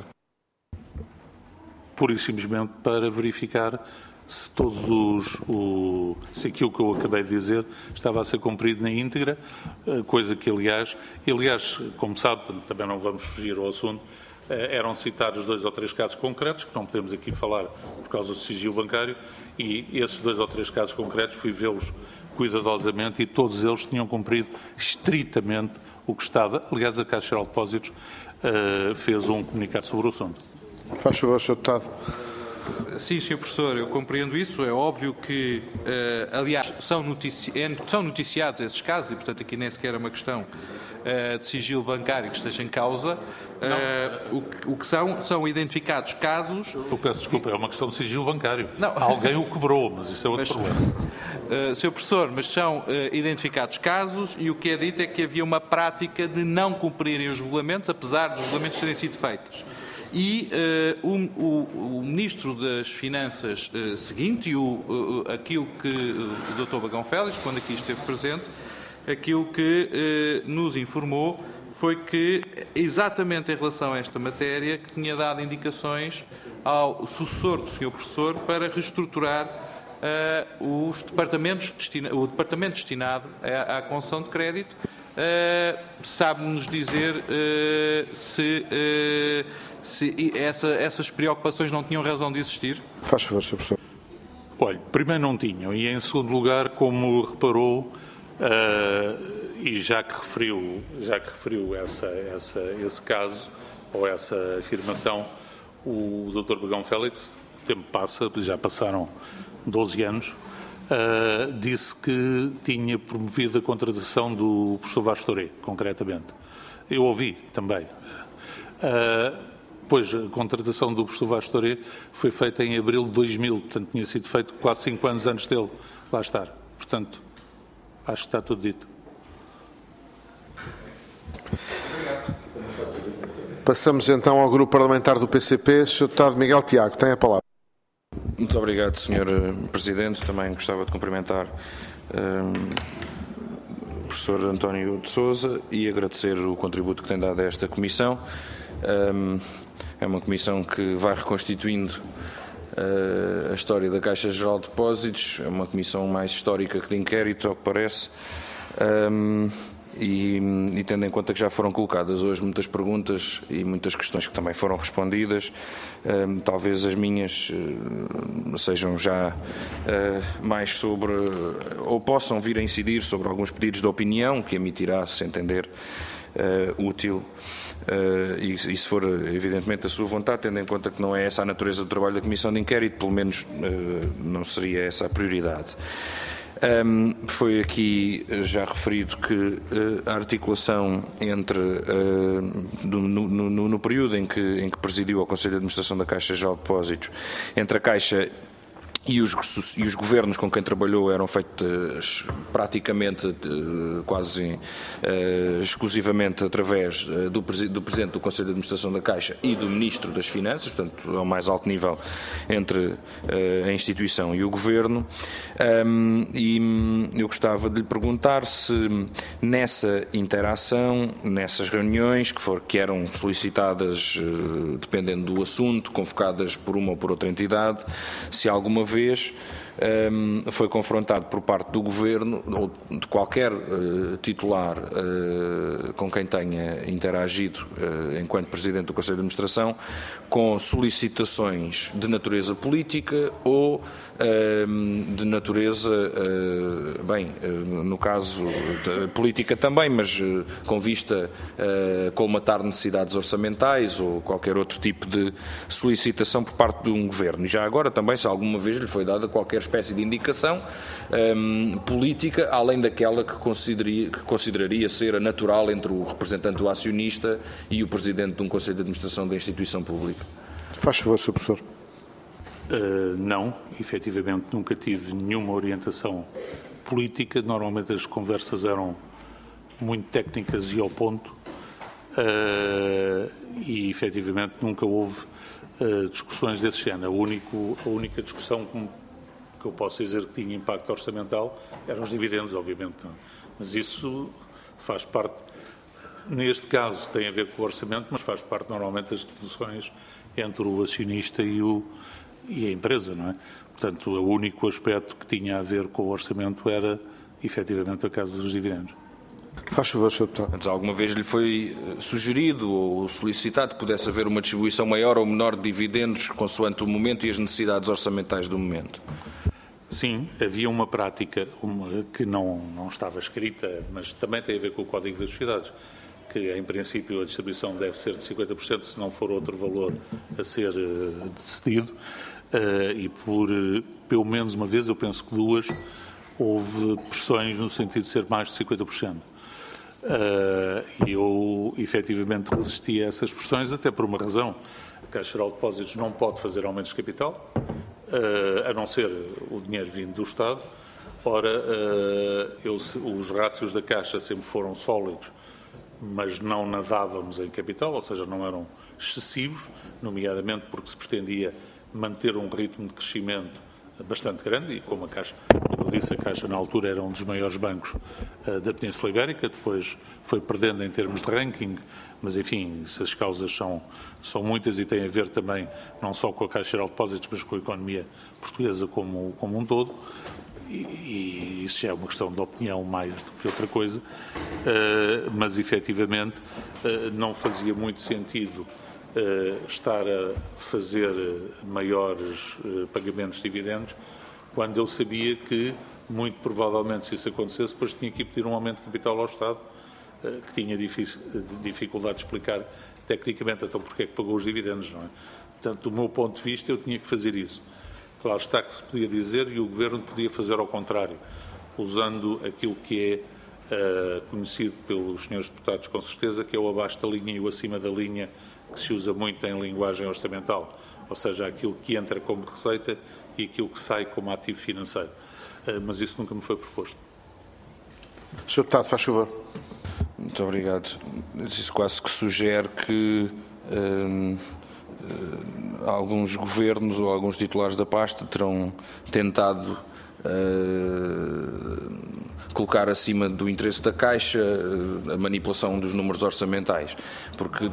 Pura e simplesmente para verificar se todos os... O, se aquilo que eu acabei de dizer estava a ser cumprido na íntegra, uh, coisa que, aliás, aliás, como sabe, também não vamos fugir ao assunto, eram citados dois ou três casos concretos, que não podemos aqui falar por causa do sigilo bancário, e esses dois ou três casos concretos fui vê-los cuidadosamente e todos eles tinham cumprido estritamente o que estava. Aliás, a Caixa Geral de Depósitos uh, fez um comunicado sobre o assunto. Faz favor, senhor Deputado. Sim, senhor Professor, eu compreendo isso. É óbvio que, uh, aliás, são, notici são noticiados esses casos e, portanto, aqui nem sequer é uma questão uh, de sigilo bancário que esteja em causa. Uh, o, o que são, são identificados casos... Eu peço desculpa, é uma questão de sigilo bancário. Não. Alguém o quebrou, mas isso é outro mas, problema. Uh, senhor Professor, mas são uh, identificados casos e o que é dito é que havia uma prática de não cumprirem os regulamentos, apesar dos regulamentos terem sido feitos. E uh, o, o, o Ministro das Finanças uh, seguinte, e o, uh, aquilo que uh, o doutor Bagão Félix, quando aqui esteve presente, aquilo que uh, nos informou foi que, exatamente em relação a esta matéria, que tinha dado indicações ao sucessor do senhor Professor para reestruturar uh, os departamentos destina, o departamento destinado à, à concessão de crédito. Uh, sabe-nos dizer uh, se... Uh, Se essa, essas preocupações não tinham razão de existir? Faz favor, senhor Professor. Olha, primeiro não tinham, e em segundo lugar, como reparou, uh, e já que referiu, já que referiu essa, essa, esse caso, ou essa afirmação, o doutor Bagão Félix, o tempo passa, já passaram doze anos, uh, disse que tinha promovido a contratação do professor Vasco Touré, concretamente. Eu ouvi também. Uh, Pois, a contratação do professor Vasco Touré foi feita em abril de dois mil, portanto, tinha sido feito quase cinco anos antes dele lá estar. Portanto, acho que está tudo dito. Passamos então ao grupo parlamentar do P C P. senhor Deputado Miguel Tiago, tem a palavra. Muito obrigado, senhor Presidente. Também gostava de cumprimentar um, o professor António de Sousa e agradecer o contributo que tem dado a esta comissão. Um, é uma comissão que vai reconstituindo uh, a história da Caixa Geral de Depósitos, é uma comissão mais histórica que de inquérito, ao que parece, um, e, e tendo em conta que já foram colocadas hoje muitas perguntas e muitas questões que também foram respondidas, um, talvez as minhas uh, sejam já uh, mais sobre, ou possam vir a incidir sobre alguns pedidos de opinião que emitirá, se entender uh, útil. Uh, e, e se for evidentemente a sua vontade, tendo em conta que não é essa a natureza do trabalho da Comissão de Inquérito, pelo menos uh, não seria essa a prioridade. Um, foi aqui já referido que uh, a articulação entre, uh, do, no, no, no período em que, em que presidiu ao Conselho de Administração da Caixa Geral de Depósitos, entre a Caixa E os, e os governos com quem trabalhou eram feitos praticamente, quase uh, exclusivamente através do, do Presidente do Conselho de Administração da Caixa e do Ministro das Finanças, portanto, ao mais alto nível entre uh, a instituição e o Governo. Um, e eu gostava de lhe perguntar se nessa interação, nessas reuniões que, for, que eram solicitadas, uh, dependendo do assunto, convocadas por uma ou por outra entidade, se alguma vez vez um, foi confrontado por parte do Governo ou de qualquer uh, titular uh, com quem tenha interagido uh, enquanto Presidente do Conselho de Administração com solicitações de natureza política ou uh, de natureza, uh, bem, uh, no caso de política também, mas uh, com vista a uh, colmatar necessidades orçamentais ou qualquer outro tipo de solicitação por parte de um Governo. E já agora também, se alguma vez lhe foi dada qualquer espécie de indicação um, política, além daquela que consideraria, que consideraria ser a natural entre o representante do acionista e o Presidente de um Conselho de Administração da instituição pública. Faz favor, senhor Professor. Uh, não, efetivamente nunca tive nenhuma orientação política. Normalmente as conversas eram muito técnicas e ao ponto uh, e efetivamente nunca houve uh, discussões desse género. A, único, a única discussão que, que eu posso dizer que tinha impacto orçamental eram os dividendos, obviamente. Mas isso faz parte, neste caso tem a ver com o orçamento, mas faz parte normalmente das discussões entre o acionista e, o, e a empresa, não é? Portanto, o único aspecto que tinha a ver com o orçamento era, efetivamente, a casa dos dividendos. Faz favor, senhor Deputado. Mas alguma vez lhe foi sugerido ou solicitado que pudesse haver uma distribuição maior ou menor de dividendos consoante o momento e as necessidades orçamentais do momento? Sim, havia uma prática uma, que não, não estava escrita, mas também tem a ver com o Código das Sociedades, que em princípio a distribuição deve ser de cinquenta por cento, se não for outro valor a ser uh, decidido, uh, e por uh, pelo menos uma vez, eu penso que duas, houve pressões no sentido de ser mais de cinquenta por cento. E uh, eu efetivamente resisti a essas pressões, até por uma razão: a Caixa Geral de Depósitos não pode fazer aumentos de capital, uh, a não ser o dinheiro vindo do Estado. Ora, uh, eu, os rácios da Caixa sempre foram sólidos, mas não nadávamos em capital, ou seja, não eram excessivos, nomeadamente porque se pretendia manter um ritmo de crescimento bastante grande, e como a Caixa, como eu disse, a Caixa na altura era um dos maiores bancos uh, da Península Ibérica, depois foi perdendo em termos de ranking, mas enfim, as causas são, são muitas e têm a ver também não só com a Caixa Geral de Depósitos, mas com a economia portuguesa como, como um todo. E, e isso já é uma questão de opinião mais do que outra coisa, uh, mas efetivamente uh, não fazia muito sentido uh, estar a fazer maiores uh, pagamentos de dividendos quando eu sabia que, muito provavelmente, se isso acontecesse, depois tinha que ir pedir um aumento de capital ao Estado, uh, que tinha difícil, dificuldade de explicar tecnicamente então porque é que pagou os dividendos, não é? Portanto, do meu ponto de vista, eu tinha que fazer isso. Claro está que se podia dizer, e o Governo podia fazer ao contrário, usando aquilo que é uh, conhecido pelos senhores deputados com certeza, que é o abaixo da linha e o acima da linha, que se usa muito em linguagem orçamental, ou seja, aquilo que entra como receita e aquilo que sai como ativo financeiro. Uh, mas isso nunca me foi proposto. senhor Deputado, faz favor. Muito obrigado. Isso quase que sugere que hum, alguns governos ou alguns titulares da pasta terão tentado uh, colocar acima do interesse da Caixa uh, a manipulação dos números orçamentais, porque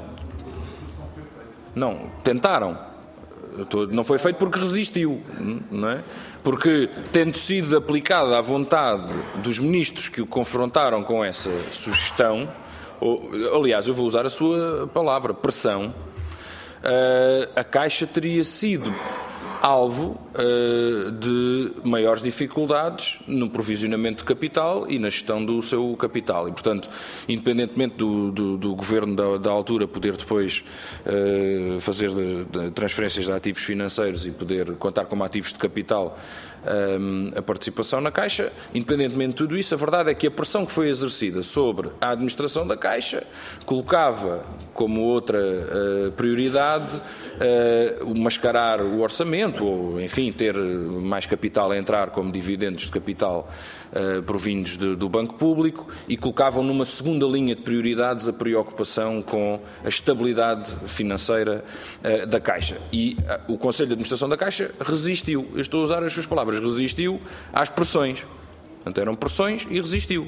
não, tentaram, não foi feito porque resistiu, não é? Porque, tendo sido aplicada à vontade dos ministros que o confrontaram com essa sugestão, ou, aliás, eu vou usar a sua palavra, pressão, Uh, a Caixa teria sido alvo uh, de maiores dificuldades no provisionamento de capital e na gestão do seu capital. E, portanto, independentemente do, do, do Governo da, da altura poder depois uh, fazer de, de transferências de ativos financeiros e poder contar como ativos de capital um, a participação na Caixa. Independentemente de tudo isso, a verdade é que a pressão que foi exercida sobre a administração da Caixa colocava como outra uh, prioridade uh, mascarar o orçamento, ou enfim, ter mais capital a entrar como dividendos de capital uh, provindos de, do Banco Público, e colocavam numa segunda linha de prioridades a preocupação com a estabilidade financeira uh, da Caixa. E uh, o Conselho de Administração da Caixa resistiu, eu estou a usar as suas palavras, resistiu às pressões. Portanto, eram pressões e resistiu.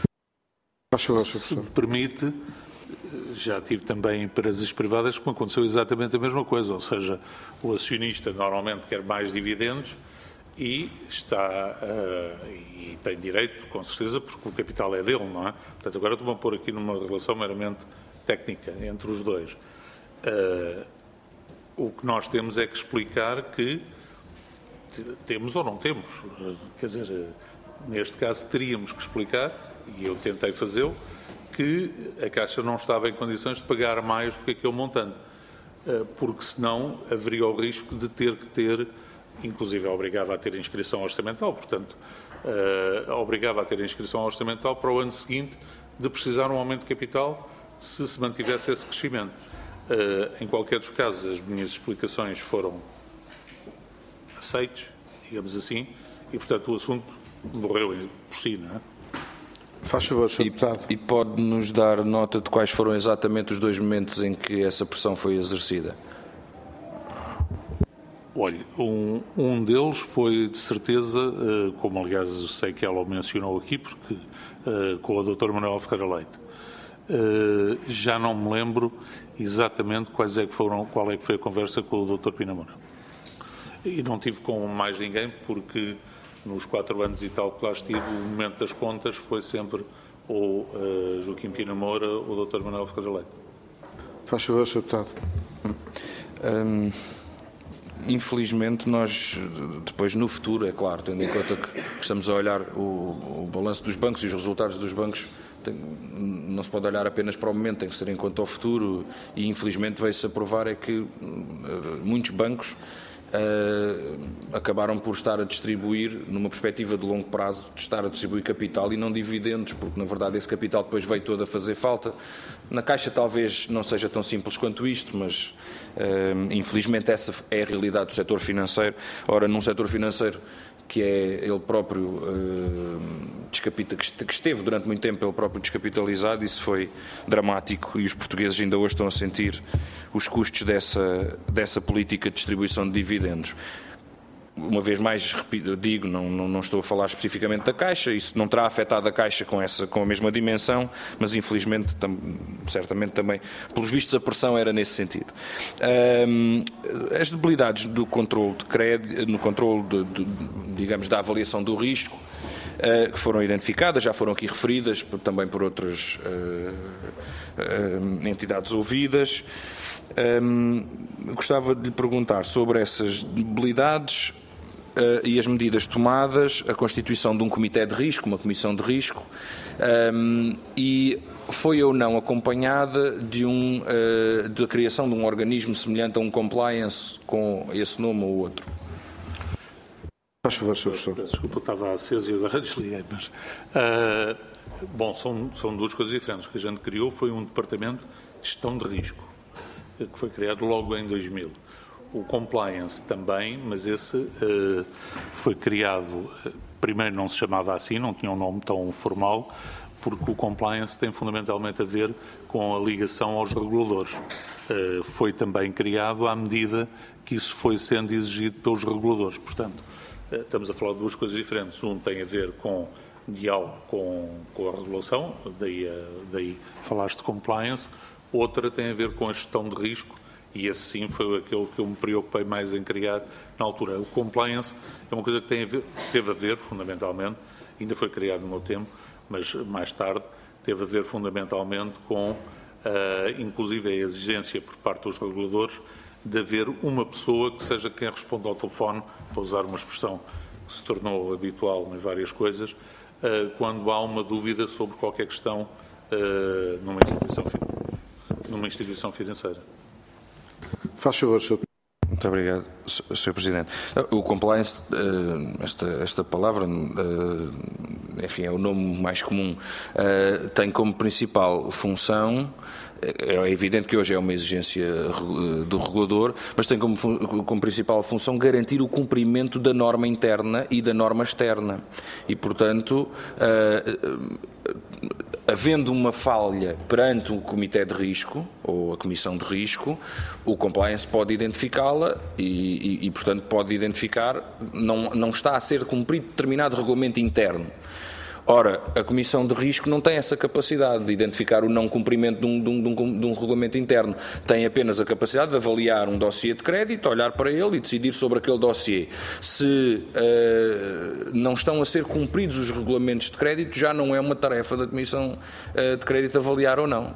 Se me permite, já tive também empresas privadas que me aconteceu exatamente a mesma coisa, ou seja, o acionista normalmente quer mais dividendos e está uh, e tem direito, com certeza, porque o capital é dele, não é? Portanto, agora estou a pôr aqui numa relação meramente técnica entre os dois. Uh, o que nós temos é que explicar que temos ou não temos. Uh, quer dizer, uh, neste caso teríamos que explicar, e eu tentei fazê-lo, que a Caixa não estava em condições de pagar mais do que aquele montante, porque senão haveria o risco de ter que ter, inclusive obrigava a ter inscrição orçamental, portanto, obrigava a ter inscrição orçamental para o ano seguinte de precisar de um aumento de capital se se mantivesse esse crescimento. Em qualquer dos casos, as minhas explicações foram aceites, digamos assim, e, portanto, o assunto morreu por si, não é? Faz favor, senhor Deputado. E, e pode-nos dar nota de quais foram exatamente os dois momentos em que essa pressão foi exercida? Olha, um, um deles foi, de certeza, uh, como aliás eu sei que ela o mencionou aqui, porque uh, com a doutora Manuela Ferreira Leite. Uh, já não me lembro exatamente quais é que foram, qual é que foi a conversa com o doutor Pina Moura. E não tive com mais ninguém, porque nos quatro anos e tal que lá estive, o momento das contas foi sempre o uh, Joaquim Pina Moura ou o doutor Manuel Ferreira Leite. Faz favor, senhor Deputado. Hum, infelizmente, nós, depois no futuro, é claro, tendo em conta que estamos a olhar o, o balanço dos bancos e os resultados dos bancos, tem, não se pode olhar apenas para o momento, tem que ser em conta ao futuro, e infelizmente veio-se a provar é que uh, muitos bancos Uh, acabaram por estar a distribuir, numa perspectiva de longo prazo, de estar a distribuir capital e não dividendos, porque na verdade esse capital depois veio todo a fazer falta. Na Caixa talvez não seja tão simples quanto isto, mas uh, infelizmente essa é a realidade do setor financeiro. Ora, num setor financeiro que é ele próprio uh, descapita, que esteve durante muito tempo ele próprio descapitalizado, isso foi dramático e os portugueses ainda hoje estão a sentir os custos dessa, dessa política de distribuição de dividendos. Uma vez mais, repito, digo, não, não, não estou a falar especificamente da Caixa, isso não terá afetado a Caixa com, essa, com a mesma dimensão, mas infelizmente, tam, certamente também, pelos vistos, a pressão era nesse sentido. Um, as debilidades do controle de crédito, no controle, de, de, digamos, da avaliação do risco, uh, que foram identificadas, já foram aqui referidas por, também por outras uh, uh, entidades ouvidas. Um, gostava de lhe perguntar sobre essas debilidades uh, e as medidas tomadas, a constituição de um comitê de risco, uma comissão de risco, um, e foi ou não acompanhada de um, uh, da criação de um organismo semelhante a um compliance com esse nome ou outro. Faz favor, senhor Professor. Desculpa, estava aceso e agora desliguei, mas... Uh, bom, são, são duas coisas diferentes. O que a gente criou foi um departamento de gestão de risco, que foi criado logo em dois mil. O compliance também, mas esse uh, foi criado, uh, primeiro não se chamava assim, não tinha um nome tão formal, porque o compliance tem fundamentalmente a ver com a ligação aos reguladores. Uh, foi também criado à medida que isso foi sendo exigido pelos reguladores. Portanto, uh, estamos a falar de duas coisas diferentes. Um tem a ver com diálogo com, com a regulação, daí, uh, daí falaste de compliance. Outra tem a ver com a gestão de risco, e esse sim foi aquele que eu me preocupei mais em criar na altura. O compliance é uma coisa que tem a ver, teve a ver, fundamentalmente, ainda foi criado no meu tempo, mas mais tarde, teve a ver fundamentalmente com, uh, inclusive, a exigência por parte dos reguladores de haver uma pessoa que seja quem responda ao telefone, para usar uma expressão que se tornou habitual em várias coisas, uh, quando há uma dúvida sobre qualquer questão uh, numa instituição financeira. numa instituição financeira. Faz favor, senhor. Muito obrigado, senhor Presidente. O compliance, esta, esta palavra, enfim, é o nome mais comum, tem como principal função, é evidente que hoje é uma exigência do regulador, mas tem como, como principal função garantir o cumprimento da norma interna e da norma externa. E, portanto, havendo uma falha perante o Comitê de Risco, ou a Comissão de Risco, o compliance pode identificá-la e, e, e, portanto, pode identificar, não, não está a ser cumprido determinado regulamento interno. Ora, a Comissão de Risco não tem essa capacidade de identificar o não cumprimento de um, de, um, de, um, de um regulamento interno. Tem apenas a capacidade de avaliar um dossiê de crédito, olhar para ele e decidir sobre aquele dossiê. Se uh, não estão a ser cumpridos os regulamentos de crédito, já não é uma tarefa da Comissão uh, de Crédito avaliar ou não.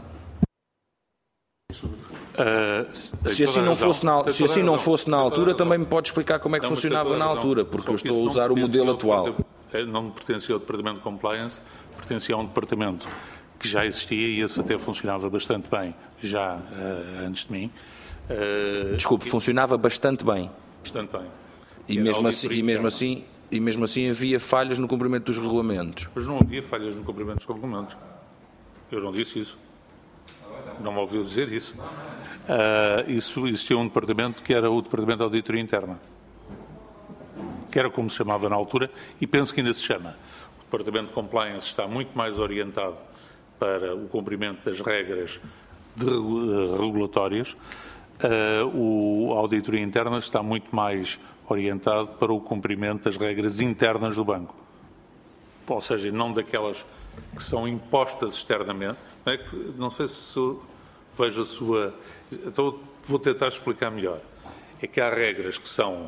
Uh, se assim não fosse na, se assim não fosse na altura, também me pode explicar como é que funcionava na altura, porque eu estou a usar o modelo atual. Não pertencia ao Departamento de Compliance, pertencia a um departamento que já existia e esse até funcionava bastante bem, já uh, antes de mim. Uh, Desculpe, e, funcionava bastante bem. Bastante bem. E, e mesmo, assim, e, mesmo assim, e mesmo assim havia falhas no cumprimento dos regulamentos? Mas não havia falhas no cumprimento dos regulamentos. Eu não disse isso. Não me ouviu dizer isso. Uh, isso existia um departamento que era o Departamento de Auditoria Interna, que era como se chamava na altura, e penso que ainda se chama. O Departamento de Compliance está muito mais orientado para o cumprimento das regras de, uh, regulatórias. Uh, o a Auditoria Interna está muito mais orientado para o cumprimento das regras internas do banco. Ou seja, não daquelas que são impostas externamente. Não, é que, não sei se vejo a sua... Então, vou tentar explicar melhor. É que há regras que são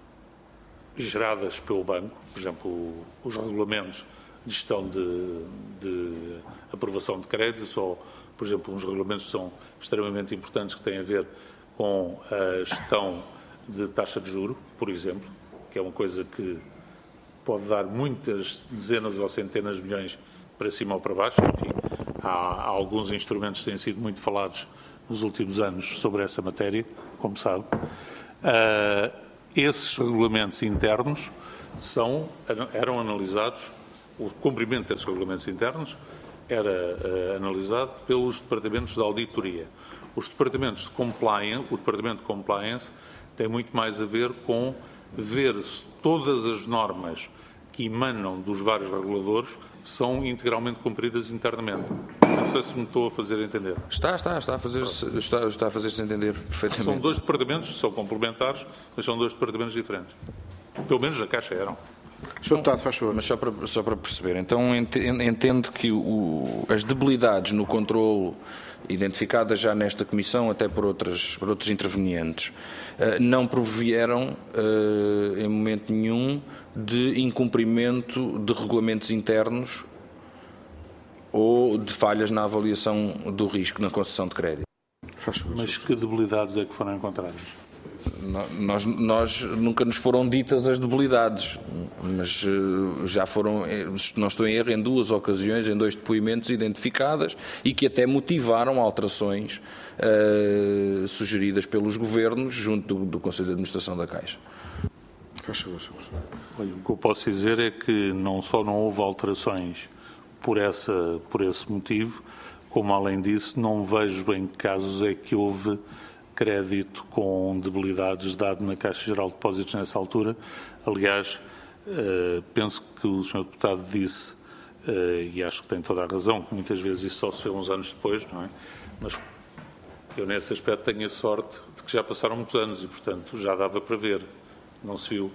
geradas pelo banco, por exemplo, os regulamentos de gestão de, de aprovação de créditos ou, por exemplo, uns regulamentos que são extremamente importantes que têm a ver com a gestão de taxa de juro, por exemplo, que é uma coisa que pode dar muitas dezenas ou centenas de milhões para cima ou para baixo. Enfim, há, há alguns instrumentos que têm sido muito falados nos últimos anos sobre essa matéria, como sabe. Uh, Esses regulamentos internos são, eram analisados, o cumprimento desses regulamentos internos era uh, analisado pelos departamentos de auditoria. Os departamentos de compliance, o departamento de compliance tem muito mais a ver com ver se todas as normas que emanam dos vários reguladores são integralmente cumpridas internamente. Não sei se me estou a fazer entender. Está, está, está a fazer-se está, está a fazer-se entender perfeitamente. São dois departamentos, são complementares, mas são dois departamentos diferentes. Pelo menos na Caixa eram. senhor Deputado, faz favor. Mas só para, só para perceber, então entendo que o, as debilidades no controlo identificadas já nesta Comissão, até por, outras, por outros intervenientes, não provieram, em momento nenhum, de incumprimento de regulamentos internos ou de falhas na avaliação do risco na concessão de crédito. Mas que debilidades é que foram encontradas? Nós, nós nunca nos foram ditas as debilidades, mas já foram, não estou em erro, em duas ocasiões, em dois depoimentos identificadas e que até motivaram alterações uh, sugeridas pelos governos junto do, do Conselho de Administração da Caixa. Olha, o que eu posso dizer é que não só não houve alterações por, essa, por esse motivo, como além disso não vejo em que casos é que houve crédito com debilidades dado na Caixa Geral de Depósitos nessa altura. Aliás, uh, penso que o senhor Deputado disse, uh, e acho que tem toda a razão, que muitas vezes isso só se vê uns anos depois, não é? Mas eu nesse aspecto tenho a sorte de que já passaram muitos anos e, portanto, já dava para ver. Não se viu.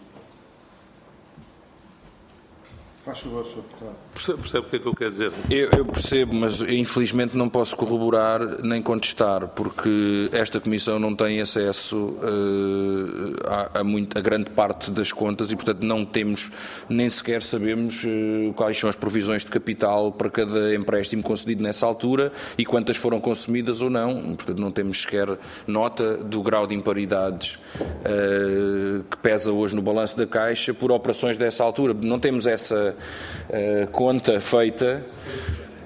Faz favor, senhor Deputado. Percebe, percebe o que é que eu quero dizer? Eu, eu percebo, mas infelizmente não posso corroborar nem contestar, porque esta Comissão não tem acesso uh, a, a, muito, a grande parte das contas e, portanto, não temos, nem sequer sabemos uh, quais são as provisões de capital para cada empréstimo concedido nessa altura e quantas foram consumidas ou não. Portanto, não temos sequer nota do grau de imparidades uh, que pesa hoje no balanço da Caixa por operações dessa altura. Não temos essa Uh, conta feita.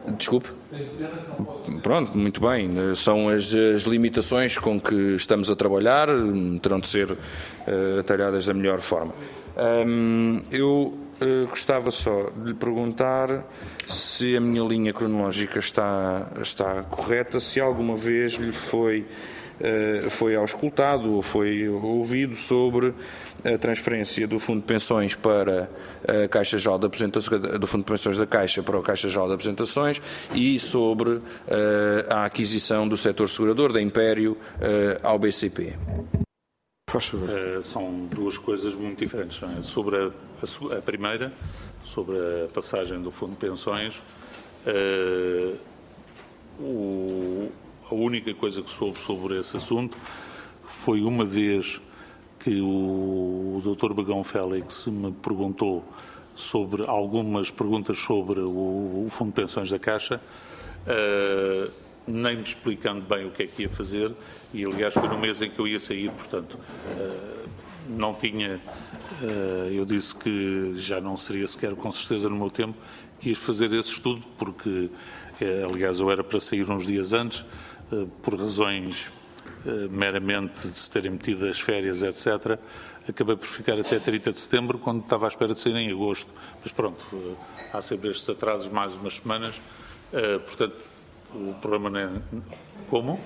Desculpe. Pronto, muito bem. São as, as limitações com que estamos a trabalhar, terão de ser uh, atalhadas da melhor forma. Um, eu uh, gostava só de lhe perguntar se a minha linha cronológica está, está correta, se alguma vez lhe foi, uh, foi auscultado ou foi ouvido sobre a transferência do Fundo de Pensões para a Caixa Geral de Aposentações, do Fundo de Pensões da Caixa para a Caixa Geral de Aposentações e sobre uh, a aquisição do setor segurador da Império uh, ao B C P. Faz favor. Uh, são duas coisas muito diferentes. Não é? Sobre a, a, a primeira, sobre a passagem do Fundo de Pensões, uh, o, a única coisa que soube sobre esse assunto foi uma vez que o, o doutor Bagão Félix me perguntou sobre algumas perguntas sobre o, o Fundo de Pensões da Caixa, uh, nem me explicando bem o que é que ia fazer, e aliás foi no mês em que eu ia sair, portanto uh, não tinha, uh, eu disse que já não seria sequer com certeza no meu tempo que ia fazer esse estudo, porque uh, aliás eu era para sair uns dias antes, uh, por razões meramente de se terem metido as férias, etcétera. Acabei por ficar até trinta de setembro, quando estava à espera de sair em agosto. Mas pronto, há sempre estes atrasos mais umas semanas. Portanto, o problema não é... Como?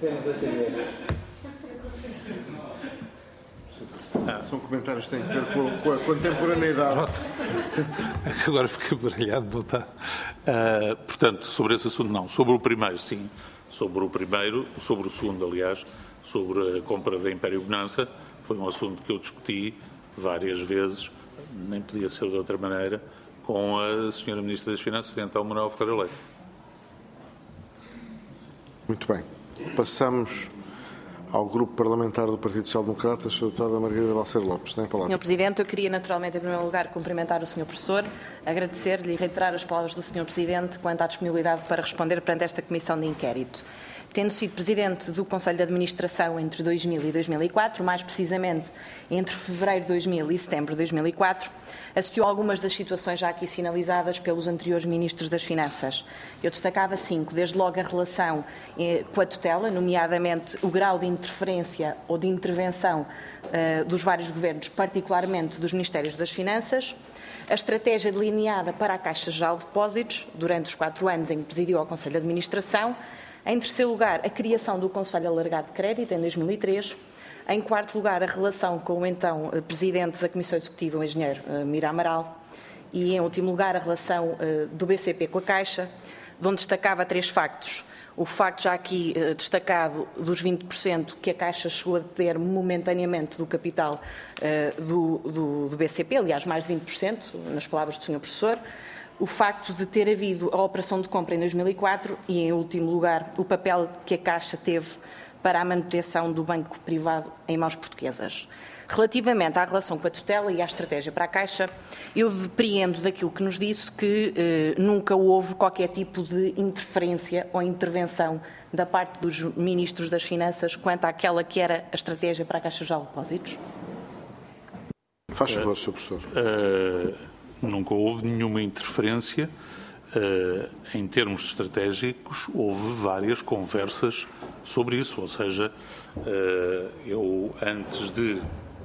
Ah, são comentários que têm a ver com, com a contemporaneidade. Pronto. Agora fiquei baralhado, não está? Uh, portanto, sobre esse assunto não. Sobre o primeiro, sim. Sobre o primeiro, sobre o segundo, aliás, sobre a compra da Império Bonança, foi um assunto que eu discuti várias vezes, nem podia ser de outra maneira, com a senhora Ministra das Finanças, então Manuel Ferreira Leite. Muito bem. Passamos ao Grupo Parlamentar do Partido Social Democrata, a senhora Deputada Margarida Balseiro Lopes. Tem a palavra. senhor Presidente, eu queria naturalmente, em primeiro lugar, cumprimentar o senhor Professor, agradecer-lhe e reiterar as palavras do senhor Presidente quanto à disponibilidade para responder perante esta Comissão de Inquérito. Tendo sido Presidente do Conselho de Administração entre dois mil e dois mil e quatro, mais precisamente entre fevereiro de dois mil e setembro de dois mil e quatro, assistiu a algumas das situações já aqui sinalizadas pelos anteriores Ministros das Finanças. Eu destacava cinco, desde logo a relação eh, com a tutela, nomeadamente o grau de interferência ou de intervenção eh, dos vários governos, particularmente dos Ministérios das Finanças, a estratégia delineada para a Caixa Geral de Depósitos, durante os quatro anos em que presidiu ao Conselho de Administração. Em terceiro lugar, a criação do Conselho Alargado de Crédito, em dois mil e três. Em quarto lugar, a relação com o então Presidente da Comissão Executiva, o engenheiro Mira Amaral. E, em último lugar, a relação do B C P com a Caixa, de onde destacava três factos. O facto já aqui destacado dos vinte por cento que a Caixa chegou a ter momentaneamente do capital do, do, do B C P, aliás, mais de vinte por cento, nas palavras do senhor Professor. O facto de ter havido a operação de compra em dois mil e quatro e, em último lugar, o papel que a Caixa teve para a manutenção do banco privado em mãos portuguesas. Relativamente à relação com a tutela e à estratégia para a Caixa, eu depreendo daquilo que nos disse que eh, nunca houve qualquer tipo de interferência ou intervenção da parte dos Ministros das Finanças quanto àquela que era a estratégia para a Caixa Geral de Depósitos. Faz favor, senhor Professor. Uh... Nunca houve nenhuma interferência. Uh, em termos estratégicos, houve várias conversas sobre isso. Ou seja, uh, eu, antes de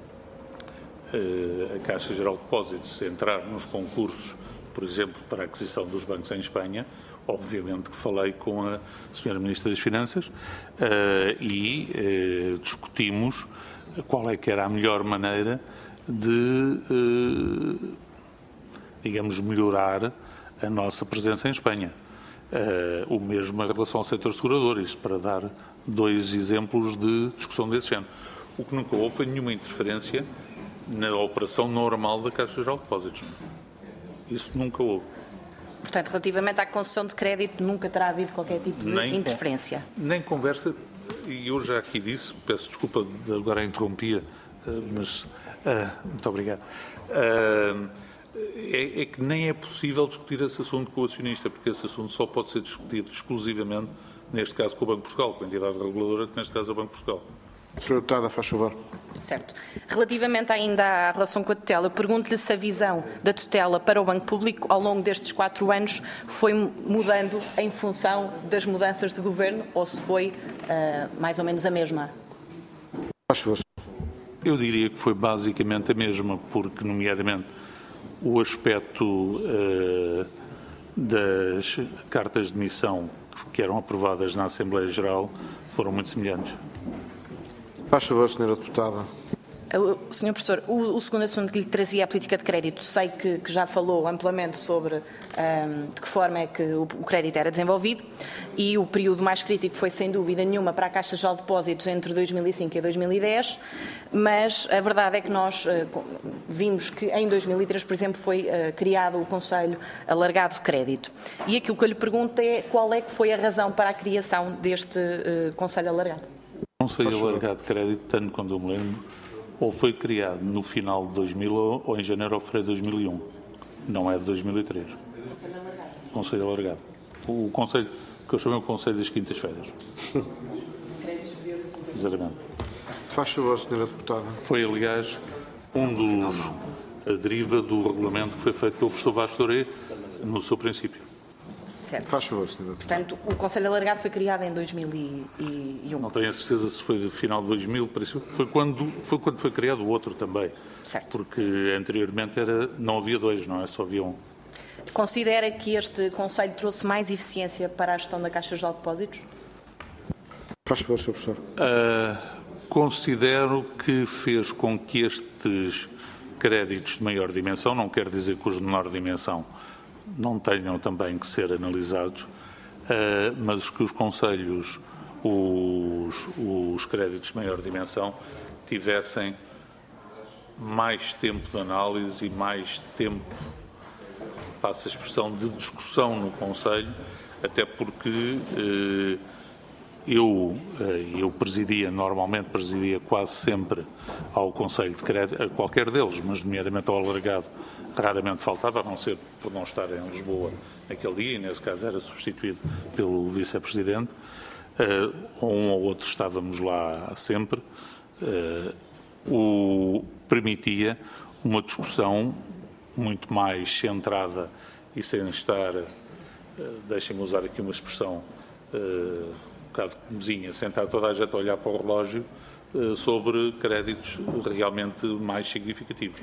uh, a Caixa Geral de Depósitos entrar nos concursos, por exemplo, para a aquisição dos bancos em Espanha, obviamente que falei com a senhora Ministra das Finanças uh, e uh, discutimos qual é que era a melhor maneira de... Uh, digamos, melhorar a nossa presença em Espanha. Uh, o mesmo em relação ao setor segurador, isto para dar dois exemplos de discussão desse género. O que nunca houve foi nenhuma interferência na operação normal da Caixa Geral de Depósitos. Isso nunca houve. Portanto, relativamente à concessão de crédito, nunca terá havido qualquer tipo de nem, interferência? Nem conversa, e eu já aqui disse, peço desculpa, agora interrompia, mas... Uh, muito obrigado. Uh, É, é que nem é possível discutir esse assunto com o acionista, porque esse assunto só pode ser discutido exclusivamente, neste caso com o Banco de Portugal, com a entidade reguladora, que neste caso é o Banco de Portugal. senhora Deputada, faz favor. Certo. Relativamente ainda à relação com a tutela, eu pergunto-lhe se a visão da tutela para o Banco Público ao longo destes quatro anos foi mudando em função das mudanças de governo ou se foi uh, mais ou menos a mesma. Eu diria que foi basicamente a mesma, porque, nomeadamente, o aspecto uh, das cartas de missão que eram aprovadas na Assembleia Geral foram muito semelhantes. Faz favor, senhora Deputada. O senhor Professor, o, o segundo assunto que lhe trazia é a política de crédito. Sei que, que já falou amplamente sobre um, de que forma é que o, o crédito era desenvolvido e o período mais crítico foi, sem dúvida nenhuma, para a Caixa Geral de Depósitos entre dois mil e cinco e dois mil e dez, mas a verdade é que nós uh, vimos que em dois mil e três, por exemplo, foi uh, criado o Conselho Alargado de Crédito. E aquilo que eu lhe pergunto é qual é que foi a razão para a criação deste uh, Conselho Alargado? O Conselho Alargado de Crédito, tanto quando eu me lembro, ou foi criado no final de dois mil ou em janeiro ou fevereiro de dois mil e um. Não é de dois mil e três. Conselho Alargado. Conselho Alargado. O Conselho, que eu chamei o Conselho das Quintas-Feiras. Exatamente. Faz favor, senhora Deputada. Foi, aliás, um dos... a deriva do regulamento que foi feito pelo professor Vasco Doré no seu princípio. Certo. Faz favor, senhora Deputada. Portanto, o Conselho Alargado foi criado em dois mil e um. Não tenho a certeza se foi no final de dois mil, foi quando foi, quando foi criado o outro também. Certo. Porque anteriormente era, não havia dois, não é? Só havia um. Considera que este Conselho trouxe mais eficiência para a gestão da Caixa Geral de Depósitos? Faz favor, senhor Professor. Uh, considero que fez com que estes créditos de maior dimensão, não quer dizer que os de menor dimensão não tenham também que ser analisados, uh, mas que os conselhos, os, os créditos de maior dimensão, tivessem mais tempo de análise e mais tempo, passa a expressão, de discussão no Conselho, até porque uh, eu, uh, eu presidia, normalmente presidia quase sempre ao Conselho de Crédito, a qualquer deles, mas nomeadamente ao alargado, raramente faltava, a não ser por não estar em Lisboa naquele dia, e nesse caso era substituído pelo vice-presidente. Uh, um ou outro estávamos lá sempre. Uh, o permitia uma discussão muito mais centrada e sem estar, uh, deixem-me usar aqui uma expressão uh, um bocado comezinha, sentar toda a gente a olhar para o relógio uh, sobre créditos realmente mais significativos.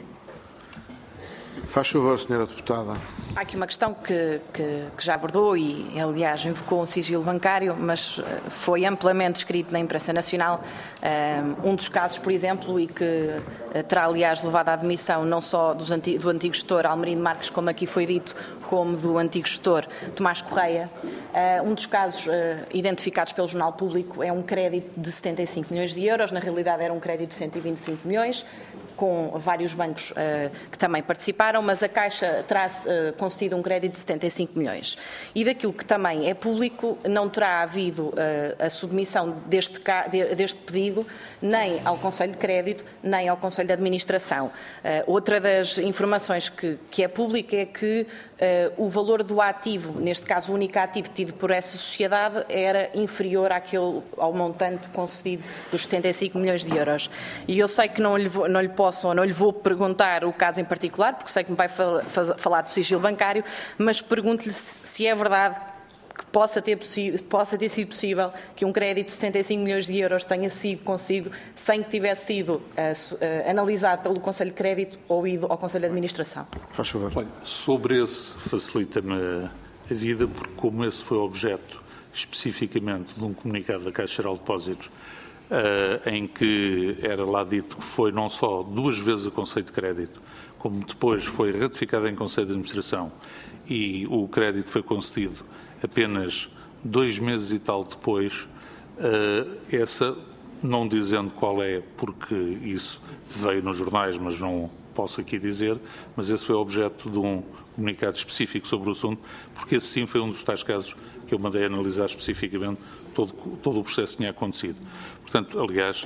Faz favor, senhora Deputada. Há aqui uma questão que, que, que já abordou e, aliás, invocou um sigilo bancário, mas foi amplamente escrito na imprensa nacional. Um dos casos, por exemplo, e que terá, aliás, levado à admissão não só dos anti, do antigo gestor Almerino Marques, como aqui foi dito, como do antigo gestor Tomás Correia. Um dos casos identificados pelo Jornal Público é um crédito de setenta e cinco milhões de euros, na realidade era um crédito de cento e vinte e cinco milhões, com vários bancos uh, que também participaram, mas a Caixa terá uh, concedido um crédito de setenta e cinco milhões. E daquilo que também é público, não terá havido uh, a submissão deste, deste pedido nem ao Conselho de Crédito, nem ao Conselho de Administração. Uh, outra das informações que, que é pública é que uh, o valor do ativo, neste caso o único ativo tido por essa sociedade, era inferior àquele, ao montante concedido dos setenta e cinco milhões de euros. E eu sei que não lhe, vou, não lhe posso ou não lhe vou perguntar o caso em particular, porque sei que me vai falar do sigilo bancário, mas pergunto-lhe se é verdade que possa ter, possa ter sido possível que um crédito de setenta e cinco milhões de euros tenha sido concedido sem que tivesse sido uh, uh, analisado pelo Conselho de Crédito ou ido ao Conselho de Administração. Faz favor. Olha, sobre esse facilita-me a vida, porque como esse foi objeto especificamente de um comunicado da Caixa Geral de Depósitos, uh, em que era lá dito que foi não só duas vezes a Conselho de Crédito, como depois foi ratificado em Conselho de Administração e o crédito foi concedido apenas dois meses e tal depois, uh, essa, não dizendo qual é, porque isso veio nos jornais, mas não posso aqui dizer, mas esse foi objeto de um comunicado específico sobre o assunto, porque esse sim foi um dos tais casos que eu mandei analisar especificamente todo, todo o processo que tinha acontecido. Portanto, aliás,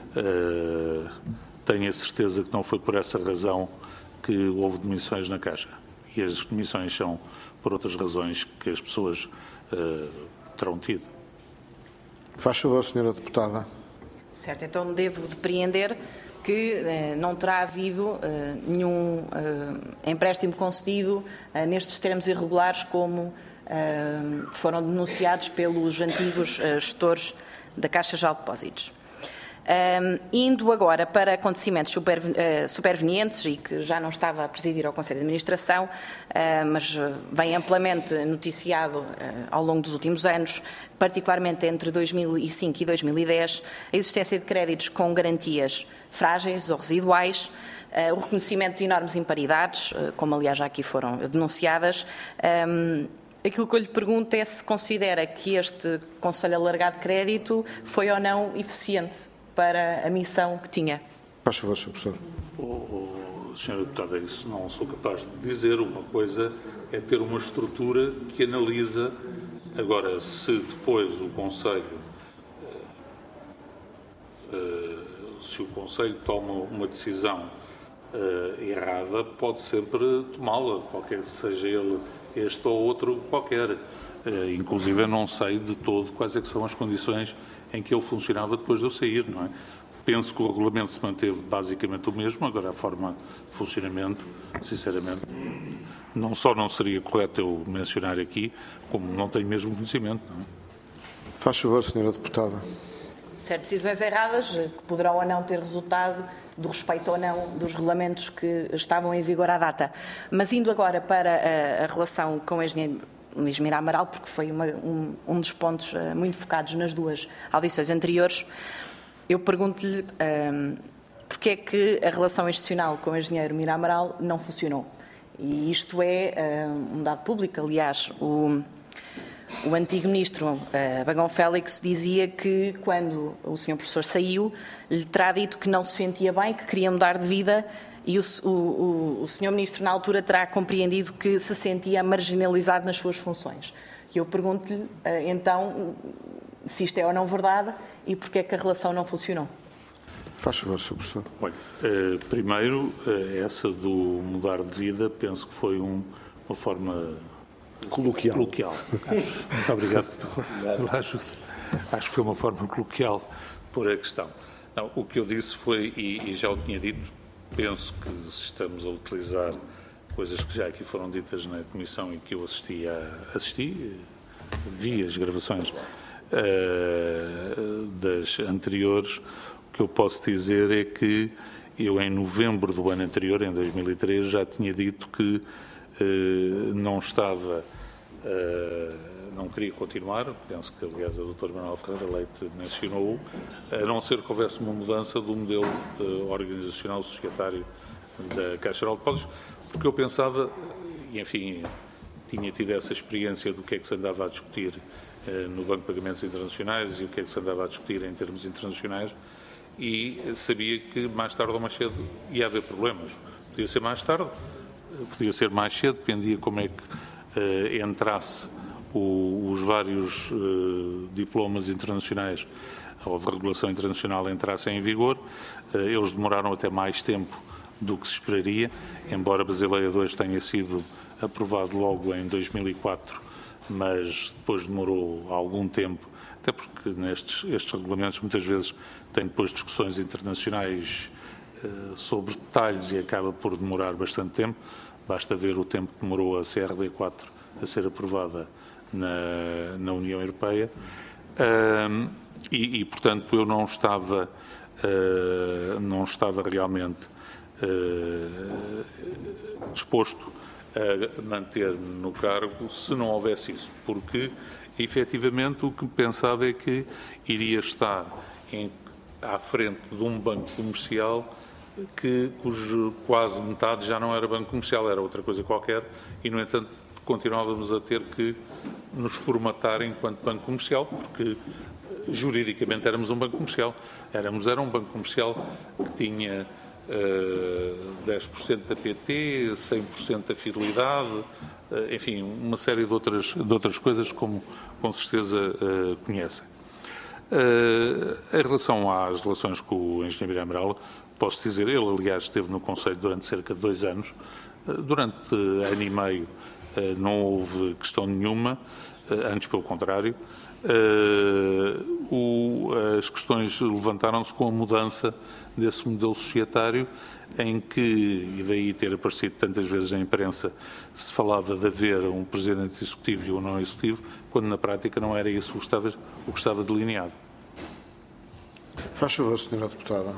uh, tenho a certeza que não foi por essa razão que houve demissões na Caixa. E as demissões são por outras razões que as pessoas uh, terão tido. Faz favor, senhora Deputada. Certo, então devo depreender que eh, não terá havido eh, nenhum eh, empréstimo concedido eh, nestes termos irregulares como eh, foram denunciados pelos antigos eh, gestores da Caixa Geral de Depósitos. Um, indo agora para acontecimentos super, uh, supervenientes e que já não estava a presidir ao Conselho de Administração, uh, mas vem amplamente noticiado uh, ao longo dos últimos anos, particularmente entre dois mil e cinco e dois mil e dez, a existência de créditos com garantias frágeis ou residuais, uh, o reconhecimento de enormes imparidades, uh, como aliás já aqui foram denunciadas. Um, Aquilo que eu lhe pergunto é se considera que este Conselho Alargado de Crédito foi ou não eficiente para a missão que tinha. Faz favor, senhor Professor. Oh, oh, senhora Deputada, isso não sou capaz de dizer. Uma coisa é ter uma estrutura que analisa. Agora, se depois o Conselho, uh, uh, se o Conselho toma uma decisão uh, errada, pode sempre tomá-la, qualquer seja ele este ou outro qualquer. Uh, inclusive, eu não sei de todo quais é que são as condições em que ele funcionava depois de eu sair, não é? Penso que o regulamento se manteve basicamente o mesmo, agora a forma de funcionamento, sinceramente, não só não seria correto eu mencionar aqui, como não tenho mesmo conhecimento. Não é? Faz favor, senhora Deputada. Certo, decisões erradas que poderão ou não ter resultado do respeito ou não dos regulamentos que estavam em vigor à data. Mas indo agora para a, a relação com o engenheiro Luís Mira Amaral, porque foi uma, um, um dos pontos uh, muito focados nas duas audições anteriores, eu pergunto-lhe um, porque é que a relação institucional com o engenheiro Mira Amaral não funcionou. E isto é uh, um dado público. Aliás, o, o antigo ministro uh, Bagão Félix dizia que quando o senhor professor saiu, lhe terá dito que não se sentia bem, que queria mudar de vida. E o, o, o senhor Ministro, na altura, terá compreendido que se sentia marginalizado nas suas funções. E eu pergunto-lhe, então, se isto é ou não verdade e porque é que a relação não funcionou. Faz favor, senhor Professor. Olha, eh, primeiro, eh, essa do mudar de vida, penso que foi um, uma forma Coloquial. coloquial. Acho, muito obrigado pela ajuda. Acho que foi uma forma coloquial por a questão. Não, o que eu disse foi, e, e já o tinha dito, penso que se estamos a utilizar coisas que já aqui foram ditas na comissão e que eu assisti, a, assisti vi as gravações uh, das anteriores, o que eu posso dizer é que eu em novembro do ano anterior, em dois mil e três, já tinha dito que uh, não estava, uh, não queria continuar, penso que aliás a doutora Manuela Ferreira Leite mencionou, a não ser que houvesse uma mudança do modelo uh, organizacional societário da Caixa Geral de Depósitos, porque eu pensava, e enfim, tinha tido essa experiência do que é que se andava a discutir uh, no Banco de Pagamentos Internacionais e o que é que se andava a discutir em termos internacionais, e sabia que mais tarde ou mais cedo ia haver problemas. Podia ser mais tarde, podia ser mais cedo, dependia como é que uh, entrasse o, os vários uh, diplomas internacionais ou de regulação internacional entrassem em vigor. Uh, eles demoraram até mais tempo do que se esperaria, embora a Basileia dois tenha sido aprovado logo em dois mil e quatro, mas depois demorou algum tempo, até porque nestes estes regulamentos muitas vezes têm depois discussões internacionais uh, sobre detalhes e acaba por demorar bastante tempo. Basta ver o tempo que demorou a C R D quatro a ser aprovada na, na União Europeia. Uh, e, e, portanto, eu não estava, uh, não estava realmente uh, disposto a manter-me no cargo se não houvesse isso, porque efetivamente o que pensava é que iria estar em, à frente de um banco comercial que, cujo quase metade já não era banco comercial, era outra coisa qualquer, e no entanto continuávamos a ter que nos formatar enquanto banco comercial, porque juridicamente éramos um banco comercial. Éramos, era um banco comercial que tinha uh, dez por cento da P T, cem por cento da fidelidade, uh, enfim, uma série de outras, de outras coisas, como com certeza uh, conhecem. Uh, em relação às relações com o engenheiro Mira Amaral, posso dizer, ele aliás esteve no Conselho durante cerca de dois anos, uh, durante uh, ano e meio uh, não houve questão nenhuma, uh, antes pelo contrário, Uh, o, as questões levantaram-se com a mudança desse modelo societário, em que, e daí ter aparecido tantas vezes na imprensa, se falava de haver um presidente executivo e um não executivo, quando na prática não era isso o que estava, o que estava delineado. Faz favor, senhora Deputada.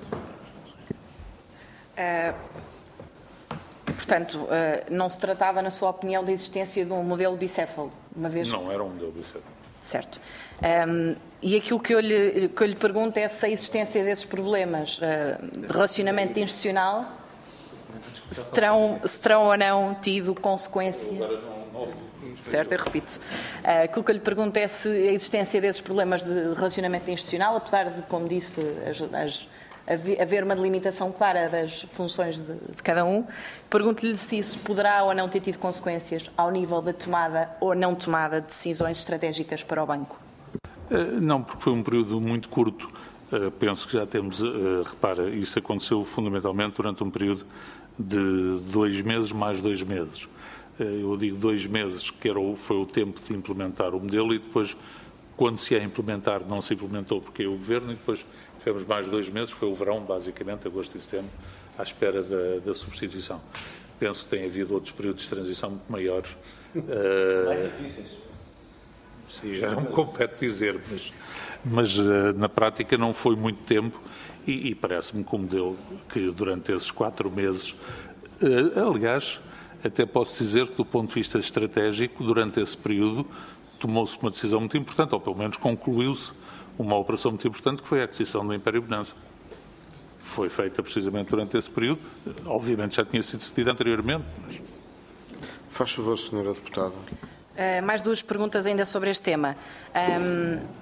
Uh, portanto, uh, não se tratava, na sua opinião, da existência de um modelo bicéfalo, uma vez... Não era um modelo bicéfalo. Certo. Um, e aquilo que eu, lhe, que eu lhe pergunto é se a existência desses problemas uh, de relacionamento institucional se terão, se terão ou não tido consequência... Certo, eu repito. Uh, aquilo que eu lhe pergunto é se a existência desses problemas de relacionamento institucional, apesar de, como disse, as, as, haver uma delimitação clara das funções de, de cada um, pergunto-lhe se isso poderá ou não ter tido consequências ao nível da tomada ou não tomada de decisões estratégicas para o banco. Uh, não, porque foi um período muito curto. Uh, penso que já temos, uh, repara, isso aconteceu fundamentalmente durante um período de dois meses mais dois meses. Eu digo dois meses, que era o, foi o tempo de implementar o modelo, e depois, quando se ia implementar, não se implementou porque é o Governo, e depois tivemos mais dois meses, foi o verão, basicamente, agosto e setembro, à espera da, da substituição. Penso que tem havido outros períodos de transição muito maiores. Mais uh, difíceis. Sim, já não me compete dizer, mas, mas uh, na prática não foi muito tempo, e, e parece-me que o modelo, que durante esses quatro meses, uh, aliás... Até posso dizer que, do ponto de vista estratégico, durante esse período, tomou-se uma decisão muito importante, ou pelo menos concluiu-se uma operação muito importante, que foi a aquisição da Império Bonança. Foi feita precisamente durante esse período. Obviamente já tinha sido decidida anteriormente. Mas... Faz favor, senhora Deputada. Uh, mais duas perguntas ainda sobre este tema. Um...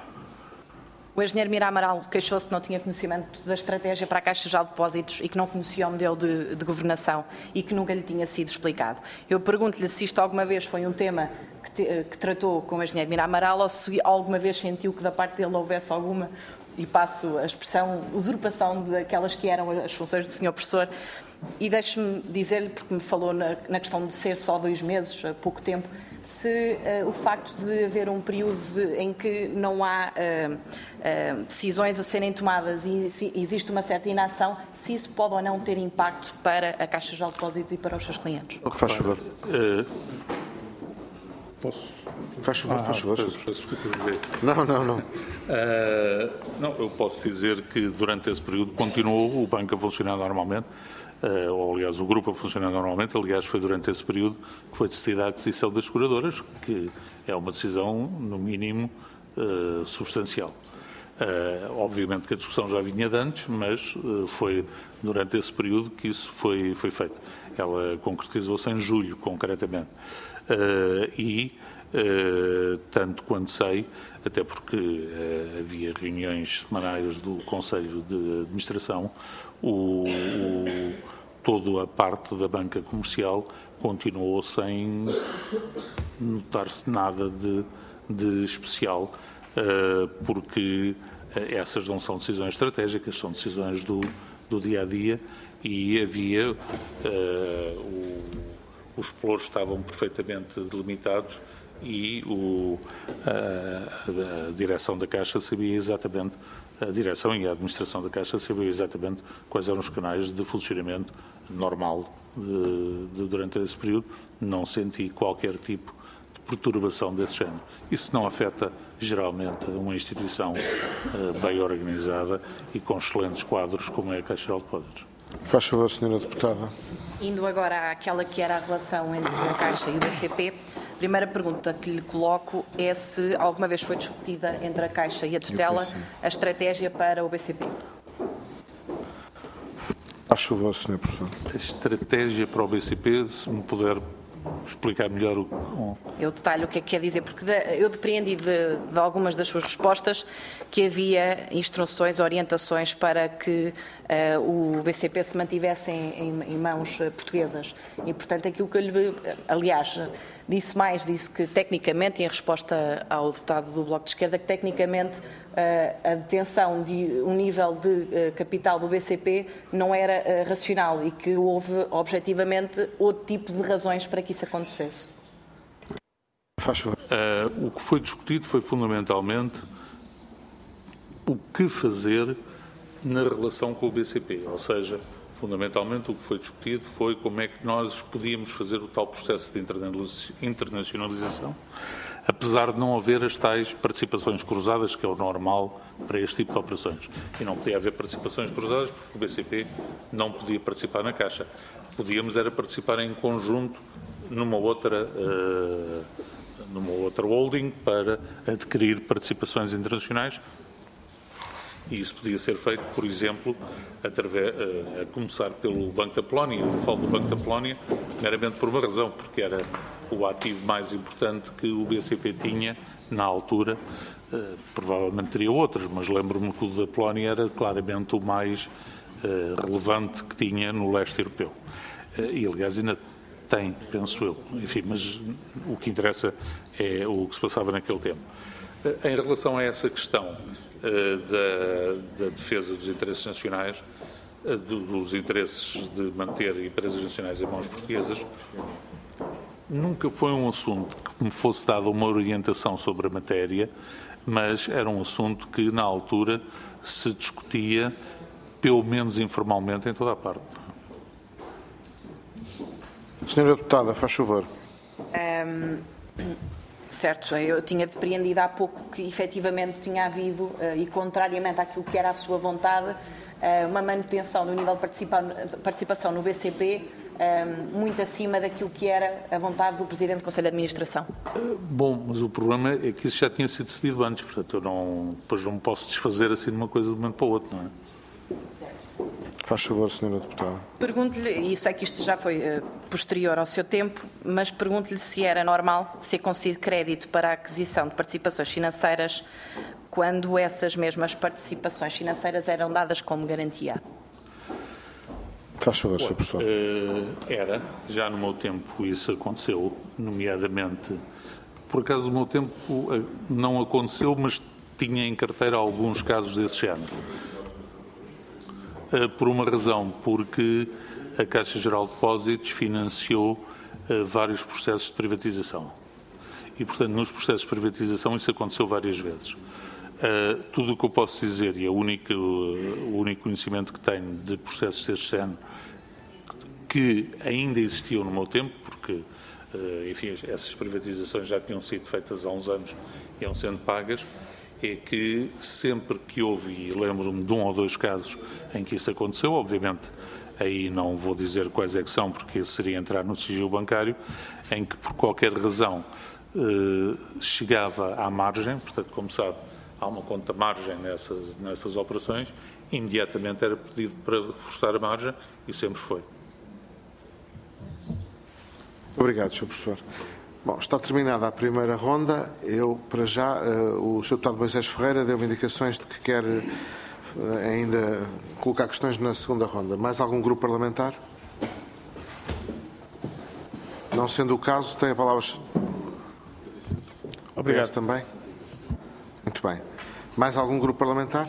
O engenheiro Mira Amaral queixou-se que não tinha conhecimento da estratégia para a Caixa Geral de Depósitos e que não conhecia o modelo de, de governação e que nunca lhe tinha sido explicado. Eu pergunto-lhe se isto alguma vez foi um tema que, te, que tratou com o engenheiro Mira Amaral ou se alguma vez sentiu que da parte dele houvesse alguma, e passo a expressão, usurpação daquelas que eram as funções do senhor professor. E deixe-me dizer-lhe, porque me falou na, na questão de ser só dois meses, há pouco tempo, se uh, o facto de haver um período de, em que não há uh, uh, decisões a serem tomadas e se existe uma certa inação, se isso pode ou não ter impacto para a Caixa Geral de Depósitos e para os seus clientes. Faz favor. Uh, posso? Faz favor, ah, faz favor. Peço, peço desculpa. Não, não, não. Uh, não, eu posso dizer que durante esse período continuou o banco a funcionar normalmente. Uh, ou, aliás, o grupo a funcionar normalmente. Aliás, foi durante esse período que foi decidida a aquisição das seguradoras, que é uma decisão, no mínimo, uh, substancial. Uh, obviamente que a discussão já vinha de antes, mas uh, foi durante esse período que isso foi, foi feito. Ela concretizou-se em julho, concretamente. Uh, e, uh, tanto quanto sei, até porque uh, havia reuniões semanais do Conselho de Administração, o, o, toda a parte da banca comercial continuou sem notar-se nada de, de especial, uh, porque essas não são decisões estratégicas, são decisões do, do dia-a-dia, e havia, uh, o, os pelouros estavam perfeitamente delimitados e o, a, a direção da Caixa sabia exatamente, a direção e a administração da Caixa sabia exatamente quais eram os canais de funcionamento normal de, de, durante esse período. Não senti qualquer tipo de perturbação desse género. Isso não afeta geralmente uma instituição uh, bem organizada e com excelentes quadros como é a Caixa Geral de Depósitos. Faz favor, senhora Deputada. Indo agora àquela que era a relação entre a Caixa e o B C P, a primeira pergunta que lhe coloco é se alguma vez foi discutida entre a Caixa e a tutela a estratégia para o B C P. Faz favor, senhor Professor. A estratégia para o B C P, se me puder explicar melhor o... Eu detalho o que é que quer dizer, porque eu depreendi de, de algumas das suas respostas que havia instruções, orientações para que uh, o B C P se mantivesse em, em, em mãos portuguesas. E, portanto, aquilo que eu lhe... Aliás, disse mais, disse que tecnicamente, em resposta ao deputado do Bloco de Esquerda, que tecnicamente a detenção de um nível de capital do B C P não era racional e que houve, objetivamente, outro tipo de razões para que isso acontecesse. Faz favor. Uh, o que foi discutido foi fundamentalmente o que fazer na relação com o B C P, ou seja, fundamentalmente o que foi discutido foi como é que nós podíamos fazer o tal processo de internacionalização, apesar de não haver as tais participações cruzadas, que é o normal para este tipo de operações. E não podia haver participações cruzadas porque o B C P não podia participar na Caixa. Podíamos era participar em conjunto numa outra, uh, numa outra holding para adquirir participações internacionais. E isso podia ser feito, por exemplo, através, a começar pelo Banco da Polónia. Eu falo do Banco da Polónia meramente por uma razão, porque era o ativo mais importante que o B C P tinha na altura. Uh, provavelmente teria outros, mas lembro-me que o da Polónia era claramente o mais uh, relevante que tinha no leste europeu. Uh, e, aliás, ainda tem, penso eu. Enfim, mas o que interessa é o que se passava naquele tempo. Uh, em relação a essa questão Da, da defesa dos interesses nacionais, dos interesses de manter empresas nacionais em mãos portuguesas, nunca foi um assunto que me fosse dada uma orientação sobre a matéria, mas era um assunto que, na altura, se discutia, pelo menos informalmente, em toda a parte. Senhora Deputada, faz favor. Um... Certo, eu tinha depreendido há pouco que efetivamente tinha havido, e contrariamente àquilo que era a sua vontade, uma manutenção do nível de participação no B C P muito acima daquilo que era a vontade do Presidente do Conselho de Administração. Bom, mas o problema é que isso já tinha sido decidido antes, portanto eu não, depois não me posso desfazer assim de uma coisa de um momento para o outro, não é? Faz favor, senhora Deputada. Pergunto-lhe, e sei que isto já foi uh, posterior ao seu tempo, mas pergunto-lhe se era normal ser concedido crédito para a aquisição de participações financeiras quando essas mesmas participações financeiras eram dadas como garantia. Faz favor, senhor Professor. Uh, era, já no meu tempo isso aconteceu, nomeadamente, por acaso no meu tempo uh, não aconteceu, mas tinha em carteira alguns casos desse género. Por uma razão, porque a Caixa Geral de Depósitos financiou uh, vários processos de privatização. E, portanto, nos processos de privatização isso aconteceu várias vezes. Uh, tudo o que eu posso dizer, e a única, uh, o único conhecimento que tenho de processos deste género, que ainda existiam no meu tempo, porque, uh, enfim, essas privatizações já tinham sido feitas há uns anos e iam sendo pagas, é que sempre que houve, e lembro-me de um ou dois casos em que isso aconteceu, obviamente aí não vou dizer quais é que são, porque isso seria entrar no sigilo bancário, em que por qualquer razão eh, chegava à margem, portanto, como sabe, há uma conta margem nessas, nessas operações, imediatamente era pedido para reforçar a margem e sempre foi. Obrigado, senhor Professor. Bom, está terminada a primeira ronda. Eu, para já, uh, o senhor Deputado Moisés Ferreira deu-me indicações de que quer uh, ainda colocar questões na segunda ronda. Mais algum grupo parlamentar? Não sendo o caso, tem a palavra. Obrigado. Também? Muito bem. Mais algum grupo parlamentar?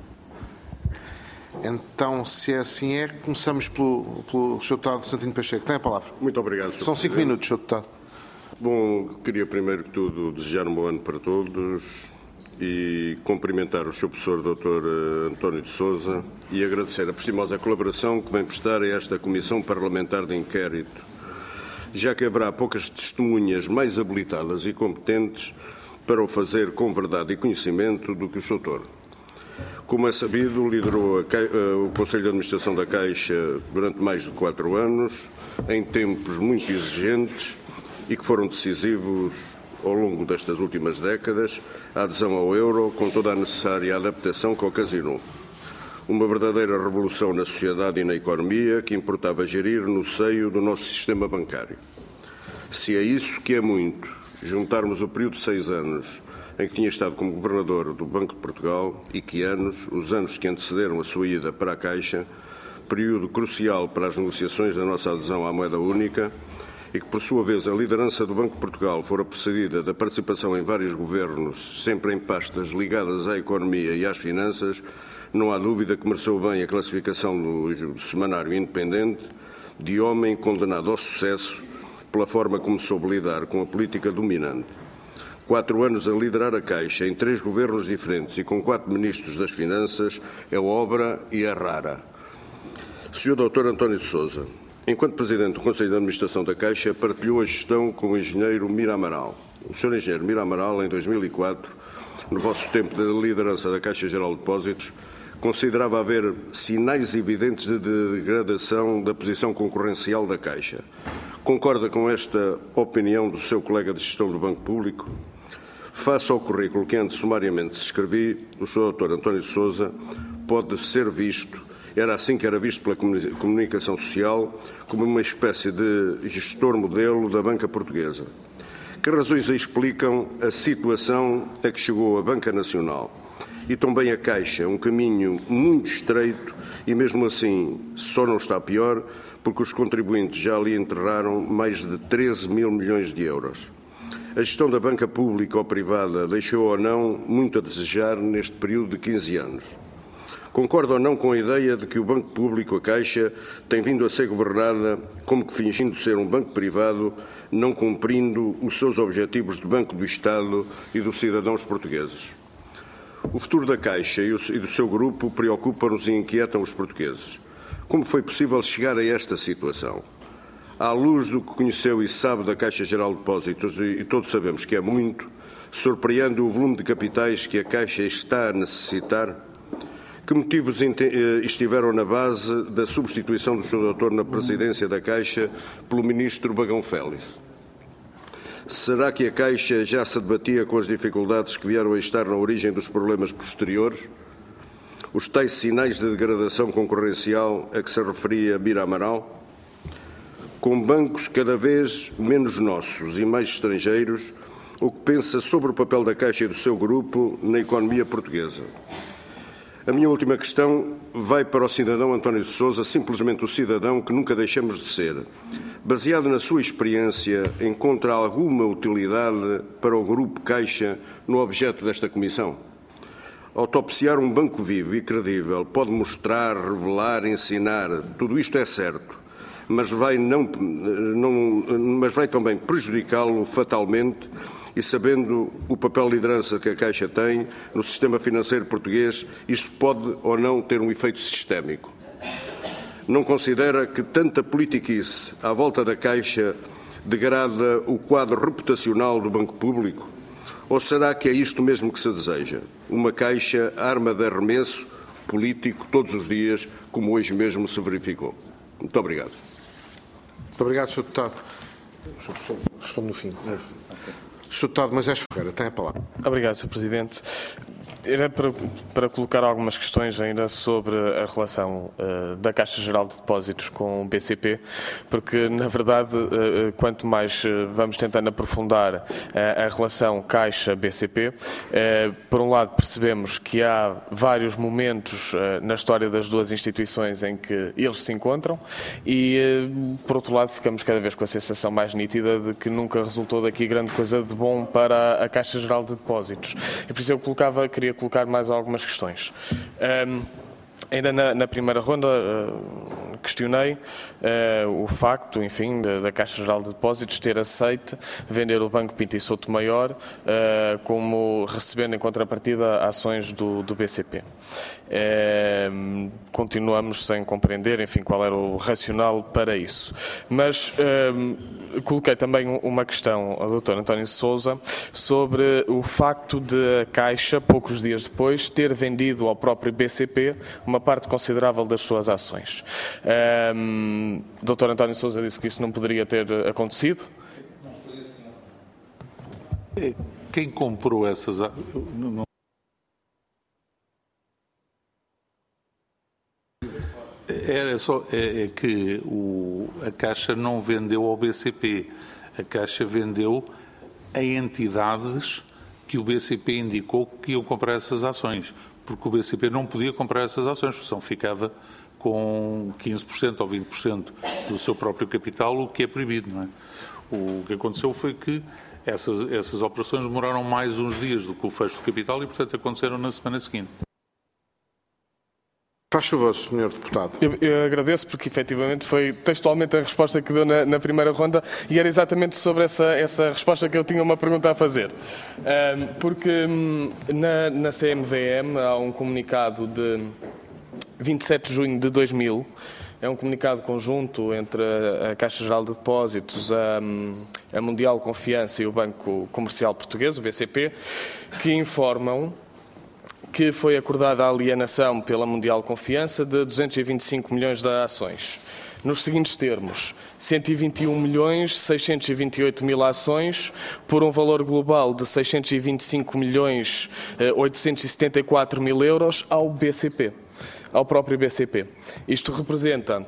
Então, se é assim é, começamos pelo, pelo senhor Deputado Santino Pacheco. Tem a palavra. Muito obrigado, senhor São cinco Presidente. minutos, senhor Deputado. Bom, queria primeiro que tudo desejar um bom ano para todos e cumprimentar o senhor Professor doutor António de Sousa e agradecer a prestimosa colaboração que vem prestar a esta Comissão Parlamentar de Inquérito, já que haverá poucas testemunhas mais habilitadas e competentes para o fazer com verdade e conhecimento do que o senhor doutor. Como é sabido, liderou a, o Conselho de Administração da Caixa durante mais de quatro anos, em tempos muito exigentes, e que foram decisivos ao longo destas últimas décadas, a adesão ao euro com toda a necessária adaptação que ocasionou. Uma verdadeira revolução na sociedade e na economia que importava gerir no seio do nosso sistema bancário. Se é isso que é muito, juntarmos o período de seis anos em que tinha estado como Governador do Banco de Portugal e que anos, os anos que antecederam a sua ida para a Caixa, período crucial para as negociações da nossa adesão à moeda única, e que, por sua vez, a liderança do Banco de Portugal fora precedida da participação em vários governos, sempre em pastas ligadas à economia e às finanças, não há dúvida que mereceu bem a classificação do Semanário Independente de homem condenado ao sucesso pela forma como soube lidar com a política dominante. quatro anos a liderar a Caixa em três governos diferentes e com quatro ministros das Finanças é obra e é rara. senhor doutor António de Sousa, enquanto Presidente do Conselho de Administração da Caixa, partilhou a gestão com o engenheiro Mira Amaral. O senhor engenheiro Mira Amaral, em dois mil e quatro, no vosso tempo de liderança da Caixa Geral de Depósitos, considerava haver sinais evidentes de degradação da posição concorrencial da Caixa. Concorda com esta opinião do seu colega de gestão do Banco Público? Face ao currículo que antes sumariamente escrevi, o senhor doutor António de Sousa pode ser visto, era assim que era visto pela comunicação social, como uma espécie de gestor modelo da banca portuguesa. Que razões explicam a situação a que chegou a Banca Nacional e também a Caixa, um caminho muito estreito e mesmo assim só não está pior porque os contribuintes já ali enterraram mais de treze mil milhões de euros. A gestão da banca pública ou privada deixou ou não muito a desejar neste período de quinze anos. Concorda ou não com a ideia de que o Banco Público, a Caixa, tem vindo a ser governada como que fingindo ser um banco privado, não cumprindo os seus objetivos de Banco do Estado e dos cidadãos portugueses? O futuro da Caixa e do seu grupo preocupa-nos e inquietam os portugueses. Como foi possível chegar a esta situação? À luz do que conheceu e sabe da Caixa Geral de Depósitos, e todos sabemos que é muito, surpreende o volume de capitais que a Caixa está a necessitar? Que motivos estiveram na base da substituição do senhor doutor na presidência da Caixa pelo ministro Bagão Félix? Será que a Caixa já se debatia com as dificuldades que vieram a estar na origem dos problemas posteriores? Os tais sinais de degradação concorrencial a que se referia Mira Amaral? Com bancos cada vez menos nossos e mais estrangeiros, o que pensa sobre o papel da Caixa e do seu grupo na economia portuguesa? A minha última questão vai para o cidadão António de Sousa, simplesmente o cidadão que nunca deixamos de ser. Baseado na sua experiência, encontra alguma utilidade para o Grupo Caixa no objeto desta comissão? Autopsiar um banco vivo e credível pode mostrar, revelar, ensinar, tudo isto é certo, mas vai, não, não, mas vai também prejudicá-lo fatalmente e sabendo o papel de liderança que a Caixa tem no sistema financeiro português, isto pode ou não ter um efeito sistémico. Não considera que tanta politiquice à volta da Caixa degrada o quadro reputacional do Banco Público? Ou será que é isto mesmo que se deseja? Uma Caixa arma de arremesso político todos os dias, como hoje mesmo se verificou. Muito obrigado. Muito obrigado, senhor Deputado. Respondo no fim. senhor Deputado Moisés Ferreira, tem a palavra. Obrigado, senhor Presidente. Era para, para colocar algumas questões ainda sobre a relação uh, da Caixa Geral de Depósitos com o B C P, porque, na verdade, uh, quanto mais uh, vamos tentando aprofundar uh, a relação Caixa-B C P, uh, por um lado percebemos que há vários momentos uh, na história das duas instituições em que eles se encontram e, uh, por outro lado, ficamos cada vez com a sensação mais nítida de que nunca resultou daqui grande coisa de bom para a Caixa Geral de Depósitos. E por isso eu colocava, queria colocar mais algumas questões. Um, ainda na, na primeira ronda uh, questionei uh, o facto, enfim, da, da Caixa Geral de Depósitos ter aceito vender o Banco Pinto e Souto Maior uh, como recebendo em contrapartida ações do, do B C P. Uh, continuamos sem compreender, enfim, qual era o racional para isso. Mas uh, coloquei também uma questão ao doutor António de Sousa sobre o facto de a Caixa, poucos dias depois, ter vendido ao próprio B C P uma parte considerável das suas ações. Um, o doutor António de Sousa disse que isso não poderia ter acontecido. Quem comprou essas... Não... Era só é, é que o, a Caixa não vendeu ao B C P. A Caixa vendeu a entidades que o B C P indicou que iam comprar essas ações, porque o B C P não podia comprar essas ações, porque senão ficava com quinze por cento ou vinte por cento do seu próprio capital, o que é proibido, não é? O que aconteceu foi que essas, essas operações demoraram mais uns dias do que o fecho do capital e, portanto, aconteceram na semana seguinte. Faz Faz favor, senhor Deputado. Eu, eu agradeço porque, efetivamente, foi textualmente a resposta que deu na, na primeira ronda e era exatamente sobre essa, essa resposta que eu tinha uma pergunta a fazer. Um, porque um, na, na C M V M há um comunicado de vinte e sete de junho de dois mil, é um comunicado conjunto entre a, a Caixa Geral de Depósitos, a, a Mundial Confiança e o Banco Comercial Português, o B C P, que informam que foi acordada a alienação pela Mundial Confiança de duzentos e vinte e cinco milhões de ações. Nos seguintes termos, cento e vinte e um milhões seiscentos e vinte e oito mil ações, por um valor global de seiscentos e vinte e cinco milhões oitocentos e setenta e quatro mil euros ao B C P, ao próprio B C P. Isto representa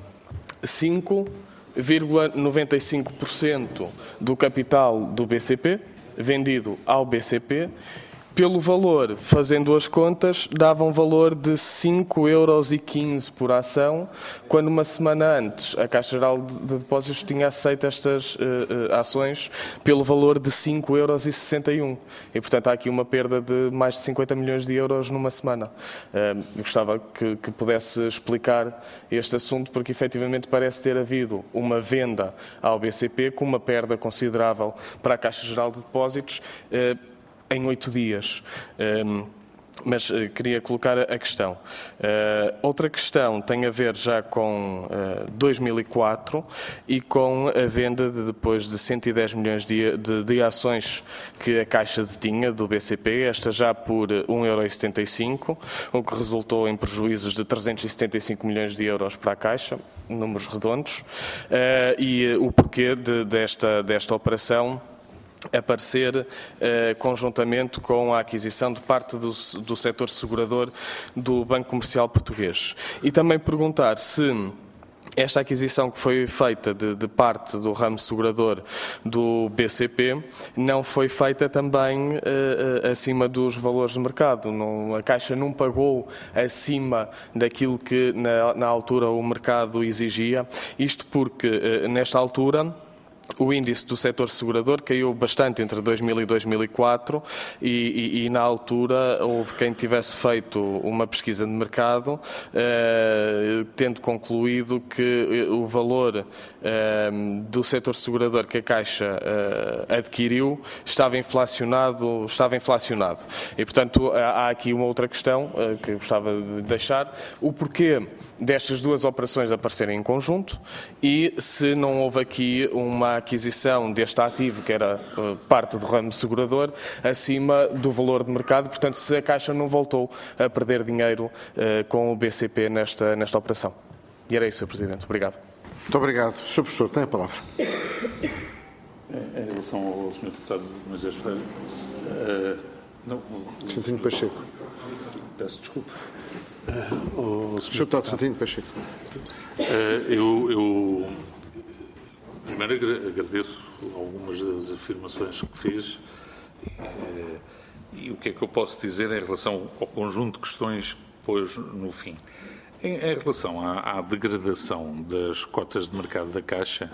cinco vírgula noventa e cinco por cento do capital do B C P, vendido ao B C P, pelo valor, fazendo as contas, dava um valor de cinco euros e quinze por ação, quando uma semana antes a Caixa Geral de Depósitos tinha aceito estas uh, uh, ações pelo valor de cinco euros e sessenta e um. E, portanto, há aqui uma perda de mais de cinquenta milhões de euros numa semana. Uh, eu gostava que, que pudesse explicar este assunto, porque efetivamente parece ter havido uma venda ao B C P com uma perda considerável para a Caixa Geral de Depósitos, uh, em oito dias. Um, mas uh, queria colocar a questão. Uh, outra questão tem a ver já com uh, dois mil e quatro e com a venda de depois de cento e dez milhões de, de, de ações que a Caixa detinha do B C P, esta já por um euro e setenta e cinco, o que resultou em prejuízos de trezentos e setenta e cinco milhões de euros para a Caixa, números redondos, uh, e uh, o porquê de, desta, desta operação aparecer eh, conjuntamente com a aquisição de parte do, do setor segurador do Banco Comercial Português. E também perguntar se esta aquisição que foi feita de, de parte do ramo segurador do B C P não foi feita também eh, acima dos valores de mercado. Não, a Caixa não pagou acima daquilo que na, na altura o mercado exigia, isto porque eh, nesta altura o índice do setor segurador caiu bastante entre dois mil e dois mil e quatro e, e, e na altura houve quem tivesse feito uma pesquisa de mercado, eh, tendo concluído que o valor eh, do setor segurador que a Caixa eh, adquiriu estava inflacionado, estava inflacionado. E, portanto, há aqui uma outra questão eh, que eu gostava de deixar, o porquê destas duas operações aparecerem em conjunto e se não houve aqui uma aquisição deste ativo, que era uh, parte do ramo segurador, acima do valor de mercado. Portanto, se a Caixa não voltou a perder dinheiro uh, com o B C P nesta, nesta operação. E era isso, senhor Presidente. Obrigado. Muito obrigado. senhor Professor, tem a palavra. Em relação ao senhor Deputado Moisés Freire, uh, não, o, Santinho Pacheco. Peço desculpa. Uh, o senhor Deputado Santinho Pacheco. Uh, eu... eu Primeiro agradeço algumas das afirmações que fez e, e o que é que eu posso dizer em relação ao conjunto de questões que pôs no fim. Em, em relação à, à degradação das cotas de mercado da Caixa,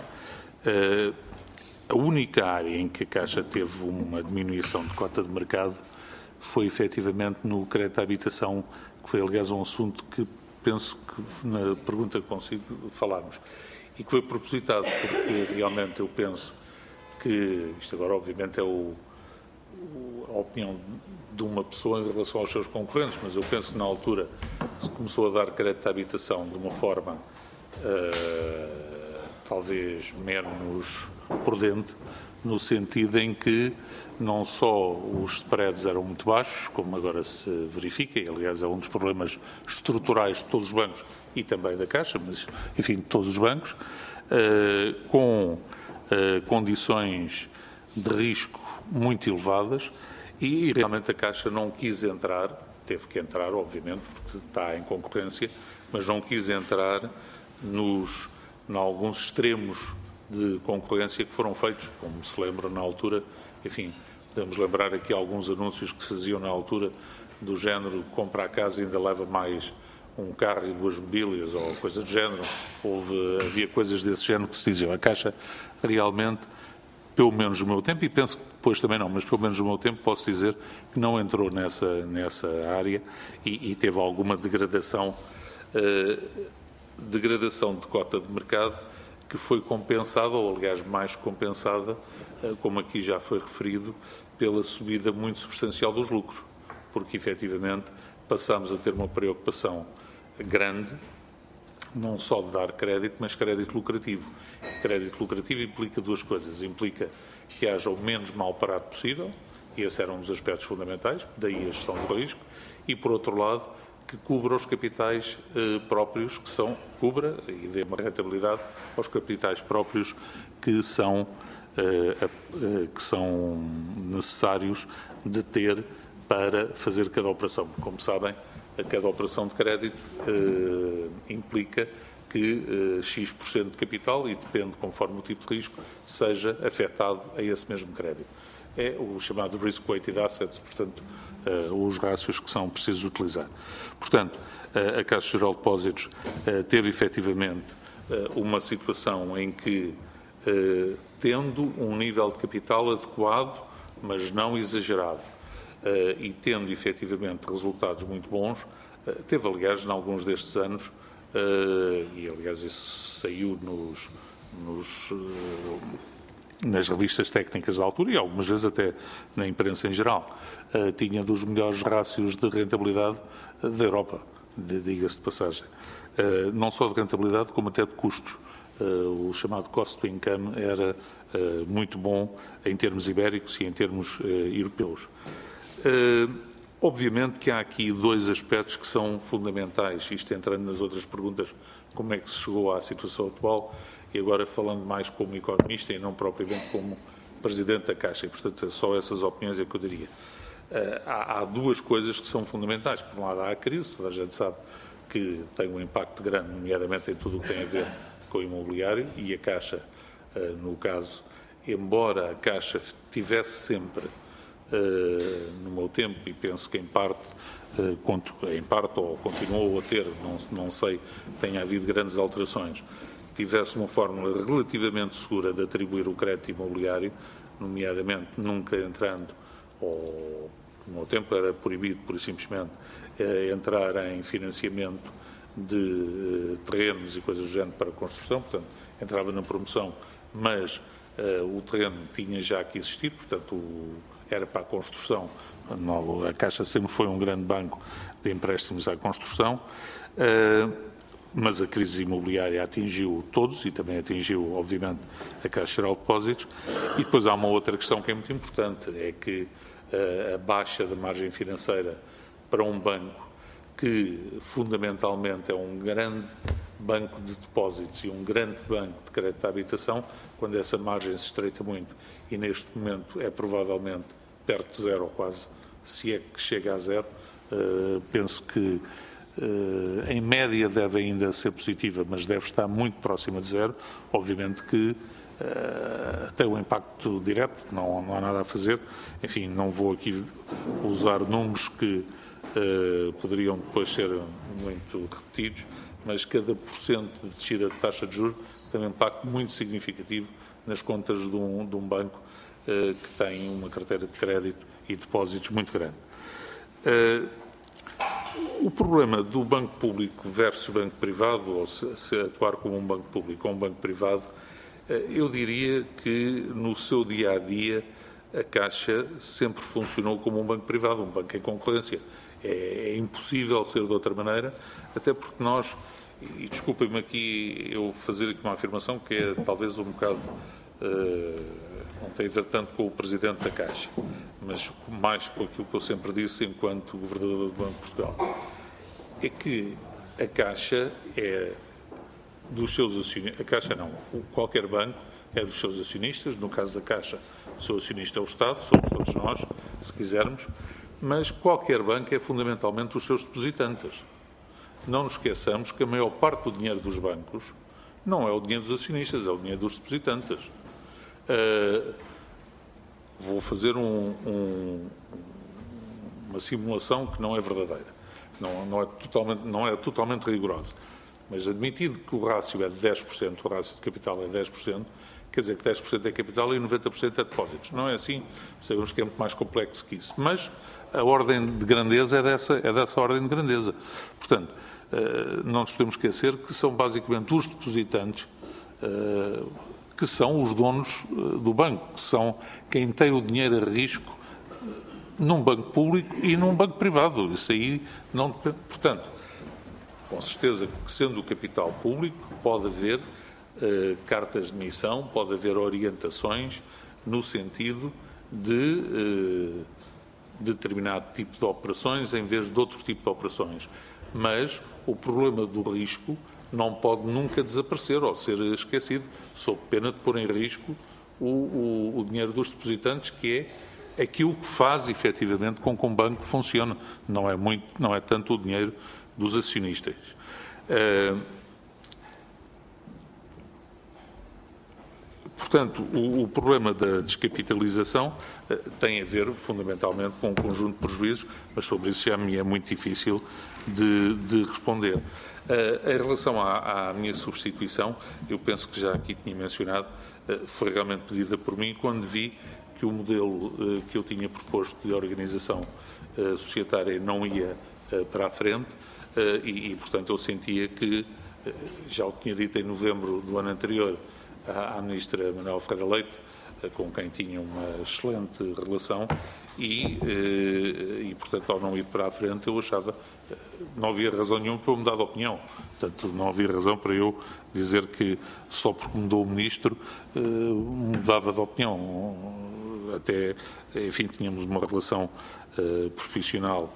a única área em que a Caixa teve uma diminuição de cota de mercado foi efetivamente no crédito à habitação, que foi aliás um assunto que penso que na pergunta que consigo falarmos. E que foi propositado, porque realmente eu penso que, isto agora obviamente é o, o, a opinião de uma pessoa em relação aos seus concorrentes, mas eu penso que na altura se começou a dar crédito à habitação de uma forma uh, talvez menos prudente, no sentido em que não só os spreads eram muito baixos, como agora se verifica, e aliás é um dos problemas estruturais de todos os bancos e também da Caixa, mas enfim, de todos os bancos, uh, com uh, condições de risco muito elevadas e realmente a Caixa não quis entrar, teve que entrar obviamente porque está em concorrência, mas não quis entrar nos, em alguns extremos de concorrência que foram feitos, como se lembra na altura, enfim, podemos lembrar aqui alguns anúncios que se faziam na altura do género compra a casa e ainda leva mais um carro e duas mobílias ou coisa do género. Houve, havia coisas desse género que se diziam. A Caixa realmente, pelo menos no meu tempo, e penso que depois também não, mas pelo menos no meu tempo posso dizer que não entrou nessa, nessa área e, e teve alguma degradação degradação de cota de mercado que foi compensada, ou aliás mais compensada, como aqui já foi referido, pela subida muito substancial dos lucros, porque efetivamente passamos a ter uma preocupação grande, não só de dar crédito, mas crédito lucrativo. Crédito lucrativo implica duas coisas. Implica que haja o menos mal parado possível, e esse era um dos aspectos fundamentais, daí a gestão do risco, e, por outro lado, que cubra os capitais eh, próprios, que são, cubra e dê uma rentabilidade aos capitais próprios que são, eh, eh, que são necessários de ter para fazer cada operação. Como sabem, a cada operação de crédito eh, implica que eh, X por cento de capital, e depende conforme o tipo de risco, seja afetado a esse mesmo crédito. É o chamado Risk-Weighted Assets, portanto, uh, os rácios que são precisos utilizar. Portanto, uh, a Caixa Geral de Depósitos uh, teve efetivamente uh, uma situação em que, uh, tendo um nível de capital adequado, mas não exagerado, uh, e tendo efetivamente resultados muito bons, uh, teve, aliás, em alguns destes anos, uh, e aliás isso saiu nos... nos uh, nas revistas técnicas da altura e algumas vezes até na imprensa em geral, uh, tinha dos melhores rácios de rentabilidade da Europa, diga-se de passagem. Uh, não só de rentabilidade, como até de custos. Uh, o chamado cost to income era uh, muito bom em termos ibéricos e em termos uh, europeus. Uh, obviamente que há aqui dois aspectos que são fundamentais, isto entrando nas outras perguntas, como é que se chegou à situação atual, e agora falando mais como economista e não propriamente como Presidente da Caixa, e portanto só essas opiniões é que eu diria. Uh, há, há duas coisas que são fundamentais. Por um lado há a crise, toda a gente sabe que tem um impacto grande, nomeadamente em tudo o que tem a ver com o imobiliário, e a Caixa, uh, no caso, embora a Caixa tivesse sempre, uh, no meu tempo, e penso que em parte, uh, conto, em parte ou continuou a ter, não, não sei, tenha havido grandes alterações, tivesse uma fórmula relativamente segura de atribuir o crédito imobiliário, nomeadamente nunca entrando, ou no meu tempo era proibido, por simplesmente, eh, entrar em financiamento de eh, terrenos e coisas do género para construção, portanto, entrava na promoção, mas eh, o terreno tinha já que existir, portanto, o, era para a construção. A Caixa sempre foi um grande banco de empréstimos à construção. Eh, mas a crise imobiliária atingiu todos e também atingiu, obviamente, a Caixa Geral de Depósitos. E depois há uma outra questão que é muito importante, é que uh, a baixa da margem financeira para um banco que, fundamentalmente, é um grande banco de depósitos e um grande banco de crédito à habitação, quando essa margem se estreita muito, e neste momento é provavelmente perto de zero ou quase, se é que chega a zero, uh, penso que Uh, em média deve ainda ser positiva, mas deve estar muito próxima de zero. Obviamente que uh, tem um impacto direto, não, não há nada a fazer. Enfim, não vou aqui usar números que uh, poderiam depois ser muito repetidos, mas cada porcento de descida de taxa de juros tem um impacto muito significativo nas contas de um, de um banco uh, que tem uma carteira de crédito e depósitos muito grande. Uh, O problema do banco público versus banco privado, ou se, se atuar como um banco público ou um banco privado, eu diria que no seu dia-a-dia a Caixa sempre funcionou como um banco privado, um banco em concorrência. É, é impossível ser de outra maneira, até porque nós, e desculpem-me aqui eu fazer aqui uma afirmação que é talvez um bocado, uh, não tem a ver tanto com o Presidente da Caixa, mas mais com aquilo que eu sempre disse enquanto Governador do Banco de Portugal, é que a Caixa é dos seus acionistas, a Caixa não, qualquer banco é dos seus acionistas, no caso da Caixa, o seu acionista é o Estado, somos todos nós, se quisermos, mas qualquer banco é fundamentalmente dos seus depositantes. Não nos esqueçamos que a maior parte do dinheiro dos bancos não é o dinheiro dos acionistas, é o dinheiro dos depositantes. Uh, vou fazer um, um, uma simulação que não é verdadeira, não, não, é totalmente, não é totalmente rigorosa, mas admitido que o rácio é de dez por cento, o rácio de capital é dez por cento, quer dizer que dez por cento é capital e noventa por cento é depósitos. Não é assim, sabemos que é muito mais complexo que isso, mas a ordem de grandeza é dessa, é dessa ordem de grandeza. Portanto, não nos podemos esquecer que são basicamente os depositantes que são os donos do banco, que são quem tem o dinheiro a risco num banco público e num banco privado. Isso aí não depende. Portanto, com certeza que sendo o capital público, pode haver uh, cartas de missão, pode haver orientações no sentido de uh, determinado tipo de operações em vez de outro tipo de operações. Mas o problema do risco não pode nunca desaparecer ou ser esquecido, sob pena de pôr em risco o, o, o dinheiro dos depositantes, que é aquilo que faz, efetivamente, com que um banco funcione. Não é, muito, não é tanto o dinheiro dos acionistas. Uh, portanto, o, o problema da descapitalização uh, tem a ver, fundamentalmente, com um conjunto de prejuízos, mas sobre isso já me é muito difícil de, de responder. Uh, em relação à, à minha substituição, eu penso que já aqui tinha mencionado, uh, foi realmente pedida por mim quando vi que o modelo uh, que eu tinha proposto de organização uh, societária não ia uh, para a frente uh, e, e, portanto, eu sentia que, uh, já o tinha dito em novembro do ano anterior à, à Ministra Manuel Ferreira Leite, uh, com quem tinha uma excelente relação e, uh, e, portanto, ao não ir para a frente, eu achava não havia razão nenhuma para eu mudar de opinião. Portanto, não havia razão para eu dizer que só porque mudou o Ministro mudava de opinião. Até, enfim, tínhamos uma relação profissional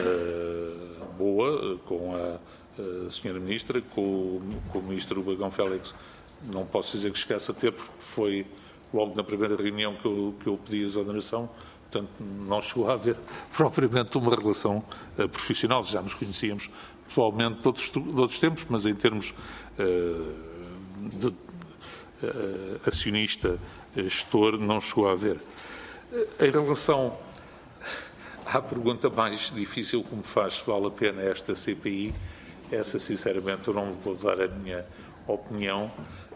boa com a senhora Ministra, com o Ministro Bagão Félix. Não posso dizer que chegasse a ter, porque foi logo na primeira reunião que eu, que eu pedi a exoneração. Portanto, não chegou a haver propriamente uma relação uh, profissional. Já nos conhecíamos pessoalmente de outros, de outros tempos, mas em termos uh, de uh, acionista, gestor, não chegou a haver. Uh, em relação à pergunta mais difícil que me faz se vale a pena esta C P I, essa, sinceramente, eu não vou dar a minha opinião,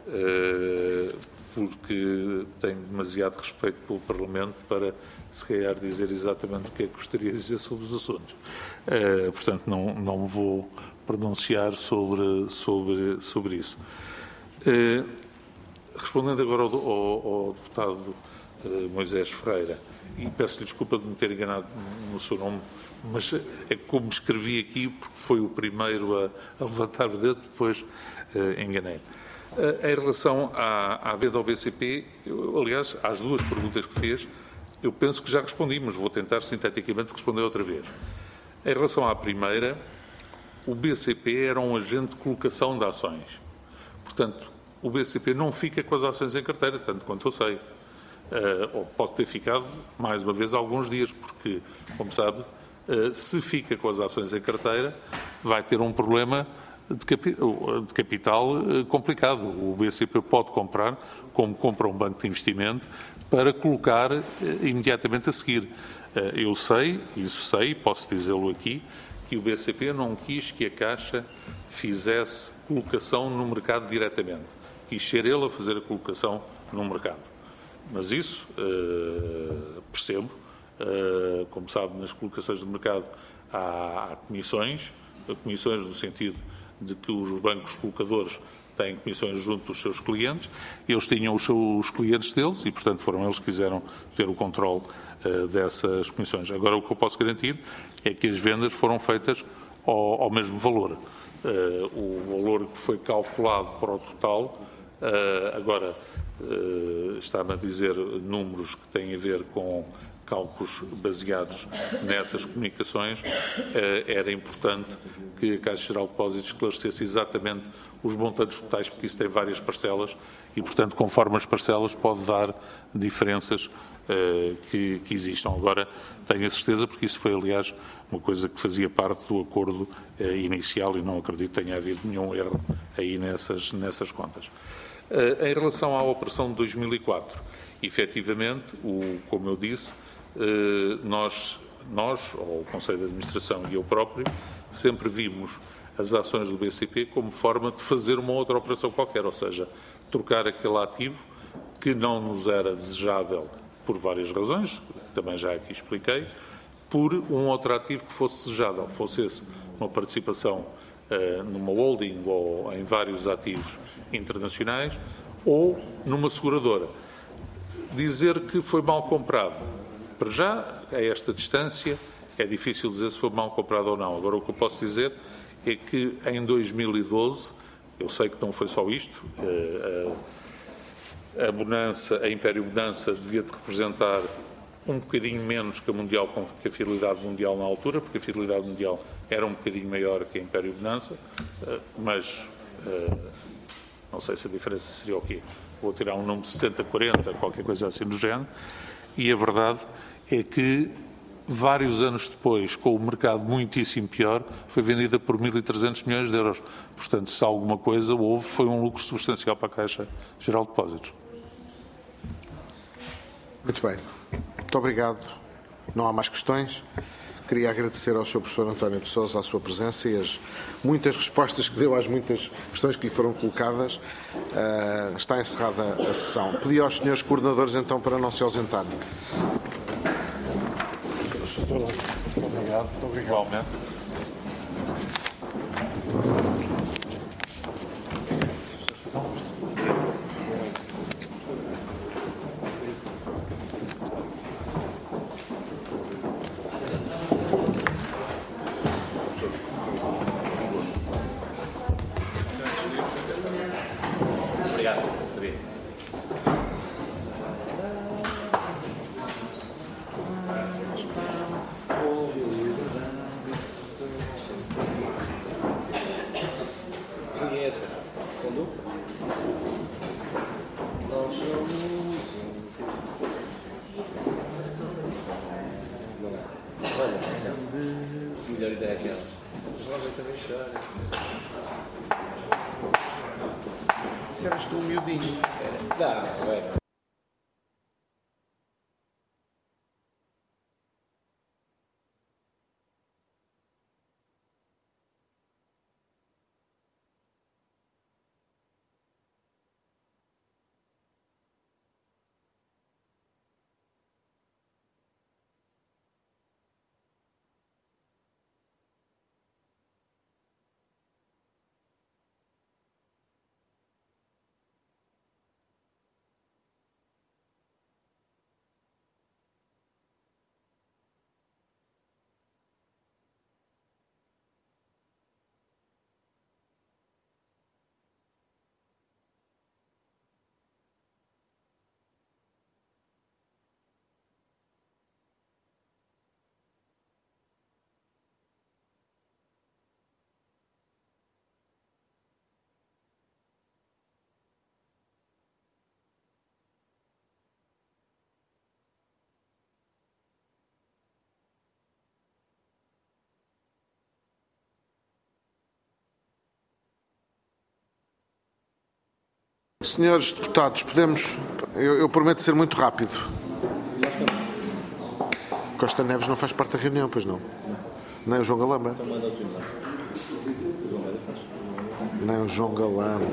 uh, porque tenho demasiado respeito pelo Parlamento para, se calhar, dizer exatamente o que é que gostaria de dizer sobre os assuntos. Uh, portanto, não, não me vou pronunciar sobre, sobre, sobre isso. Uh, respondendo agora ao, ao, ao deputado uh, Moisés Ferreira, e peço-lhe desculpa de me ter enganado no seu nome, mas é como escrevi aqui, porque foi o primeiro a, a levantar o dedo, depois uh, enganei. Uh, em relação à, à venda ao B C P, eu, aliás, às duas perguntas que fez, eu penso que já respondi, mas vou tentar sinteticamente responder outra vez. Em relação à primeira, o B C P era um agente de colocação de ações. Portanto, o B C P não fica com as ações em carteira, tanto quanto eu sei. Uh, ou pode ter ficado, mais uma vez, alguns dias, porque, como sabe, uh, se fica com as ações em carteira, vai ter um problema de, capi de capital uh, complicado. O B C P pode comprar, como compra um banco de investimento, para colocar uh, imediatamente a seguir. Uh, eu sei, isso sei, posso dizê-lo aqui, que o B C P não quis que a Caixa fizesse colocação no mercado diretamente. Quis ser ele a fazer a colocação no mercado. Mas isso, uh, percebo, uh, como sabe, nas colocações do mercado há, há comissões, comissões no sentido de que os bancos colocadores têm comissões junto dos seus clientes, eles tinham os seus clientes deles e, portanto, foram eles que quiseram ter o controle uh, dessas comissões. Agora, o que eu posso garantir é que as vendas foram feitas ao, ao mesmo valor. Uh, o valor que foi calculado para o total, uh, agora, Uh, está-me a dizer números que têm a ver com cálculos baseados nessas comunicações, uh, era importante que a Caixa Geral de Depósitos esclarecesse exatamente os montantes totais, porque isso tem várias parcelas e, portanto, conforme as parcelas pode dar diferenças uh, que, que existam. Agora, tenho a certeza, porque isso foi, aliás, uma coisa que fazia parte do acordo uh, inicial e não acredito que tenha havido nenhum erro aí nessas, nessas contas. Uh, em relação à operação de dois mil e quatro, efetivamente, o, como eu disse, uh, nós, nós, ou o Conselho de Administração e eu próprio, sempre vimos as ações do B C P como forma de fazer uma outra operação qualquer, ou seja, trocar aquele ativo que não nos era desejável por várias razões, também já aqui expliquei, por um outro ativo que fosse desejável, fosse esse uma participação uh, numa holding ou em vários ativos internacionais, ou numa seguradora. Dizer que foi mal comprado, para já, a esta distância, é difícil dizer se foi mal comprado ou não. Agora, o que eu posso dizer é que em dois mil e doze, eu sei que não foi só isto, a, a Bonança, a Império Bonança devia de representar um bocadinho menos que a, mundial, que a Fidelidade Mundial na altura, porque a Fidelidade Mundial era um bocadinho maior que a Império Bonança, mas não sei se a diferença seria o quê. Vou tirar um número de sessenta quarenta, qualquer coisa assim do género, e a verdade é que vários anos depois, com o mercado muitíssimo pior, foi vendida por mil e trezentos milhões de euros. Portanto, se alguma coisa houve, foi um lucro substancial para a Caixa Geral de Depósitos. Muito bem. Muito obrigado. Não há mais questões. Queria agradecer ao senhor professor António de Sousa a sua presença e as muitas respostas que deu às muitas questões que lhe foram colocadas. Uh, está encerrada a sessão. Pedi aos senhores coordenadores, então, para não se ausentarem. Muito obrigado. Muito obrigado. Igualmente. Isso eras tu, um miudinho. Dá, vai. Senhores deputados, podemos... Eu, eu prometo ser muito rápido. Costa Neves não faz parte da reunião, pois não? Nem o João Galamba. Nem o João Galamba.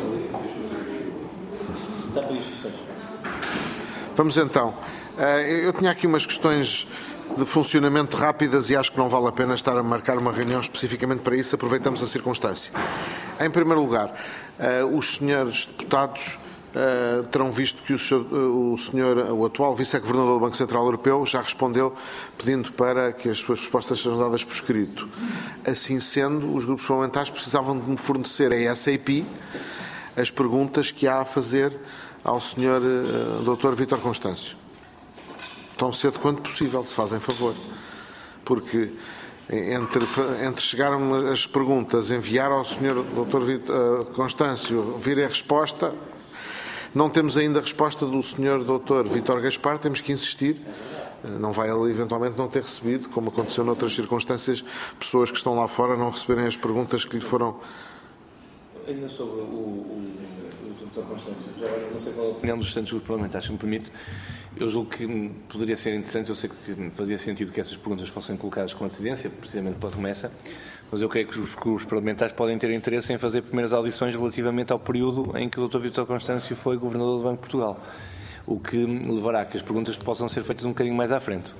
Vamos então. Eu tinha aqui umas questões de funcionamento rápidas e acho que não vale a pena estar a marcar uma reunião especificamente para isso. Aproveitamos a circunstância. Em primeiro lugar, os senhores deputados terão visto que o senhor, o, senhor, o atual vice-governador do Banco Central Europeu já respondeu pedindo para que as suas respostas sejam dadas por escrito. Assim sendo, os grupos parlamentares precisavam de me fornecer a S A P as perguntas que há a fazer ao senhor doutor Vítor Constâncio. Tão cedo quanto possível, se fazem favor. Porque entre, entre chegaram as perguntas, enviar ao senhor doutor Vítor Constâncio, vir a resposta, não temos ainda a resposta do senhor doutor Vítor Gaspar, temos que insistir. Não vai ele eventualmente não ter recebido, como aconteceu noutras circunstâncias, pessoas que estão lá fora não receberem as perguntas que lhe foram... Ainda sobre o, o, o doutor Constâncio, já não sei qual é a opinião dos restantes grupos parlamentares, se me permite. Eu julgo que poderia ser interessante, eu sei que fazia sentido que essas perguntas fossem colocadas com antecedência, precisamente pela remessa, mas eu creio que os grupos parlamentares podem ter interesse em fazer primeiras audições relativamente ao período em que o doutor Vítor Constâncio foi governador do Banco de Portugal, o que levará a que as perguntas possam ser feitas um bocadinho mais à frente.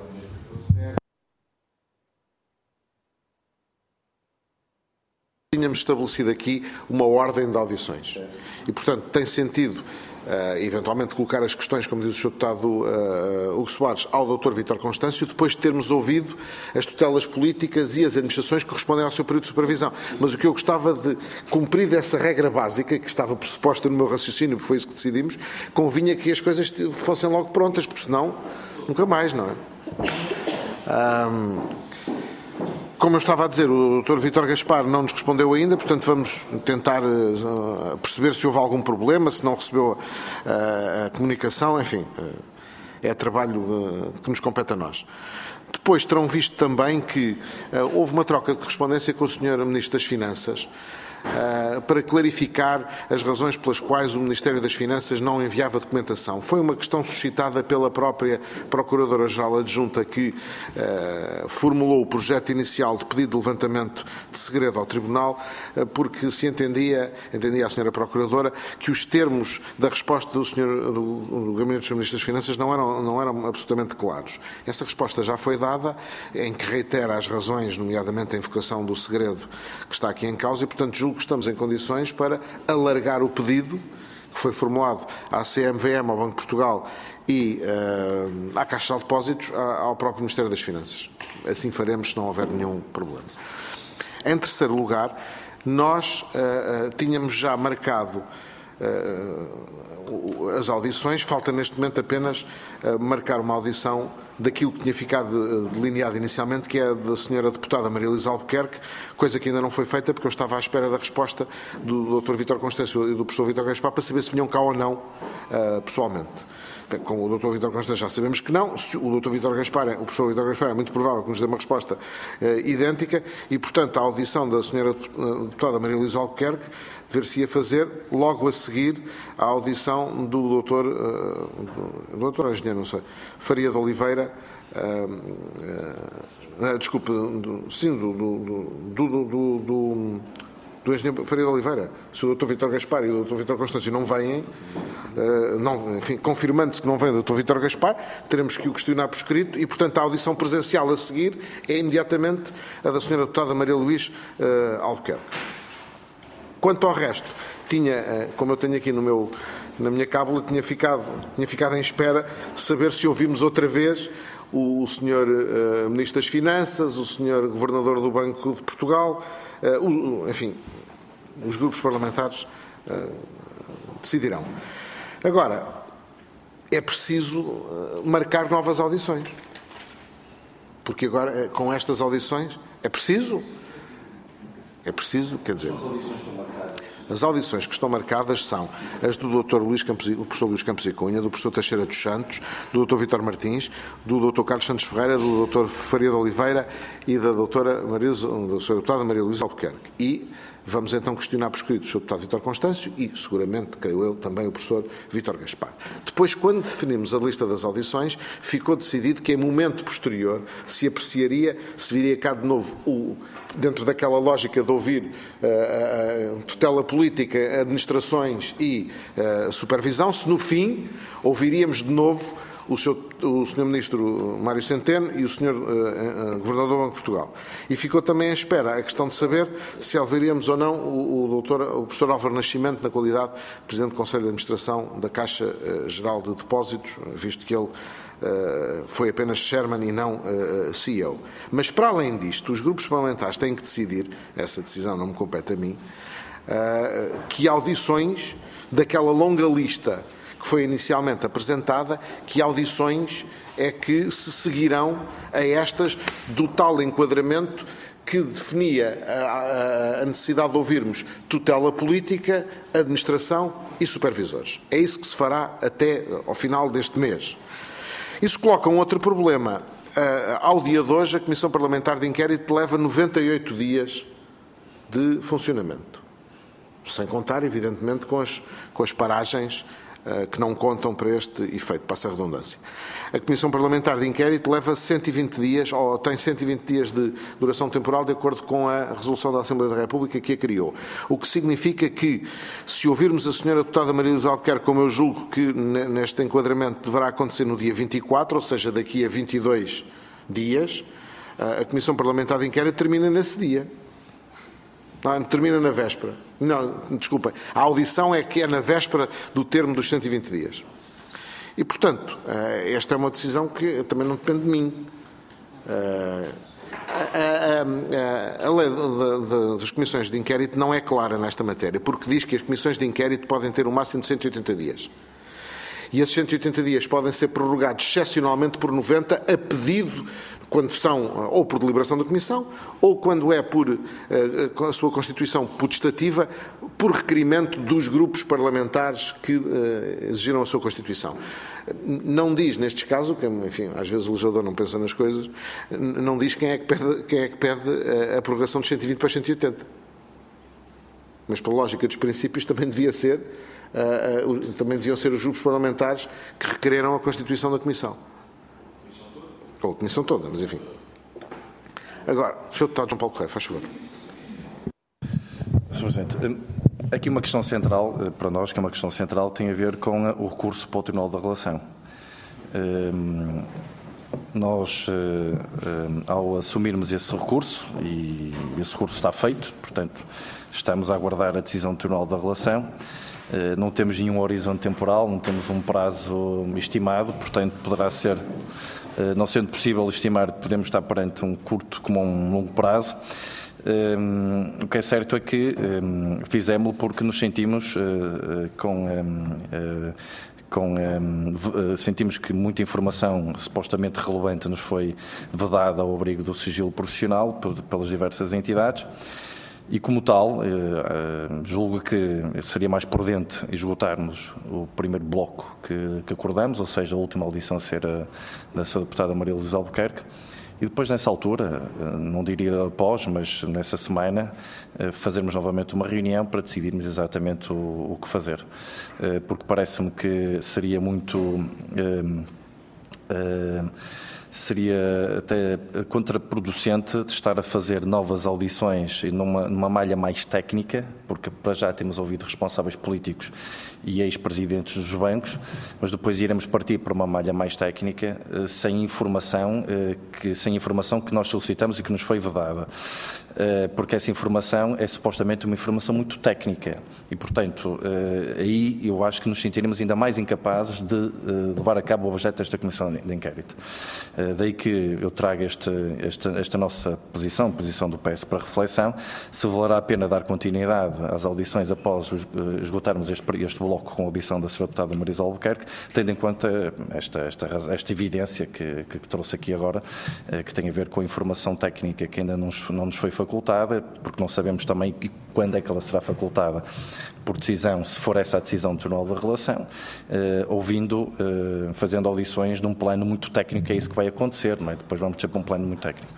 tínhamos estabelecido aqui uma ordem de audições. E, portanto, tem sentido Uh, eventualmente colocar as questões, como diz o senhor Deputado uh, Hugo Soares, ao doutor Vítor Constâncio, depois de termos ouvido as tutelas políticas e as administrações que correspondem ao seu período de supervisão. Mas o que eu gostava de cumprir dessa regra básica, que estava pressuposta no meu raciocínio, porque foi isso que decidimos, convinha que as coisas fossem logo prontas, porque senão, nunca mais, não é? Um... Como eu estava a dizer, o doutor Vítor Gaspar não nos respondeu ainda, portanto vamos tentar uh, perceber se houve algum problema, se não recebeu uh, a comunicação, enfim, uh, é trabalho uh, que nos compete a nós. Depois terão visto também que uh, houve uma troca de correspondência com o senhor Ministro das Finanças, Uh, para clarificar as razões pelas quais o Ministério das Finanças não enviava documentação. Foi uma questão suscitada pela própria Procuradora-Geral Adjunta que uh, formulou o projeto inicial de pedido de levantamento de segredo ao Tribunal, uh, porque se entendia, entendia a senhora Procuradora, que os termos da resposta do, senhor, do, do Gabinete dos Ministros das Finanças não eram, não eram absolutamente claros. Essa resposta já foi dada, em que reitera as razões, nomeadamente a invocação do segredo que está aqui em causa, e, portanto, julgo que estamos em condições para alargar o pedido que foi formulado à C M V M, ao Banco de Portugal e uh, à Caixa de Depósitos, ao próprio Ministério das Finanças. Assim faremos se não houver nenhum problema. Em terceiro lugar, nós uh, uh, tínhamos já marcado uh, as audições, falta neste momento apenas uh, marcar uma audição daquilo que tinha ficado delineado inicialmente, que é a da senhora deputada Maria Luísa Albuquerque, coisa que ainda não foi feita porque eu estava à espera da resposta do doutor Vítor Constâncio e do professor Vítor Gaspar para saber se vinham cá ou não uh, pessoalmente. Bem, com o doutor Vítor Constâncio já sabemos que não, se o doutor Vítor Gaspar, o professor Vítor Gaspar é muito provável que nos dê uma resposta uh, idêntica e, portanto, a audição da senhora deputada Maria Luísa Albuquerque dever-se-ia fazer logo a seguir à audição do doutor, uh, do doutor engenheiro, não sei, Faria de Oliveira, uh, uh, uh, desculpe, do, sim, do, do, do, do, do, do, do engenheiro Faria de Oliveira. Se o doutor Vítor Gaspar e o doutor Vítor Constâncio não vêm, uh, não, enfim, confirmando-se que não vem o doutor Vítor Gaspar, teremos que o questionar por escrito e, portanto, a audição presencial a seguir é imediatamente a da senhora deputada Maria Luísa uh, Albuquerque. Quanto ao resto, tinha, como eu tenho aqui no meu, na minha cábula, tinha ficado, tinha ficado em espera saber se ouvimos outra vez o, o senhor uh, Ministro das Finanças, o senhor Governador do Banco de Portugal, uh, o, enfim, os grupos parlamentares uh, decidirão. Agora, é preciso uh, marcar novas audições, porque agora, com estas audições, é preciso... É preciso, quer dizer, as audições que estão marcadas são as do doutor Luís Campos, o professor Luís Campos e Cunha, do professor Teixeira dos Santos, do doutor Vítor Martins, do doutor Carlos Santos Ferreira, do doutor Faria de Oliveira e da doutora Maria, da senhora deputada Maria Luísa Albuquerque. E vamos então questionar por escrito o senhor deputado Vítor Constâncio e, seguramente, creio eu, também o professor Vítor Gaspar. Depois, quando definimos a lista das audições, ficou decidido que, em momento posterior, se apreciaria, se viria cá de novo, o, dentro daquela lógica de ouvir uh, uh, tutela política, administrações e uh, supervisão, se no fim ouviríamos de novo o senhor, o senhor Ministro Mário Centeno e o senhor uh, uh, Governador do Banco de Portugal. E ficou também à espera a questão de saber se ouviríamos ou não o, o, doutor, o professor Álvaro Nascimento, na qualidade de Presidente do Conselho de Administração da Caixa uh, Geral de Depósitos, visto que ele uh, foi apenas Chairman e não uh, C E O. Mas, para além disto, os grupos parlamentares têm que decidir, essa decisão não me compete a mim, uh, que audições daquela longa lista que foi inicialmente apresentada, que audições é que se seguirão a estas do tal enquadramento que definia a, a necessidade de ouvirmos tutela política, administração e supervisores. É isso que se fará até ao final deste mês. Isso coloca um outro problema. Ao dia de hoje, a Comissão Parlamentar de Inquérito leva noventa e oito dias de funcionamento. Sem contar, evidentemente, com as, com as paragens que não contam para este efeito, passa a redundância. A Comissão Parlamentar de Inquérito leva cento e vinte dias, ou tem cento e vinte dias de duração temporal, de acordo com a resolução da Assembleia da República que a criou. O que significa que, se ouvirmos a senhora deputada Maria Luísa Albuquerque, como eu julgo que neste enquadramento deverá acontecer no dia vinte e quatro, ou seja, daqui a vinte e dois dias, a Comissão Parlamentar de Inquérito termina nesse dia. Não, termina na véspera. Não, desculpem. A audição é que é na véspera do termo dos cento e vinte dias. E, portanto, esta é uma decisão que também não depende de mim. A, a, a, a lei de, de, das comissões de inquérito não é clara nesta matéria, porque diz que as comissões de inquérito podem ter um máximo de cento e oitenta dias. E esses cento e oitenta dias podem ser prorrogados excepcionalmente por noventa, a pedido, quando são ou por deliberação da Comissão, ou quando é por a sua constituição putestativa, por requerimento dos grupos parlamentares que exigiram a sua constituição. Não diz, nestes casos, que, enfim, às vezes o legislador não pensa nas coisas, não diz quem é que pede, quem é que pede a prorrogação dos cento e vinte para os cento e oitenta. Mas, pela lógica dos princípios, também devia ser, uh, uh, também deviam ser os grupos parlamentares que requereram a constituição da Comissão. Ou a Comissão toda, mas enfim. Agora, senhor Deputado João Paulo Correia, faz favor. senhor Presidente, aqui uma questão central, para nós, que é uma questão central, tem a ver com o recurso para o Tribunal da Relação. Nós, ao assumirmos esse recurso, e esse recurso está feito, portanto, estamos a aguardar a decisão do Tribunal da Relação, não temos nenhum horizonte temporal, não temos um prazo estimado, portanto, poderá ser, não sendo possível estimar, podemos estar perante um curto como um longo prazo. Um, o que é certo é que um, fizemos-lo porque nos sentimos uh, uh, com, um, uh, com um, uh, sentimos que muita informação supostamente relevante nos foi vedada ao abrigo do sigilo profissional pelas diversas entidades e, como tal, uh, uh, julgo que seria mais prudente esgotarmos o primeiro bloco que, que acordamos, ou seja, a última audição ser a, da senhora deputada Maria Luísa Albuquerque. E depois, nessa altura, não diria após, mas nessa semana, fazermos novamente uma reunião para decidirmos exatamente o, o que fazer. Porque parece-me que seria muito... Uh, uh, seria até contraproducente de estar a fazer novas audições numa, numa malha mais técnica, porque para já temos ouvido responsáveis políticos e ex-presidentes dos bancos, mas depois iremos partir para uma malha mais técnica, sem informação, que, sem informação que nós solicitamos e que nos foi vedada. Porque essa informação é supostamente uma informação muito técnica e, portanto, aí eu acho que nos sentiremos ainda mais incapazes de levar a cabo o objeto desta Comissão de Inquérito. Daí que eu trago este, esta, esta nossa posição, a posição do P S para reflexão, se valerá a pena dar continuidade às audições após esgotarmos este, este bloco com a audição da senhora deputada Marisa Albuquerque, tendo em conta esta, esta, esta evidência que, que trouxe aqui agora, que tem a ver com a informação técnica que ainda não, não nos foi facultada, porque não sabemos também quando é que ela será facultada por decisão, se for essa a decisão do Tribunal da Relação, eh, ouvindo, eh, fazendo audições num plano muito técnico, é isso que vai acontecer, não é? Depois vamos ter para um plano muito técnico.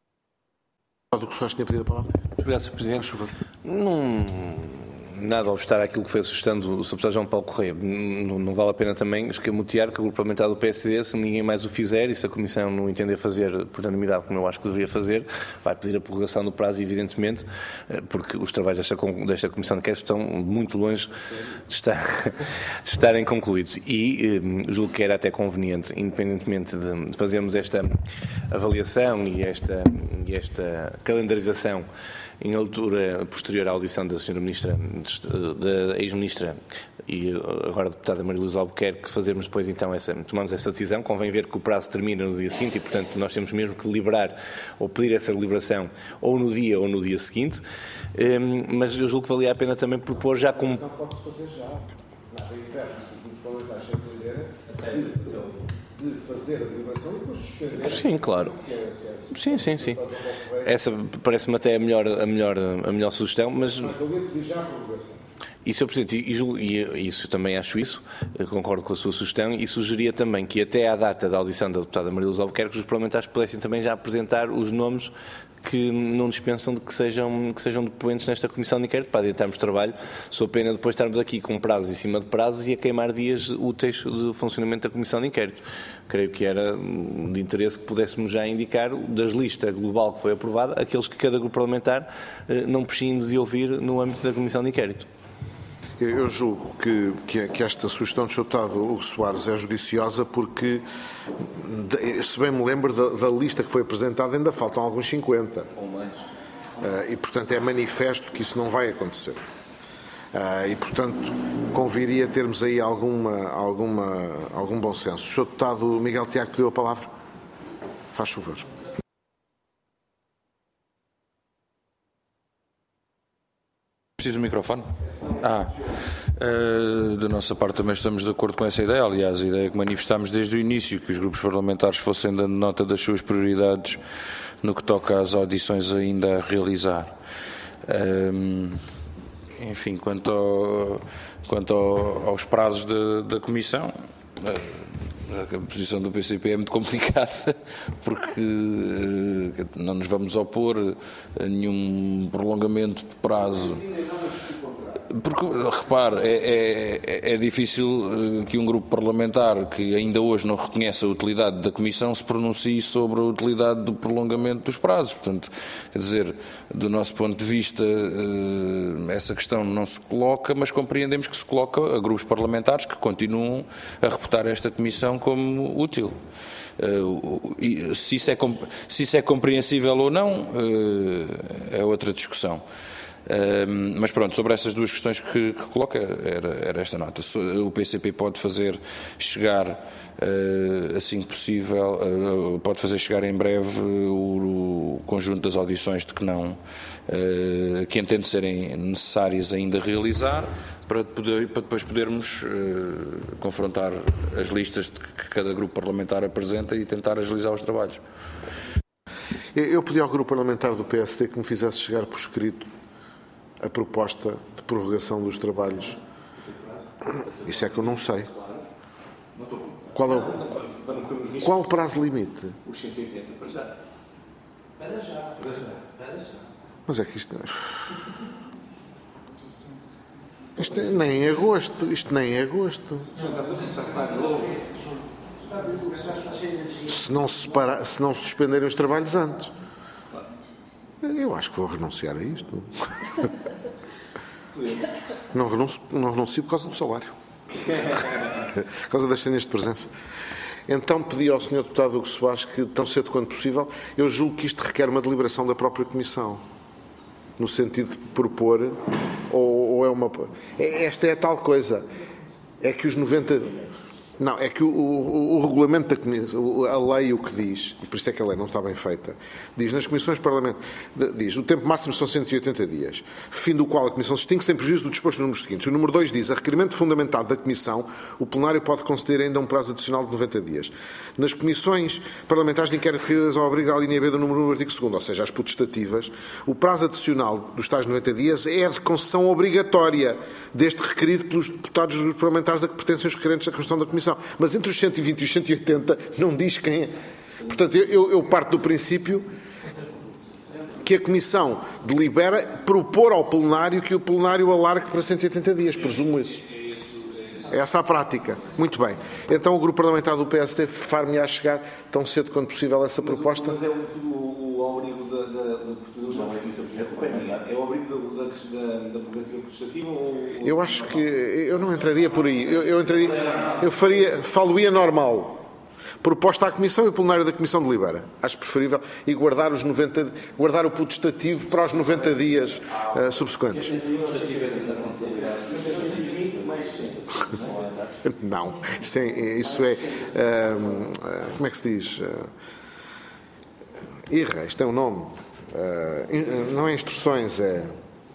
Obrigado, senhor Presidente. Não, nada a obstar àquilo que foi assustando o senhor Deputado João Paulo Correia. Não, não vale a pena também escamotear que o Grupo Parlamentar do P S D, se ninguém mais o fizer e se a Comissão não entender fazer por unanimidade, como eu acho que deveria fazer, vai pedir a prorrogação do prazo, evidentemente, porque os trabalhos desta, desta Comissão de Inquérito estão muito longe de, estar, de estarem concluídos. E eh, julgo que era até conveniente, independentemente de, de fazermos esta avaliação e esta, e esta calendarização em altura posterior à audição da senhora Ministra, da ex-Ministra e agora a deputada Maria Luísa Albuquerque, fazermos depois então essa, tomamos essa decisão. Convém ver que o prazo termina no dia seguinte e, portanto, nós temos mesmo que deliberar ou pedir essa deliberação ou no dia ou no dia seguinte, um, mas eu julgo que valia a pena também propor já como... Pode-se fazer já. Nada impede os grupos parlamentares sem poder de fazer a deliberação e depois suspender. Sim, claro. Sim, sim, sim. Essa parece-me até a melhor, a melhor, a melhor sugestão, mas... Mas valia pedir já a prorrogação. E, senhor Presidente, e, e isso também acho isso, concordo com a sua sugestão, e sugeria também que até à data da audição da deputada Maria Luísa Albuquerque os parlamentares pudessem também já apresentar os nomes que não dispensam de que sejam, que sejam depoentes nesta Comissão de Inquérito para adiantarmos trabalho, sou pena depois estarmos aqui com prazos em cima de prazos e a queimar dias úteis de funcionamento da Comissão de Inquérito. Creio que era de interesse que pudéssemos já indicar das listas global que foi aprovada, aqueles que cada grupo parlamentar não prescinde de ouvir no âmbito da Comissão de Inquérito. Eu julgo que, que, que esta sugestão do senhor Deputado Hugo Soares é judiciosa porque, se bem me lembro da, da lista que foi apresentada, ainda faltam alguns cinquenta. Ou mais. E, portanto, é manifesto que isso não vai acontecer. E, portanto, conviria termos aí alguma, alguma, algum bom senso. O senhor Deputado Miguel Tiago pediu a palavra. Faz favor. Preciso do microfone? Ah, uh, da nossa parte também estamos de acordo com essa ideia. Aliás, a ideia que manifestámos desde o início, que os grupos parlamentares fossem dando nota das suas prioridades no que toca às audições ainda a realizar. Um, enfim, quanto, ao, quanto ao, aos prazos da, da Comissão, a, a posição do P C P é muito complicada, porque uh, não nos vamos opor a nenhum prolongamento de prazo. Porque, repare, é, é, é difícil que um grupo parlamentar que ainda hoje não reconhece a utilidade da Comissão se pronuncie sobre a utilidade do prolongamento dos prazos. Portanto, quer dizer, do nosso ponto de vista, essa questão não se coloca, mas compreendemos que se coloca a grupos parlamentares que continuam a reputar esta Comissão como útil. Se isso é, se isso é compreensível ou não, é outra discussão. Uh, mas pronto, sobre essas duas questões que, que coloca, era, era esta nota. O P C P pode fazer chegar, uh, assim que possível, uh, pode fazer chegar em breve o, o conjunto das audições de que não, uh, que entende serem necessárias ainda realizar, para, poder, para depois podermos uh, confrontar as listas de que cada grupo parlamentar apresenta e tentar agilizar os trabalhos. Eu pedi ao grupo parlamentar do P S D que me fizesse chegar por escrito a proposta de prorrogação dos trabalhos. Isso é que eu não sei. Qual é o, qual o prazo limite? Os cento e oitenta, para já. Para já. Para já. Mas é que isto... Isto nem é agosto. Isto nem é agosto. Se não, se separa, se não suspenderem os trabalhos antes. Eu acho que vou renunciar a isto. Não renuncio, não renuncio por causa do salário. Por causa das cenas de presença. Então pedi ao senhor Deputado Hugo Soares que, tão cedo quanto possível, eu julgo que isto requer uma deliberação da própria Comissão. No sentido de propor, ou, ou é uma... Esta é a tal coisa. É que os noventa... Não, é que o, o, o regulamento da Comissão, a lei o que diz, e por isso é que a lei não está bem feita, diz nas comissões parlamentares, diz o tempo máximo são cento e oitenta dias, fim do qual a Comissão se extingue sem prejuízo do disposto nos números seguintes. O número dois diz, a requerimento fundamentado da Comissão, o plenário pode conceder ainda um prazo adicional de noventa dias. Nas comissões parlamentares de inquérito referidas ao abrigo da linha B do número um do artigo segundo, ou seja, as potestativas, o prazo adicional dos tais noventa dias é de concessão obrigatória, deste requerido pelos deputados dos grupos parlamentares a que pertencem os requerentes da Constituição da Comissão. Mas entre os cento e vinte e os cento e oitenta não diz quem é. Portanto, eu, eu parto do princípio que a Comissão delibera propor ao plenário que o plenário alargue para cento e oitenta dias. Presumo isso. É essa a prática. Muito bem. Então o grupo parlamentar do P S D far-me-á chegar tão cedo quanto possível essa proposta. Mas é o, o, o abrigo da... da, da não, é, é o abrigo da, da, da prerrogativa protestativa ou... Eu acho que... Eu não entraria por aí. Eu, eu entraria... Eu faria... Falo-ia normal. Proposta à Comissão e o plenário da Comissão delibera. Acho preferível. E guardar os noventa... Guardar o potestativo para os noventa dias uh, subsequentes. Não, isso é, isso é uh, como é que se diz? Uh, irra, isto é um nome. Uh, não é instruções, é.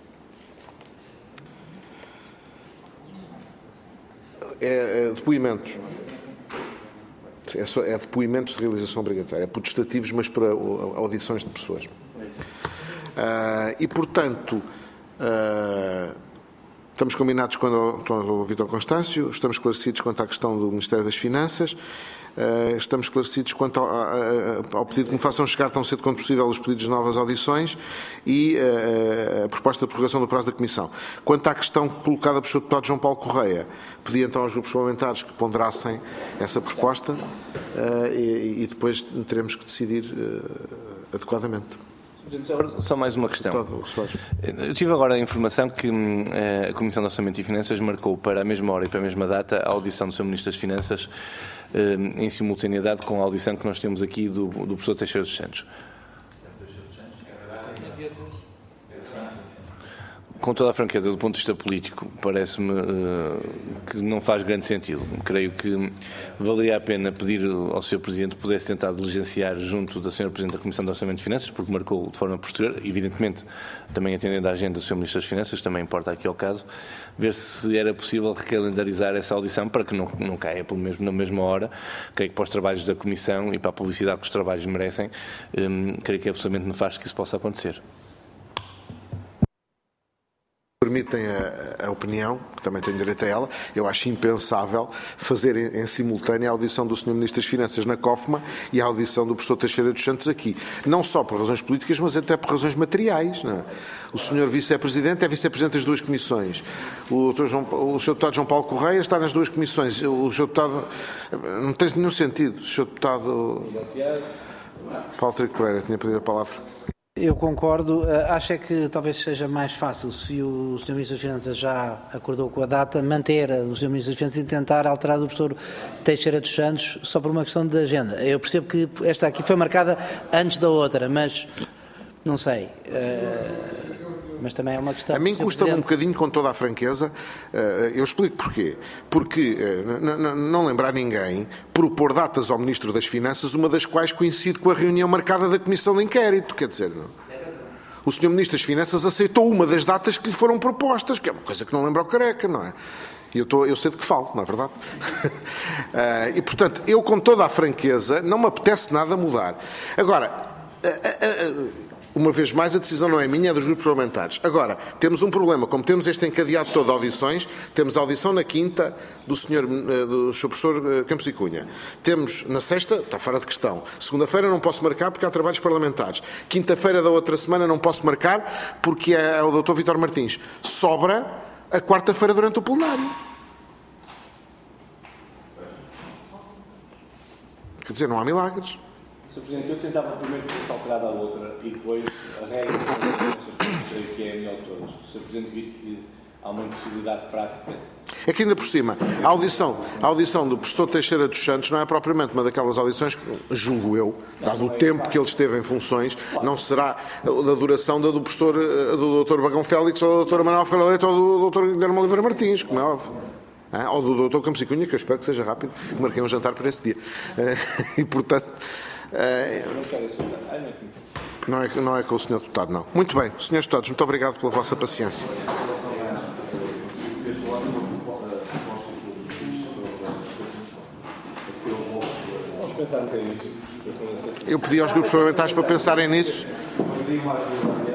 É, é depoimentos. É, só, é depoimentos de realização obrigatória. É potestativos, mas para audições de pessoas. Uh, e, portanto. Uh, Estamos combinados com o Vítor Constâncio, estamos esclarecidos quanto à questão do Ministério das Finanças, estamos esclarecidos quanto ao, ao pedido que me façam chegar tão cedo quanto possível os pedidos de novas audições e a proposta de prorrogação do prazo da Comissão. Quanto à questão colocada pelo senhor Deputado João Paulo Correia, pedi então aos grupos parlamentares que ponderassem essa proposta e depois teremos que decidir adequadamente. Só mais uma questão. Eu tive agora a informação que a Comissão de Orçamento e Finanças marcou para a mesma hora e para a mesma data a audição do senhor Ministro das Finanças em simultaneidade com a audição que nós temos aqui do, do professor Teixeira dos Santos. com toda a franqueza, do ponto de vista político, parece-me uh, que não faz grande sentido. Creio que valeria a pena pedir ao senhor Presidente que pudesse tentar diligenciar junto da senhora Presidente da Comissão de Orçamento e Finanças, porque marcou de forma posterior, evidentemente, também atendendo à agenda do senhor Ministro das Finanças, também importa aqui ao caso, ver se era possível recalendarizar essa audição para que não, não caia pelo mesmo, na mesma hora. Creio que para os trabalhos da Comissão e para a publicidade que os trabalhos merecem, um, creio que é absolutamente nefasto que isso possa acontecer. Permitem a, a opinião, que também tenho direito a ela, eu acho impensável fazer em, em simultâneo a audição do senhor Ministro das Finanças na COFMA e a audição do professor Teixeira dos Santos aqui. Não só por razões políticas, mas até por razões materiais. Não é? O senhor Vice-Presidente é Vice-Presidente das duas comissões. O, doutor João, o senhor Deputado João Paulo Correia está nas duas comissões. O senhor Deputado... Não tem nenhum sentido. O senhor Deputado... Paulo Trigo Pereira tinha pedido a palavra. Eu concordo. Acho é que talvez seja mais fácil, se o senhor Ministro das Finanças já acordou com a data, manter o senhor Ministro das Finanças e tentar alterar o professor Teixeira dos Santos só por uma questão de agenda. Eu percebo que esta aqui foi marcada antes da outra, mas não sei. Mas também é uma questão... A mim custa-me um bocadinho, com toda a franqueza, eu explico porquê. Porque, não lembrar ninguém, propor datas ao Ministro das Finanças, uma das quais coincide com a reunião marcada da Comissão de Inquérito, quer dizer... Não. O senhor Ministro das Finanças aceitou uma das datas que lhe foram propostas, que é uma coisa que não lembra o Careca, não é? E eu, estou, eu sei de que falo, não é verdade? E, portanto, eu, com toda a franqueza, não me apetece nada mudar. Agora... Uma vez mais, a decisão não é minha, é dos grupos parlamentares. Agora, temos um problema. Como temos este encadeado todo de audições, temos a audição na quinta do senhor, do senhor professor Campos e Cunha. Temos na sexta, está fora de questão. Segunda-feira não posso marcar porque há trabalhos parlamentares. Quinta-feira da outra semana não posso marcar porque é o doutor Vítor Martins. Sobra a quarta-feira durante o plenário. Quer dizer, não há milagres. senhor Presidente, eu tentava primeiro que fosse alterada a outra e depois a regra creio que é a melhor de todas. O senhor Presidente vir que há uma impossibilidade prática. É que ainda por cima, a audição, a audição do professor Teixeira dos Santos não é propriamente uma daquelas audições que, julgo eu, dado o tempo que ele esteve em funções, não será da duração da do professor, do doutor Bagão Félix ou da doutora Manuel Ferreira Leite ou do doutor Guilherme Oliveira Martins, como é óbvio. Ah, ou do doutor Campos e Cunha, que eu espero que seja rápido, que marquei um jantar para esse dia. E, portanto... Não é, não é com o senhor Deputado, não. Muito bem, senhores Deputados, muito obrigado pela vossa paciência. Eu pedi aos grupos parlamentares para pensarem nisso.